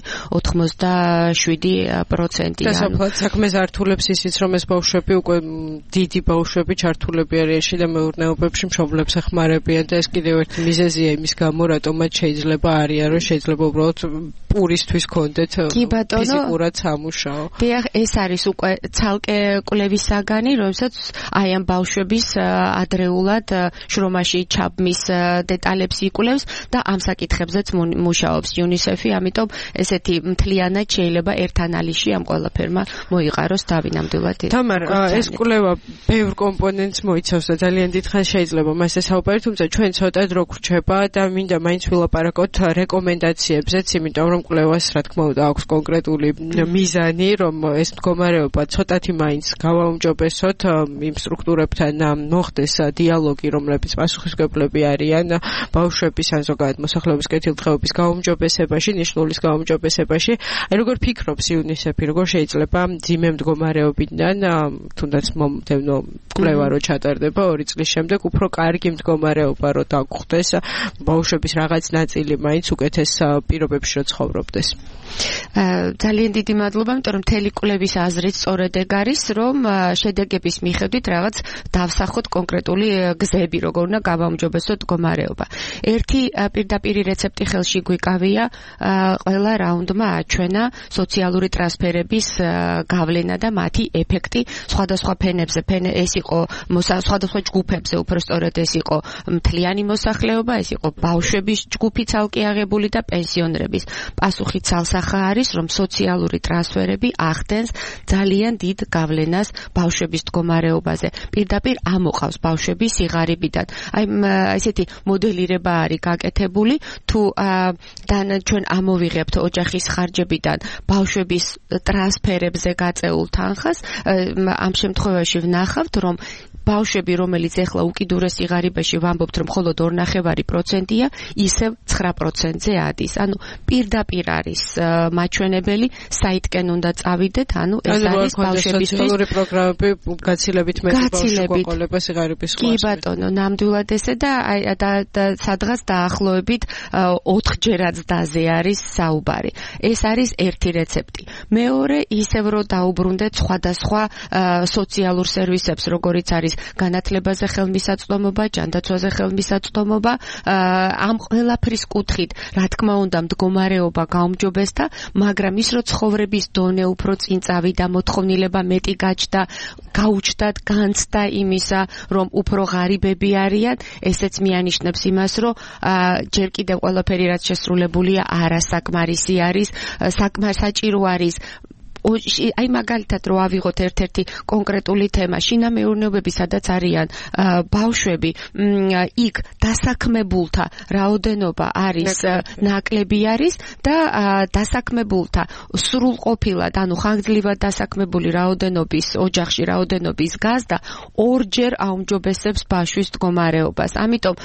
ოცდაშვიდი პროცენტი. საქმეს ართულებს ისიც, რომ ეს ბავშვები უკვე დიდი ბავშვები ჩართულები არიან და მეურნეობებში მშობლებს ეხმარებიან და ეს კიდევ ერთი მიზეზია имის გამო, რატომაც შეიძლება არიან, რომ შეიძლება უბრალოდ პურისთვის კონდეთ ფიზიკურად სამუშაო. დიახ, ეს არის უკვე ცალკე კვლევის საგანი, რომელსაც აი ამ ბავშვების ადრეულად შრომაში ჩაბმის დეტალებს იკვლევს და ამ საკითხებზეც მუშაობს იუნისეფი, ამიტომ ესეთი მთლიანად შეიძლება ერთ ანალიზში ამ ყველაფერმა მოიყაროს დავინამდვილად. თამარ, ეს კვლევა ბევრ კომპონენტს მოიცავს და ძალიან დიდხანს შეიძლება მასზე საუბარი, თუმცა ჩვენ ცოტად რო გვრჩება და მინდა მაინც ვილაპარაკოთ რეკომენდაციებზეც, იმიტომ რომ ამ კვლევას რა თქმა უნდა აქვს კონკრეტული მიზანი, რომ ეს მდგომარეობა ცოტათი მაინც გავაუმჯობესოთ იმ სტრუქტურებთან მოხდეს დიალოგი, რომლებიც პასუხისმგებლები არიან ბავშვების ან ზოგადად მოსახლეობის კეთილდღეობის გაუმჯობესებაში, ნიშნულის გაუმჯობესებაში. აი როგორ ფიქრობს იუნისეფი, როგორ შეიძლება ძიმე მდგომარეობიდან თუნდაც მომდევნო კვლევა რო ჩატარდება ორი წლის შემდეგ უფრო კარგი მდგომარეობა რო დაგხვდეს, ბავშვების რაღაც ნაწილი მაინც უკეთეს პირობებში რო ცხოვრობდეს. ძალიან დიდი მადლობა, იმიტომ რომ მთელი კვლევის აზრით სწორედ ეგ არის, რომ შედეგების მიხედვით რაღაც დავსახოთ კონკრეტული გზები, როგორ უნდა გავაუმჯობესოთ მდგომარეობა. ერთი პირდაპირი რეცეპტი ხელში გვიკავია, ყველა რაუნდმა აჩვენა სოციალური ტრანსფერების გავლენა და მათი ეფექტი სხვადასხვა ფენებზე. ეს იყო სხვადასხვა ჯგუფებზე, უფრო სწორედ ეს იყო მთლიანი მოსახლეობა, ეს იყო ბავშვების ჯგუფი ცალკე აღებული და პენსიონერების. პასუხი ცალსახა არის, რომ სოციალური ტრანსფერები ახდენს ძალიან დიდ გავლენას ბავშვების მდგომარეობაზე. პირდაპირ ამოყავს ბავშვების სიღარიბიდან. აი ესეთი მოდელირება არის გაკეთებული, თუ ჩვენ ამოვიღებთ ოჯახის ხარჯებიდან ბავშვების ტრანსფერებზე გაწეულ თანხას, ამ შემთხვევაში ვნახავთ, რომ ბავშვები, რომელიც ეხლა უკიდურეს სიღარიბეში ვამბობთ, რომ მხოლოდ ორ ნახევარი პროცენტია, ისევ ცხრა პროცენტზე ადის. ანუ პირდაპირ არის მაჩვენებელი, საითკენ უნდა წავიდეთ, ანუ ეს არის ბავშვებისთვის სოციალური პროგრამები გაცილებით მეტი ბავშვი გვაყოლება სიღარიბის ზღვაში. კი ბატონო, ნამდვილად ესე და სადღაც დაახლოებით ოთხჯერაც დაზე არის საუბარი. ეს არის ერთი რეცეპტი. მეორე, ისევ რო დაუბრუნდეთ სხვადასხვა სოციალურ სერვისებს, როგორიც არის განათლებაზე ხელმისაწვდომობა, ჯანდაცვაზე ხელმისაწვდომობა, ამ ყველაფრის კუთხით, რა თქმა უნდა, მდგომარეობა გაუმჯობესდა, მაგრამ ის რო ცხოვრების დონე უფრო წინ წავიდა, მოთხოვნილება მეტი გაჩნდა, გაუჩნდათ განცდა იმისა, რომ უფრო ღარიბები არიან, ესეც მიანიშნებს იმას, რომ ჯერ კიდევ ყველაფერი რაც შესრულებულია არასაკმარისი არის, საჭირო არის აი მაგალითად რო ავიღოთ ერთ-ერთი კონკრეტული თემა, შინამეურნეობები, სადაც არიან ბავშვები, იქ დასაქმებულთა რაოდენობა არის ნაკლები არის და დასაქმებულთა სრულყოფილად, ანუ ხანგრძლივად დასაქმებული რაოდენობის ოჯახში რაოდენობის გაზრდა ორჯერ აუმჯობესებს ბავშვის მდგომარეობას. ამიტომ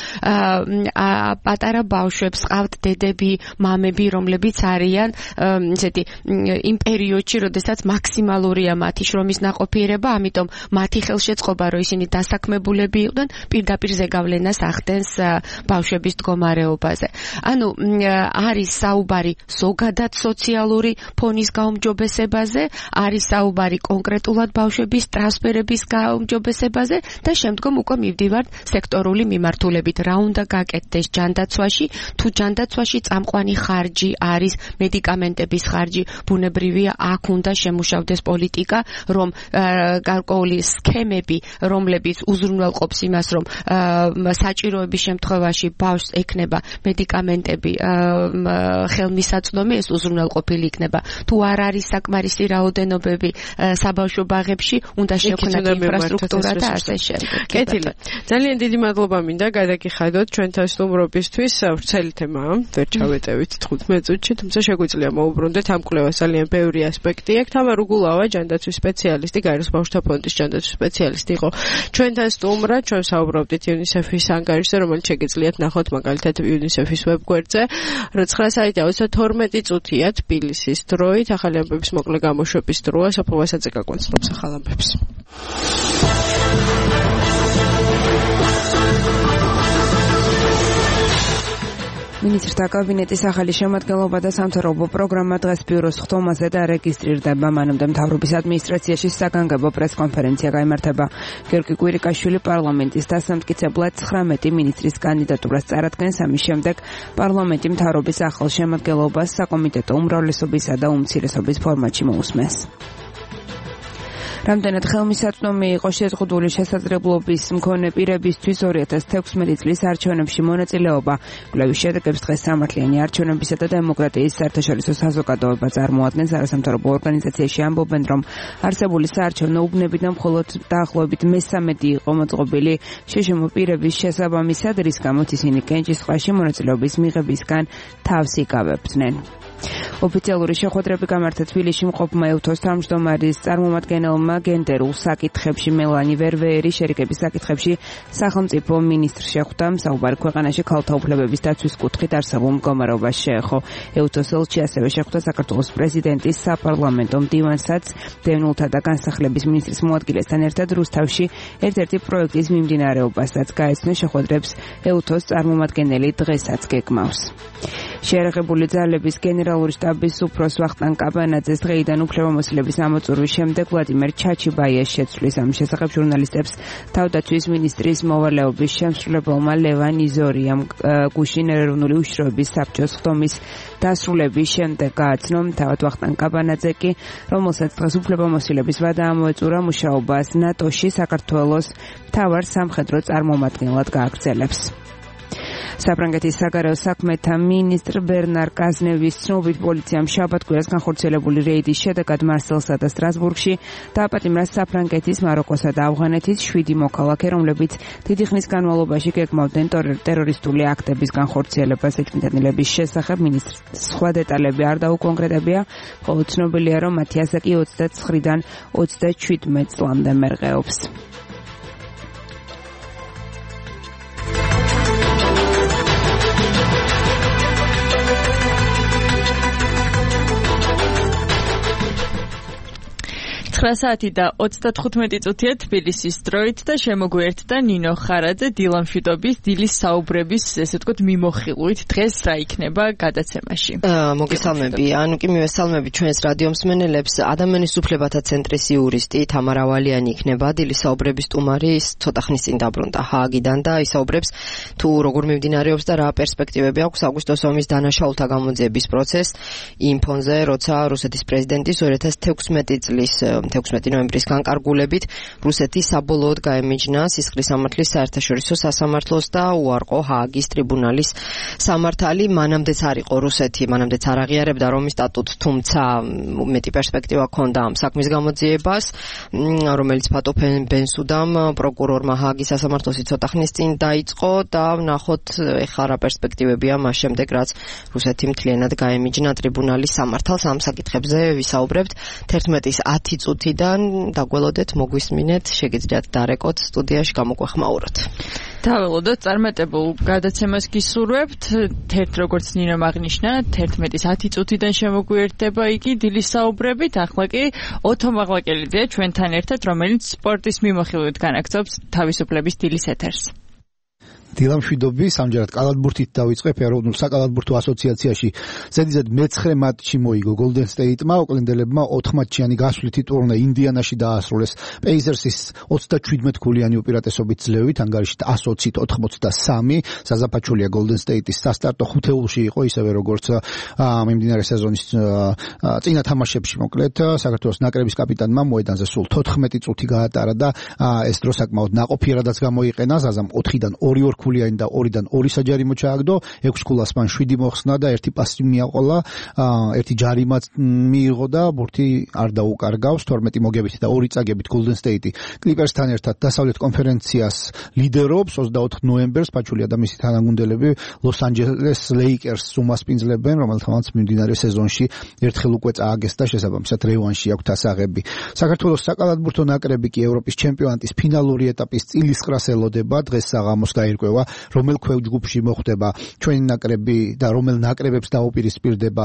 პატარა ბავშვებს ყავთ დედები, მამები, რომლებიც არიან ესეთი იმ პერიოდში, როდესაც მაქსიმალურია მათი შრომის ნაყოფიერება, ამიტომ მათი ხელშეწყობა, რომ ისინი დასაქმებულები იყვნენ, პირდაპირ ზეგავლენას ახდენს ბავშვების მდგომარეობაზე. ანუ არის საუბარი ზოგადად სოციალური ფონის გაუმჯობესებაზე, არის საუბარი კონკრეტულად ბავშვების ტრანსფერების გაუმჯობესებაზე და შემდგომ უკვე მივდივართ სექტორული მიმართულებით. რა უნდა გაკეთდეს ჯანდაცვაში, თუ ჯანდაცვაში წამყვანი ხარჯი არის მედიკამენტების ხარჯი, ბუნებრივია აქ უნდა შემუშავდეს პოლიტიკა, რომ გარკვეული სქემები, რომლებიც უზრუნველყოფს იმას, რომ საჭიროების შემთხვევაში ბავშვს ექნება მედიკამენტები ხელმისაწვდომი, ეს უზრუნველყოფილი იქნება. თუ არ არის საკმარისი რაოდენობები საბავშვო ბაღებში, უნდა შექმნათ ინფრასტრუქტურა და ასე შემდეგ. კეთილი. ძალიან დიდი მადლობა მინდა გადაგიხადოთ ჩვენთან სტუმრობისთვის. ვრცელი თემაა, ვერ ჩავეტევით თხუთმეტ წუთში, თუმცა შეგვიძლია მოუბრუნდეთ ამ კვლევას ძალიან ბევრი ასპექტი. აქ თამარ უგულავა, ჯანდაცვის სპეციალისტი, გაეროს ბავშვთა ფონდის ჯანდაცვის სპეციალისტი იყო ჩვენთან სტუმრად. ჩვენ საუბრობდით იუნისეფის ანგარიშზე, რომელიც შეგიძლიათ ნახოთ მაგალითად იუნისეფის ვებგვერდზე. ცხრა საათი და ოცდათორმეტი წუთია თბილისის დროით. ახალი ამბების მოკლე გამოშვების დროა. საფოვასაძე გაგვაცნობს ახალ ამბებს. მინისტრთა კაბინეტის ახალი შემადგენლობა და სამთავრობო პროგრამა დღეს ბიუროს ხდომაზე და რეგისტრირდება. მანამდე მთავრობის ადმინისტრაციაში საგანგებო პრესკონფერენცია გაიმართება. გიორგი კვირიკაშვილი პარლამენტის დასამტკიცებლად ცხრამეტი მინისტრის კანდიდატურას წარადგენს. ამის შემდეგ პარლამენტი მთავრობის ახალ შემადგენლობას საკომიტეტო უმრავლესობისა და უმცირესობის ფორმატში მოусმენს. რამდენად ხელმისაწვდომი იყო შეზღუდული შესაძლებლობის მქონე პირებისთვის ორი ათას თექვსმეტი წლის არჩევნებში მონაწილეობა. კვლევის შედეგებს დღეს სამართლიანი არჩევნებისა და დემოკრატიის საერთაშორისო საზოგადოება წარმოადგენს. არასამთავრობო ორგანიზაციაში ამბობენ, რომ არსებული საარჩევნო უბნებიდან მხოლოდ დაახლოებით მესამედი იყო მოწყობილი შეშემო პირების შესაბამისად, რის გამოც ისინი კენჭისყრაში მონაწილეობის მიღებისგან თავს იკავებდნენ. ოფიციალური შეხვედრები გამართა თბილისში მყოფმა ევთოს თავმჯდომარის წარმომადგენელმა გენდერულ საკითხებში მელანი ვერვეერი, შერიკების საკითხებში სახელმწიფო მინისტრს შეხვდა, საუბარი ქვეყანაში ქალთა უფლებების დაცვის კუთხით არსებულ მდგომარეობას შეეხო. ევთოს ელჩი ასევე შეხვდა საქართველოს პრეზიდენტის საპარლამენტო მდივანსაც, დევნულთა და განსახლების მინისტრის მოადგილესთან ერთად რუსთავში ერთ-ერთი პროექტის მიმდინარეობასაც გაეცნო. შეხვედრებს ევთოს წარმომადგენელი დღესაც გეგმავს. შეერაღებული ძალების გენერალური შტაბის უფროს ვახტანგ კაბანაძეს დღეიდან უფლებამოსილების ამოწურვის შემდეგ ვლადიმერ ჩაჩიბაიას შეცვლის. ამ შესახებ ჟურნალისტებს თავდაცვის მინისტრის მოვალეობის შემსრულებელმა ლევან იზორიამ გუშინ ეროვნული უშიშროების საბჭოს ხდომის დასრულების შემდეგ გააცნო. თავად ვახტანგ კაბანაძე კი, რომელსაც დღეს უფლებამოსილების ვადა ამოეწურა, მუშაობას ნატოში საქართველოს მთავარ სამხედრო წარმომადგენლად გააგრძელებს. საფრანგეთის საგარეო საქმეთა მინისტრ ბერნარ კაზნევის ცნობით პოლიციამ შაბათ-კვირას განხორციელებული რეიდის შედეგად მარსელსა და სტრასბურგში დააპატიმრა საფრანგეთის, მაროკოსა და ავღანეთის შვიდი მოქალაქე, რომლებიც დიდი ხნის განმავლობაში გეგმავდნენ ტერორისტული აქტების განხორციელებას. ეჭვმიტანილების შესახებ მინისტრს სხვა დეტალები არ დაუკონკრეტებია, ხოლო ცნობილია, რომ მათი ასაკი ოცდაცხრიდან ოცდაჩვიდმეტ წლამდე მერყეობს. ცხრა საათი და ოცდათხუთმეტი წუთია თბილისის დროით და შემოგვიერთდა ნინო ხარაძე დილამშვიდობის დილის საუბრების, ესე ვთქვათ, მიმოხილვით. დღეს რა იქნება გადაცემაში? მოგესალმები. ანუ კი მივესალმები ჩვენს რადიო მსმენელებს. ადამიანის უფლებათა ცენტრის იურისტი თამარა ვალიანი იქნება დილის საუბრების სტუმარი. ის ცოტა ხნის წინ დაბრუნდა ჰააგიდან და ისაუბრებს თუ როგორ მიმდინარეობს და რა პერსპექტივები აქვს აგვისტოს ომის დანაშაულთა გამოძიების პროცესს იმ ფონზე, როცა რუსეთის პრეზიდენტის ორი ათას თექვსმეტი წლის თექვსმეტი ნოემბრის განკარგულებით რუსეთი საბოლოოდ გაემიჯნა სისხლის სამართლის საერთაშორისო სასამართლოს და უარყო ჰააგის ტრიბუნალის სამართალი. მანამდეც არ იყო რუსეთი, მანამდეც არ აღიარებდა რომის სტატუტს, თუმცა მეტი პერსპექტივა ჰქონდა ამ საქმის გამოძიებას, რომელიც ფატო ბენსუდამ პროკურორმა ჰააგის სასამართლოსი ცოტა ხნის წინ დაიწყო და ვნახოთ ეხლა რა პერსპექტივებია მას შემდეგ, რაც რუსეთი მთლიანად გაემიჯნა ტრიბუნალის სამართალს. ამ საკითხებზე ვისაუბრებთ თერთმეტის ათი წუთიდან. დაგველოდეთ, მოგვისმინეთ, შეგიძლიათ დარეკოთ სტუდიაში გამოგვეხმაუროთ. დაველოდოთ, წარმატებულ გადაცემას გისურვებთ. თერთ როგორც ნინომ აღნიშნა, თერთმეტის ათი წუთიდან შემოგვიერთდება იგი დილის საუბრებით. ახლა კი ოთო მაღლაკელიძეა ჩვენთან ერთად, რომელიც სპორტის მიმოხილვით განაგრძობს თავისუფლების დილის ეთერს. დილამშვიდობის, ამჯერად კალათბურთით დავიწყებ. ეროვნულ საკალათბურთო ასოციაციაში ზედიზედ მეცხრე მატჩი მოიგო გოლდენ სტეიტმა. ოკლენდელებმა ოთხმატჩიანი გასვლითი ტურნე ინდიანაში დაასრულეს პეიზერსის ოცდაჩვიდმეტ გოლიანი უპირატესობით ძლევით, ანგარიშით εκατს ოცით ოთხმოცდასამი. საზაფაჩულია გოლდენ სტეიტის სასტარტო ხუთეულში იყო, ისევე როგორც მიმდინარე სეზონის წინა თამაშებში. მოკლედ საქართველოს ნაკრების კაპიტანმა მოედანზე სულ თოთხმეტი წუთი გაატარა და ეს დრო საკმაოდ ნაყოფიერადაც გამოიყენა. ზაზამ ოთხიდან ორი ორ ქულიანი და ორიდან ორი საჯარიმო ჩააგდო, ექვს ქულას მან შვიდი მოხსნა და ერთი პასი მიაყოლა, ერთი ჯარიმაც მიიღო და ბურთი არ დაუკარგავს. თორმეტი მოგებითი და ორი წაგებით გოლდენ სტეიტი კლიპერსთან ერთად დასავლეთ კონფერენციას ლიდერობს. ოცდაოთხ ნოემბერს ფაჩულია და მისი თანაგუნდელები ლოს ანჯელეს ლეიკერსს უმასპინძლებენ, რომელთანაც მიმდინარე სეზონში ერთხელ უკვე წააგეს და შესაბამისად რევანში აქვთ ასაღები. საქართველოს საკალათბურთო ნაკრები კი ევროპის ჩემპიონატის ფინალური ეტაპის წილისყრას ელოდება. დღეს საღამოს გაირკვევა რომელ ქვევრ ჯგუფში მოხვდება ჩვენი ნაკრები და რომელ ნაკრებებს დაუპირისპირდება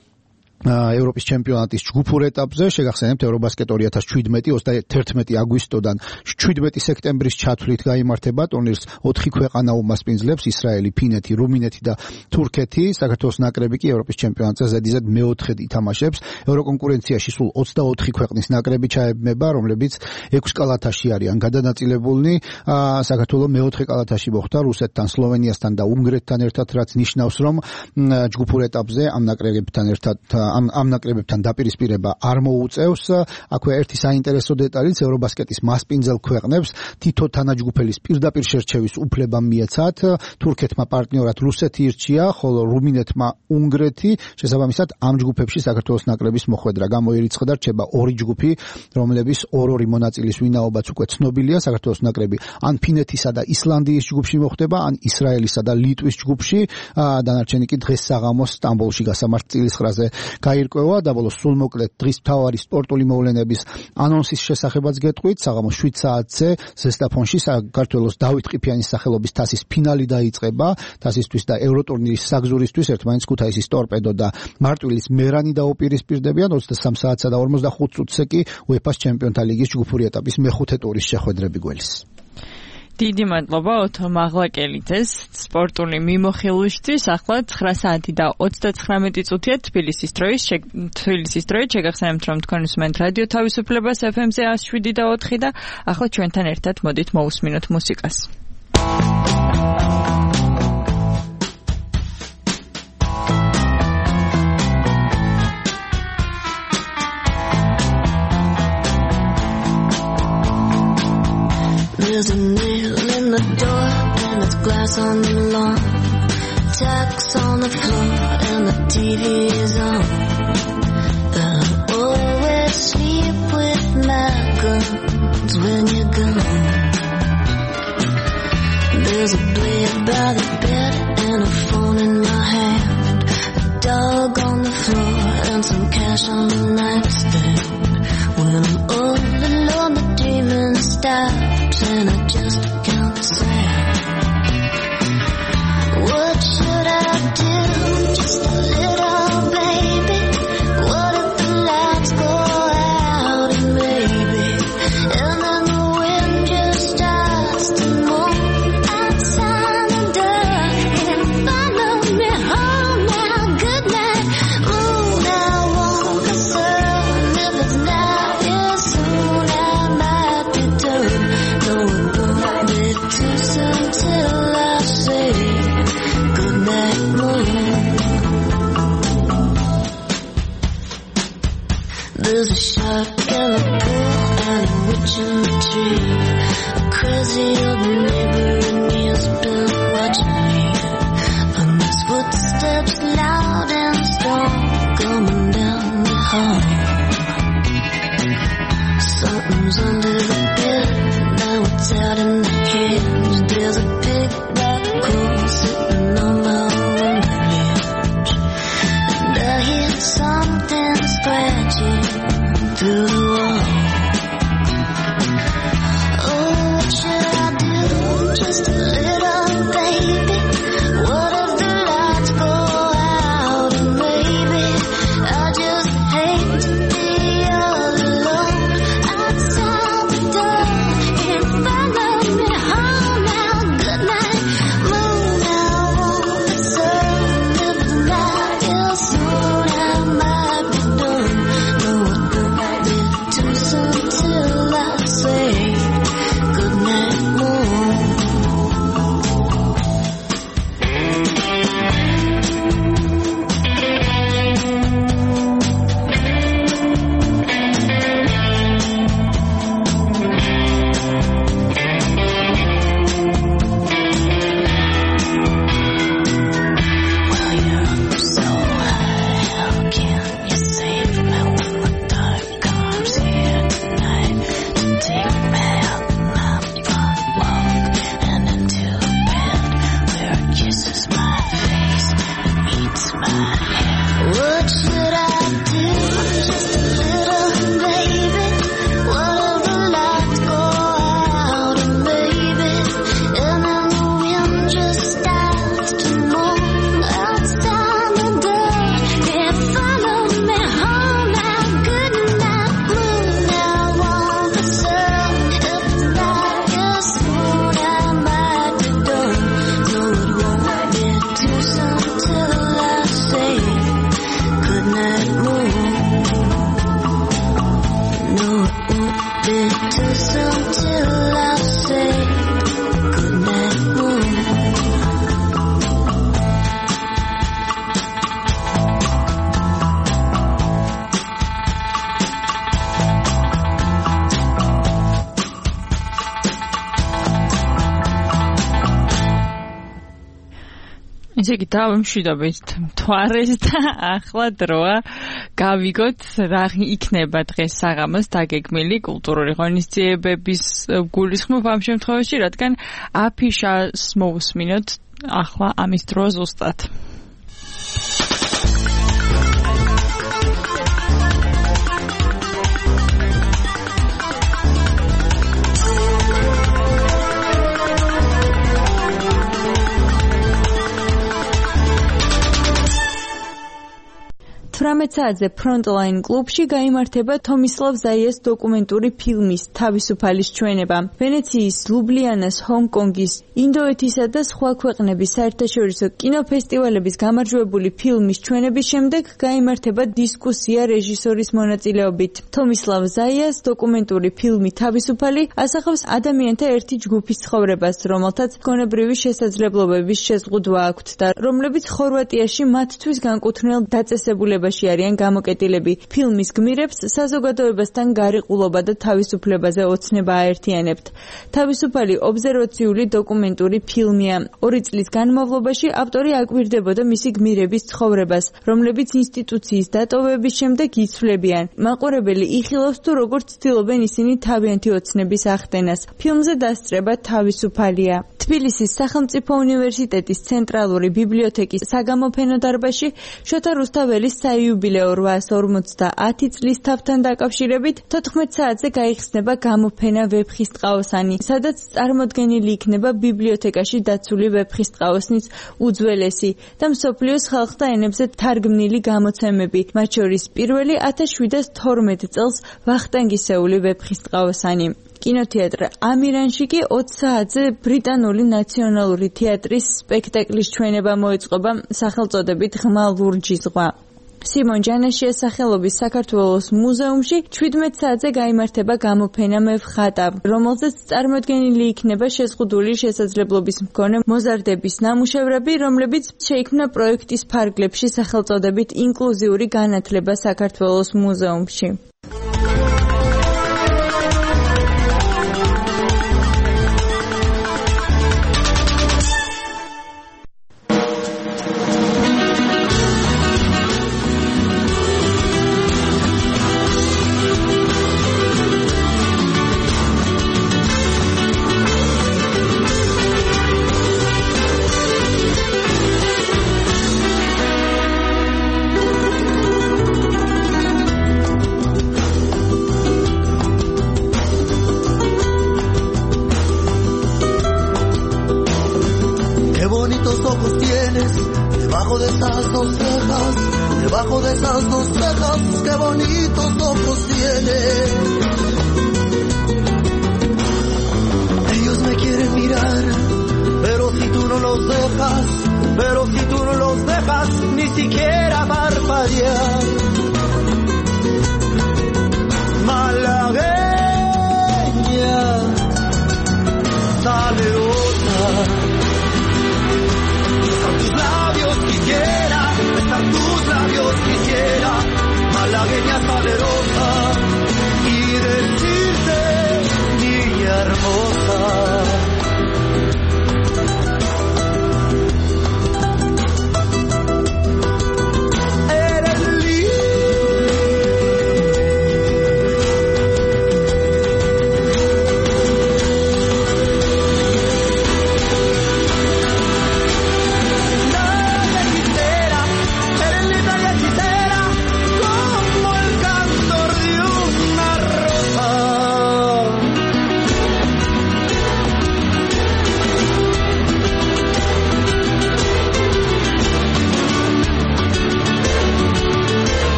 ევროპის ჩემპიონატის ჯგუფურ ეტაპზე. შეგახსენებთ, ევრობასკეტ ორი ათას შვიდმეტი ოცდაათერთმეტი აგვისტოდან შვიდმეტი სექტემბრის ჩათვლით გაიმართება. ტურნირს ოთხი ქვეყანა უმასპინძლებს: ისრაელი, ფინეთი, რუმინეთი და თურქეთი. საქართველოს ნაკრები კი ევროპის ჩემპიონატზე ზედიზედ მეოთხედ ითამაშებს. ევროკონკურენციაში სულ ოცდაოთხი ქვეყნის ნაკრები ჩაებმება, რომლებიც ექვს კალათაში არიან გადანაწილებულნი. საქართველოს მეოთხე კალათაში მოხვდა რუსეთთან, სლოვენიასთან და უნგრეთთან ერთად, რაც ნიშნავს, რომ ჯგუფურ ეტაპზე ამ ნაკრებებთან ერთად ამ ამ ნაკრებებთან დაპირისპირება არ მოუწევს. აქვე ერთი საინტერესო დეტალიც, ევრობასკეტის მასპინძელ ქვეყნებს თითო თანაჯგუფელის პირდაპირ შერჩევის უფლება მიეცათ. თურქეთმა პარტნიორად რუსეთი ირჩია, ხოლო რუმინეთმა უნგრეთი. შესაბამისად, ამ ჯგუფებში საქართველოს ნაკრების მოხვედრა გამოირიცხა და რჩება ორი ჯგუფი, რომლების ორ-ორი მონაწილის ვინაობაც უკვე ცნობილია. საქართველოს ნაკრები ან ფინეთისა და ისლანდიის ჯგუფში მოხვდება, ან ისრაელისა და ლიტვის ჯგუფში. დანარჩენი კი დღეს საღამოს სტამბოლში გასამართ წილისხრაზე გაირკვევა. დაბოლოს სულ მოკლედ დღის მთავარი სპორტული მოვლენების ანონსის შესახებაც გეტყვით. საღამოს შვიდ საათზე ზესტაფონში საქართველოს დავით ყიფიანის სახელობის თასის ფინალი დაიწყება. თასისთვის და ევროტურნირის საგზურისთვის ერთმანეთს ქუთაისის ტორპედო და მარტვილის მერანი დაუპირისპირდებიან. ოცდასამ საათსა და ორმოცდახუთ წუთზე კი უეფა-ს ჩემპიონთა ლიგის ჯგუფური ეტაპის მეხუთე ტურის შეხვედრები გველის. დიდი მადლობა ოთო მაღლაკელიძეს სპორტული მიმოხილვისთვის. ახლა ცხრა საათი და ოცდათხრამეტი წუთია თბილისის დროის. თბილისის დროით შეგახსენებთ, რომ თქვენ უსმენთ რადიო თავისუფლებას ეფ ემ-ზე εκατო შვიდი და ოთხი და ახლა ჩვენთან ერთად მოდით მოусმინოთ მუსიკას. There's a nail in the door and it's glass on the lawn. Tacks on the floor and the T V is on. I always sleep with my guns when you're gone. There's a blade by the bed and a phone in my hand. A dog on the floor and some cash on the nightstand. When I'm all alone, the dreaming stops and I just can't sand. What should I do? Just a little baby. What if the lights go out and maybe, and then the wind just starts to moan outside the door and follow me home now. Good night, moon. I won't concern if it's not here soon. I might return. No, it won't be too soon till I say good night, moon. There's a shark in the pool and a witch in the tree. A crazy old neighbor and he's been watching me. And there's footsteps loud and strong coming down the hall. Something's under the bed, now it's out in the cage. There's a big black hole sitting on my window ledge. And I hear something scratching through the wall. Oh, what should I do? Just a little baby. What if the lights go out and maybe I just hate to ესე იგი დავიმშვიდობთ მთვარეს და ახლა დროა გავიგოთ რა იქნება დღეს საღამოს დაგეგმილი კულტურული ღონისძიებების გულისხმობა ამ შემთხვევაში, რადგან აფიშას მოვუსმინოთ ახლა ამის დრო ზუსტად. თვრამეტ საათზე ფრონტლაინ კლუბში გაიმართება თომისლავ ზაიას დოკუმენტური ფილმის თავისუფალის ჩვენება. ვენეციის, ლუბლიანას, ჰონგ-კონგის, ინდოეთისა და სხვა ქვეყნების საერთაშორისო კინოფესტივალების გამარჯვებული ფილმის ჩვენების შემდეგ გაიმართება დისკუსია რეჟისორის მონაწილეობით. თომისლავ ზაიას დოკუმენტური ფილმი თავისუფალი ასახავს ადამიანთა ერთი ჯგუფის ცხოვრებას, რომელთაც გონებრივი შესაძლებლობების შეზღუდვა აქვთ და რომლებიც ხორვატიაში მათთვის განკუთვნილ დაწესებულებაში არიან გამოკეტილები. ფილმის გმირებს საზოგადოებასთან გარიყულობა და თავისუფლებაზე ოცნება აერთიანებთ. თავისუფალი ობზერვაციული დოკუმენტური ფილმია. ორი წლის განმავლობაში ავტორი აკვირდებოდა მისი გმირების ცხოვრებას, რომლებიც ინსტიტუციის დატოვების შემდეგ იცვლებიან. მაყურებელი იხილავს თუ როგორ ცდილობენ ისინი თავიანთი ოცნების ახდენას. ფილმზე დასწრება თავისუფალია. თბილისის სახელმწიფო უნივერსიტეტის ცენტრალური ბიბლიოთეკის საგამოფენო დარბაზში შოთა რუსთაველის საიუბილეო რვაას ორმოცდაათი წლის თავთან დაკავშირებით თოთხმეტ საათზე გაიხსნება გამოფენა ვეფხისტყაოსანი, სადაც წარმოდგენილი იქნება ბიბლიოთეკაში დაცული ვეფხისტყაოსნის უძველესი და მსოფლიოს ხალხთა ენებზე თარგმნილი გამოცემები, მათ შორის პირველი ათას შვიდას თორმეტ წელს ვახტანგისეული ვეფხისტყაოსანი. კინოთეატრ ამირანში კი ოცი საათზე ბრიტანული ნაციონალური თეატრის სპექტაკლის ჩვენება მოეწყობა სახელწოდებით ღრმა ლურჯი ზღვა. სიმონ ჯანაშიას სახელობის საქართველოს მუზეუმში ჩვიდმეტ საათზე გაიმართება გამოფენა მე ვხატა, რომელზეც წარმოდგენილი იქნება შეზღუდული შესაძლებლობის მქონე მოზარდების ნამუშევრები, რომლებიც შეიქმნა პროექტის ფარგლებში სახელწოდებით ინკლუზიური განათლება საქართველოს მუზეუმში. Eres libre.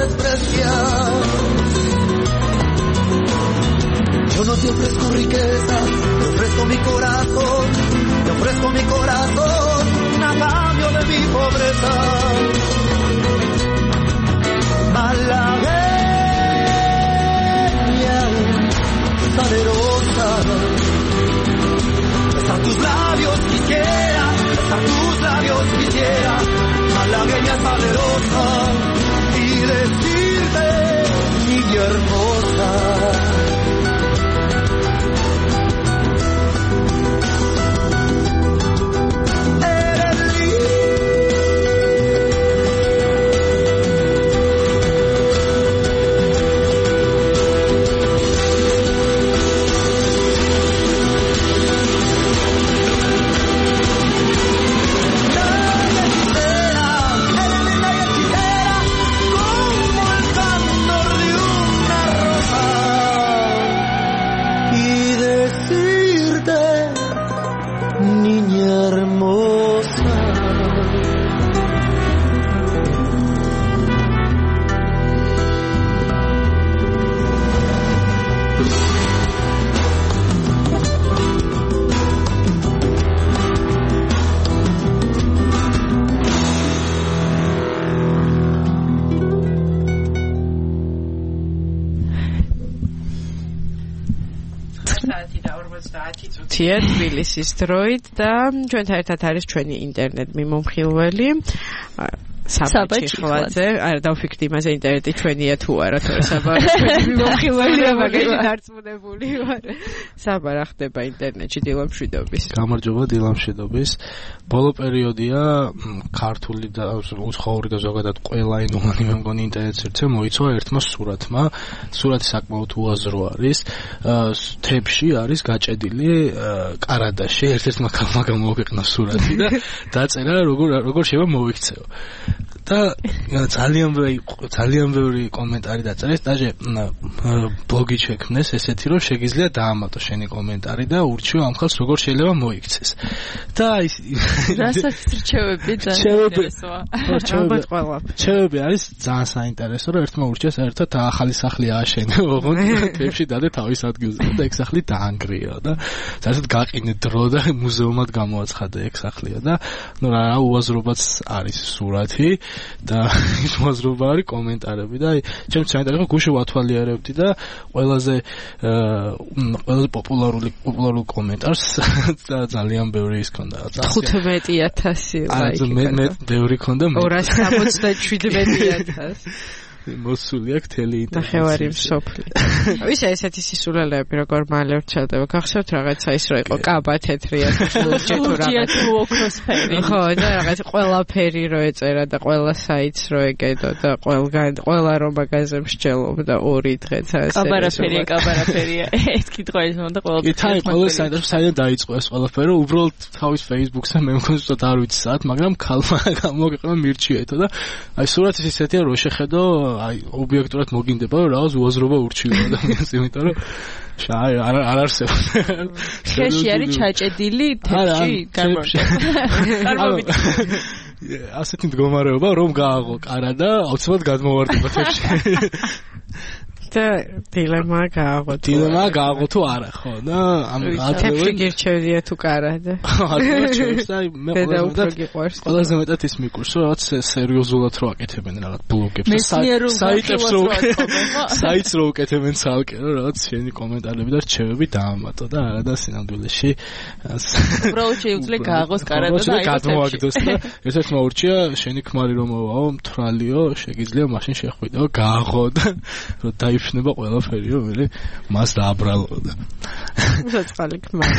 despreciar. Yo no te ofrezco riqueza, te ofrezco mi corazón, te ofrezco mi corazón a cambio de mi pobreza. Malagueña, salerosa, besar tus labios quisiera, besar tus labios quisiera, malagueña salerosa, y decirte, niña hermosa. თბილისის დროით და ჩვენთან ერთად არის ჩვენი ინტერნეტ მიმომხილველი საბა ჩიხლაძე. არა დავფიქრდი იმაზე ინტერნეტი ჩვენია თუ არა, თორე საბა ჩვენი მიმომხილველია, მაგაში დარწმუნებული ვარ. საბა რა ხდება ინტერნეტში დილამშვიდობის? გამარჯობა დილამშვიდობის. ბოლო პერიოდია ქართული და უცხოური და ზოგადად ყველა ენოვანი მე მგონი ინტერნეტ სივრცე მოიცვა ერთმა სურათმა. სურათი საკმაოდ უაზრო არის. თებში არის გაჭედილი კარადაში ერთ-ერთმა ქალმა გამოვიყნა სურათი და დაწერა როგორ როგორ შეიძლება მოიქცეო. და ძალიან ბევრი ძალიან ბევრი კომენტარი დაწერეს. დაჟე ბლოგი შექმნეს ესეთი რომ შეგიძლია დაამატო შენი კომენტარი და ურჩიო ამ ხალხს როგორ შეიძლება მოიქცეს. და ის რასაც რჩევები ძალიან ინტერესოა. ალბათ ყველაფერი. რჩევები არის ძალიან საინტერესო რომ ერთმა ურჩია საერთოდ ახალი სახლი ააშენე, ოღონდ თებში დადე თავის ადგილზე და ეგ სახლი დაანგრიო და საერთოდ გაყინე დრო და მუზეუმად გამოაცხადე ეგ სახლია და ნუ რა უაზრობაც არის სურათი და ის უაზრობა არის კომენტარები და აი ჩემს საინტერესო გუშინ ვათვალიერებდი და ყველაზე ყველაზე პოპულარული პოპულარული კომენტარს და ძალიან ბევრი ის ქონდა. ხუთმეტი ათასი ლაიკი. მე მე ბევრი ქონდა. ორას სამოცდაშვიდმეტი ათასი. მოსული აქვს თელი ინტერნეტი. ნახევარი მსოფლიო. ვისა ესეთი სისულელეები როგორ მალე ვრჩელდება. გახსოვთ რაღაცა ის რო იყო კაბა თეთრია ლურჯი თუ რაღაც ოქროსფერი. ხო და რაღაც ყველაფერი რო ეწერა და ყველა საიტს რო ეგედო და ყველგან ყველა რომ მაგაზებს სჯელობდა ორი დღეც ასე. კაბარაფერია, კაბარაფერია. ეს კითხვა ის მომდა ყველა. კი თან ყველა საიტში საერთოდ დაიწყო ეს ყველაფერი, უბრალოდ თავის Facebook-ზე მე მგონი ზუსტად არ ვიცი საათ, მაგრამ ქალმა გამოგიყვა მირჩიეთო და აი სურათის ისეთია რო შეხედო აი ობიექტურად მოგინდება რომ რაღაც უაზრობა ურჩიო ადამიანს, იმიტომ რომ შაი არ არ არსებობს. შეში არის ჩაჭედილი თებში გამორჩა. ასეთი მდგომარეობა რომ გააღო კარა და აუცილებლად გადმოვარდება თებში. და დილემა გააღო. დილემა გააღო თუ არა, ხო და ამ თებში გირჩევდია თუ კარა და. აი მე ყველაზე მეტად ის მიყურს რომ რაღაც სერიოზულად რო აკეთებენ რაღაც ბლოგებს საიტებს რო საიტს რო აკეთებენ ცალკე რომ რაღაც შენი კომენტარები და რჩევები დაამატო და არა და სინამდვილეში უბრალოდ შეუძლია გააღოს კარა და აი გადმოაგდოს და ესეც მოურჩია შენი ქმარი რომ მოვაო მთრალიო შეგიძლია მაშინ შეხვიდეო გააღო და რომ დაიფშნება ყველაფერი რომ მე მას დააბრალო და საწყალი ქმარი.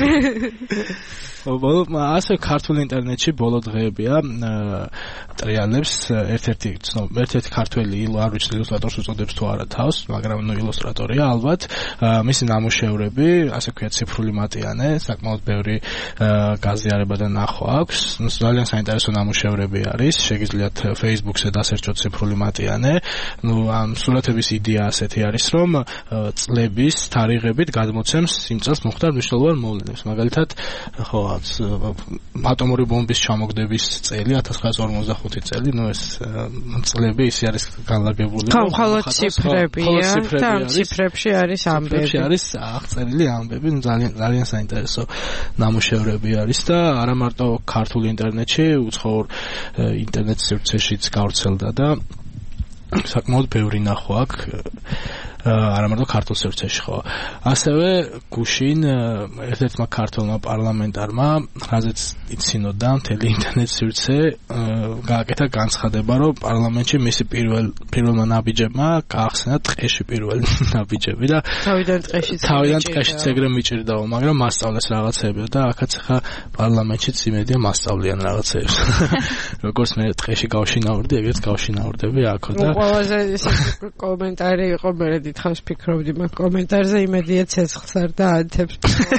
ბოლო ასე ქართულ ინტერნეტში ბოლო დღეებია ტრიალებს ერთ-ერთი ცნობილი ერთ-ერთი ქართველი არ ვიცი ილუსტრატორს უწოდებს თუ არა თავს, მაგრამ ნუ ილუსტრატორია ალბათ. მისი ნამუშევრები, ასე ვქვია, ციფრული მატიანე, საკმაოდ ბევრი გაზიარება და ნახვა აქვს. ძალიან საინტერესო ნამუშევრები არის. შეგიძლიათ Facebook-ზე დასერჩოთ ციფრული მატიანე. ნუ ამ სურათების იდეა ასეთი არის, რომ წლების თარიღებით გადმოცემს იმ წელს მოხდა მნიშვნელოვან მოვლენებს. მაგალითად, ხო, ატომური ბომბის ჩამოგდების წელი ათას ცხრაასი ორმოცდახუთი წელი, ნუ ეს წლები ისე არის განლაგებული. ხო, მხოლოდ ციფრებია და ამ ციფრებში არის ამბები. ციფრებში არის აღწერილი ამბები, ძალიან ძალიან საინტერესო ნამუშევრები არის და არა მარტო ქართულ ინტერნეტში, უცხოურ ინტერნეტ სივრცეშიც გავრცელდა და საკმაოდ ბევრი ნახვა აქვს არა მარტო ქართულ სივრცეში ხო. ასევე გუშინ ერთ-ერთმა ქართულმა პარლამენტარმა, რაზეც იცინოდა მთელი ინტერნეტ სივრცე, გააკეთა განცხადება, რომ პარლამენტში მისი პირველ პირველმა ნაბიჯებმა გაახსენა ტყეში პირველი ნაბიჯები და თავიდან ტყეშიც თავიდან ტყეშიც ეგრე მიჭირდაო, მაგრამ მასწავლეს რაღაცეები და აქაც ხა პარლამენტშიც იმედია მასწავლიან რაღაცეებს. როგორც მე ტყეში გავშინავრდი, ეგრეც გავშინავრდები აქ და ყველაზე ეს კომენტარი იყო მერედი ხავს ფიქრობდი მაგ კომენტარზე იმედია ცეცხლს არ და ანთებს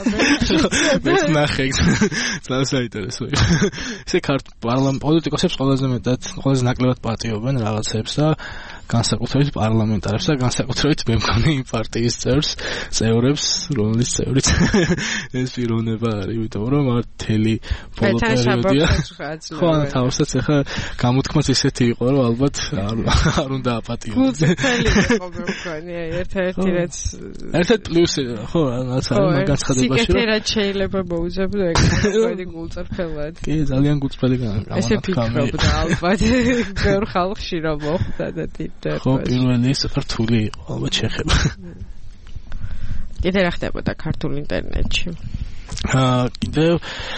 მეც ნახე ძალიან საინტერესო ისე ქართ პარლამენტ პოლიტიკოსებს ყველაზე მეტად ყველაზე ნაკლებად პატიობენ რაღაცებს და განსაკუთრებით პარლამენტარებს და განსაკუთრებით მე მგონი იმ პარტიის წევრს წევრებს რომლის წევრიც ეს პიროვნება არის იმიტომ რომ არ თელი ბოლო პერიოდია ხო ან თავსაც ახლა გამოთქმაც ისეთი იყო რომ ალბათ არ უნდა აპატიოდეს გულწრფელი იყო მე მგონი ერთ-ერთი რაც ერთ-ერთი პლუსი ხო რაც არის მაგ განცხადებაში რომ სიკეთე რაც შეიძლება მოუძებნო ეგ მოდი გულწრფელად კი ძალიან გულწრფელი გამოვიდა ესე ფიქრობდა ალბათ ბევრ ხალხში რომ მოხდა და ხო პირველი საქართველი იყო ალბათ შეხება კიდე რა ხდებოდა ქართულ ინტერნეტში აა კიდე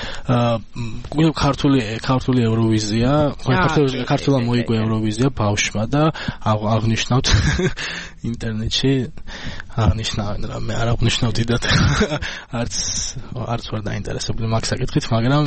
აა ქართული ქართული ევროვიზია ქართული ქართულა მოიგო ევროვიზია ბავშვმა და აღნიშნავთ ინტერნეტში აღნიშნავენ რა მე არ აღნიშნავდი და არც არც ვარ დაინტერესებული მაგ საკითხით მაგრამ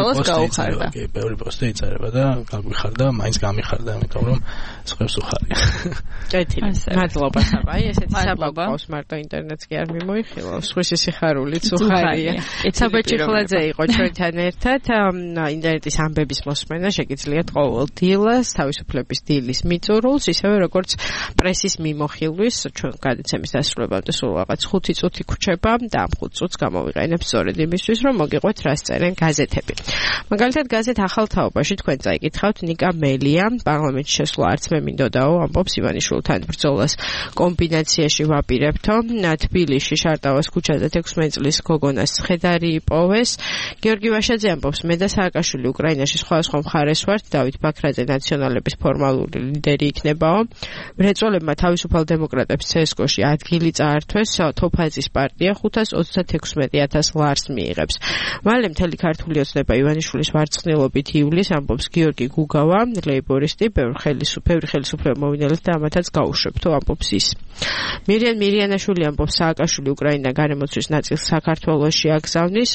ბევრი პოსტი იწერება და გაგვიხარდა მაინც გამიხარდა ამიტომ რომ სხვებს უხარია კეთილი მადლობა საბაი ესეთი საბა ყავს მარტო ინტერნეტს კი არ მიმოიხილავს სხვისი სიხარულიც უხარია საბაჭი ხლაძე იყო ჩვენთან ერთად ინტერნეტის ამბების მოსმენა შეგიძლიათ ყოველ დილას თავისუფლების დილის მიწურულს ისევე როგორც პრესის მიმოხილვის ჩვენ გადაცემის დასრულებამდე სულ რაღაც ხუთი წუთი გვჩება და ამ ხუთ წუთს გამოვიყენებ სწორედ იმისთვის რომ მოგიყვეთ რას წერენ გაზეთები მაგალითად გაზეთ ახალ თაობაში თქვენ წაიკითხავთ ნიკა მელია პარლამენტში შესვლა არც მე მინდოდაო ამბობს ივანიშვილთან ბრძოლას კომბინაციაში ვაპირებთო თბილისში შარტავას ქუჩაზე თექვსმეტ წლის გოგონას ხედარი იპოვეს გიორგი ვაშაძე ამბობს მე და სააკაშვილი უკრაინაში სხვადასხვა მხარეს ვართ დავით ბაქრაძე ნაციონალების ფორმალური ლიდერი იქნებაო მრეწველებმა თავისუფალ დემოკრატებს ცესკოში ადგილი წაართვეს თოფაძის პარტია ხუთას ოცდათექვსმეტი ათას ლარს მიიღებს მალე მთელი ქართული ოცნება ივანიშვილის ვარცხნილობით იulis ამბობს გიორგი გუგავა ლეიბორისტი ბევრი ხელისუფლების ხელისუფლება მოვინელეთ და ამათაც გაუშვებთო ამბობს ის მირიან მირიანაშვილი ამბობს სააკაშვილი უკრაინა გარემოცვის ნაწილს საქართველოში აგზავნის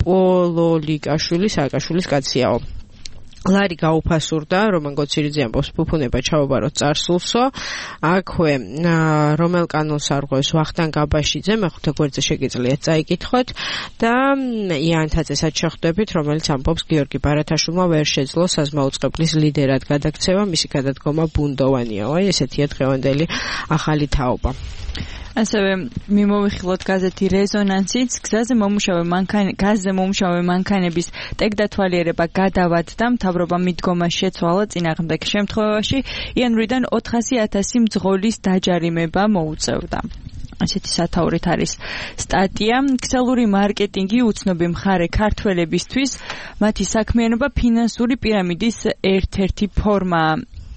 პოლოლიკაშვილი სააკაშვილის კაციაო ლარი გაუფასურდა რომან გოცირიძე ამბობს ფუფუნება ჩაუბაროთ წარსულსო აქვე რომელ კანონს არღვევს ვახტანგ გაბაშიძე მეხუთე გვერდზე შეგიძლიათ წაიკითხოთ და იანთაძესაც შეხვდებით რომელიც ამბობს გიორგი ბარათაშვილმა ვერ შეძლო საზმაუწყებლის ლიდერად გადაქცევა მისი გადადგომა ბუნდოვანია აი ესეთია დღევანდელი ახალი თაობა ასევე მიმოვიხილოთ გაზეთი რეზონანსიც გზაზე მომუშავე მანქანა გაზზე მომუშავე მანქანების ტექდათვალიერება გადავადდა მთავრობა მიდგომა შეცვალა წინააღმდეგ შემთხვევაში იანვრიდან ოთხასი ათასი მძღოლის დაჯარიმება მოუწევდა ასეთი სათაურით არის სტატია ქსელური მარკეტინგი უცნობი მხარე ქართველებისთვის მათი საქმიანობა ფინანსური პირამიდის ერთ-ერთი ფორმაა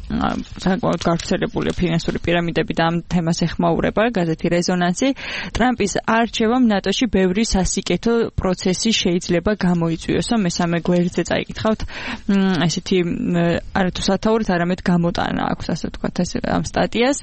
საკმაოდ გავრცელებული ფინანსური პირამიდები და ამ თემას ეხმაურება გაზეთი რეზონანსი ტრამპის არჩევამ ნატოში ბევრი სასიკეთო პროცესი შეიძლება გამოიწვიოსო მესამე გვერდზე წაიკითხავთ ესეთი არათუ სათაურით არამედ გამოტანა აქვს ასე ვთქვათ ეს ამ სტატიას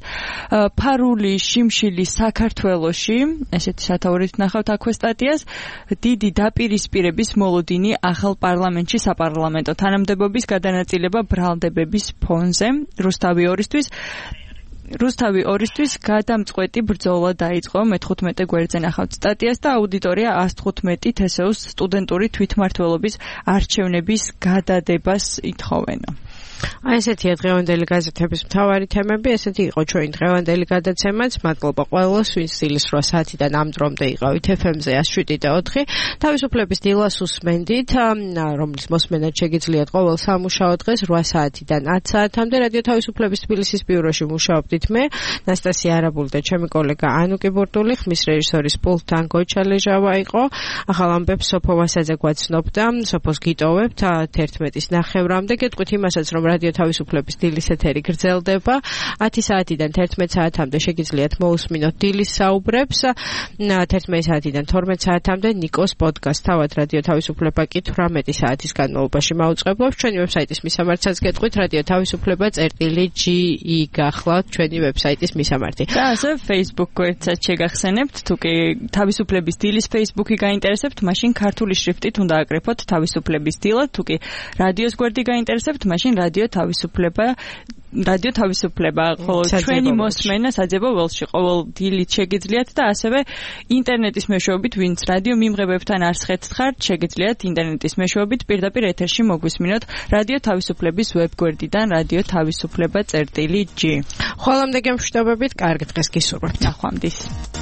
ფარული შიმშილი საქართველოში ესეთი სათაურით ნახავთ აქვე სტატიას დიდი დაპირისპირების მოლოდინი ახალ პარლამენტში საპარლამენტო თანამდებობის გადანაწილება ბრალდებების ფონზე რუსთავი ორისთვის რუსთავი ორისთვის გადამწყვეტი ბრძოლა დაიწყო. მეთხუთმეტე გვერდზე ნახავთ სტატიას და აუდიტორია ას თხუთმეტი თესეუს სტუდენტური თვითმმართველობის არჩევნების გადადებას ითხოვენა. აი ესეთია დღევანდელი გაზეთების მთავარი თემები, ესეთი იყო ჩვენი დღევანდელი გადაცემაც. მადლობა ყველას, ვინც დილის რვა საათიდან ამ დრომდე იყავით ეფ ემ-ზე εκατს შვიდი და ოთხი. თავისუფლების დილას უსმენდით, რომლის მოსმენად შეგიძლიათ ყოველ სამუშაო დღეს რვა საათიდან ათ საათამდე. რადიო თავისუფლების თბილისის ბიუროში მუშაობდით მე, ნასტასია არაბული და ჩემი კოლეგა ანუკი ბურტული, ხმის რეჟისორის პულტთან გოჩა ლეჟავა იყო. ახალ ამბებს სოფო ვასაძე გვაცნობდა, სოფოს გიტოვებთ თერთმეტის ნახევრამდე. გეტყვით იმასაც, რომ რადიო თავისუფლების დილის ეთერი გრძელდება. ათი საათიდან თერთმეტ საათამდე შეგიძლიათ მოусმინოთ დილის საუბრებს. თერთმეტ საათიდან თორმეტ საათამდე ნიკოს პოდკასტ თავად რადიო თავისუფლება კი თვრამეტი საათის განმავლობაში მაუწყებლობს. ჩვენი ვებსაიტის მისამართსაც გეტყვით რადიო თავისუფლება წერტილი ჯი ი გახლავთ ჩვენი ვებსაიტის მისამართი. და ასე Facebook გვერდსაც შეგახსენებთ. თუ კი თავისუფლების დილის Facebook-ი გაინტერესებთ, მაშინ ქართული შრიფტით უნდა აკრიფოთ თავისუფლების დილა. თუ კი რადიოს გვერდი გაინტერესებთ, მაშინ რადიო თავისუფლება რადიო თავისუფლება, ხოლო ჩვენი მოსმენა საძებო ველში ყოველ დილით შეგიძლიათ და ასევე ინტერნეტის მეშვეობით, ვინც რადიო მიმღებებთან არ სხეთთ, შეგიძლიათ ინტერნეტის მეშვეობით პირდაპირ ეთერში მოგვისმინოთ რადიო თავისუფლების ვებგვერდიდან რადიო თავისუფლება წერტილი ჯი. ხოლომდე გემშვიდობებით, კარგ დღეს გისურვებთ. ნახვამდის.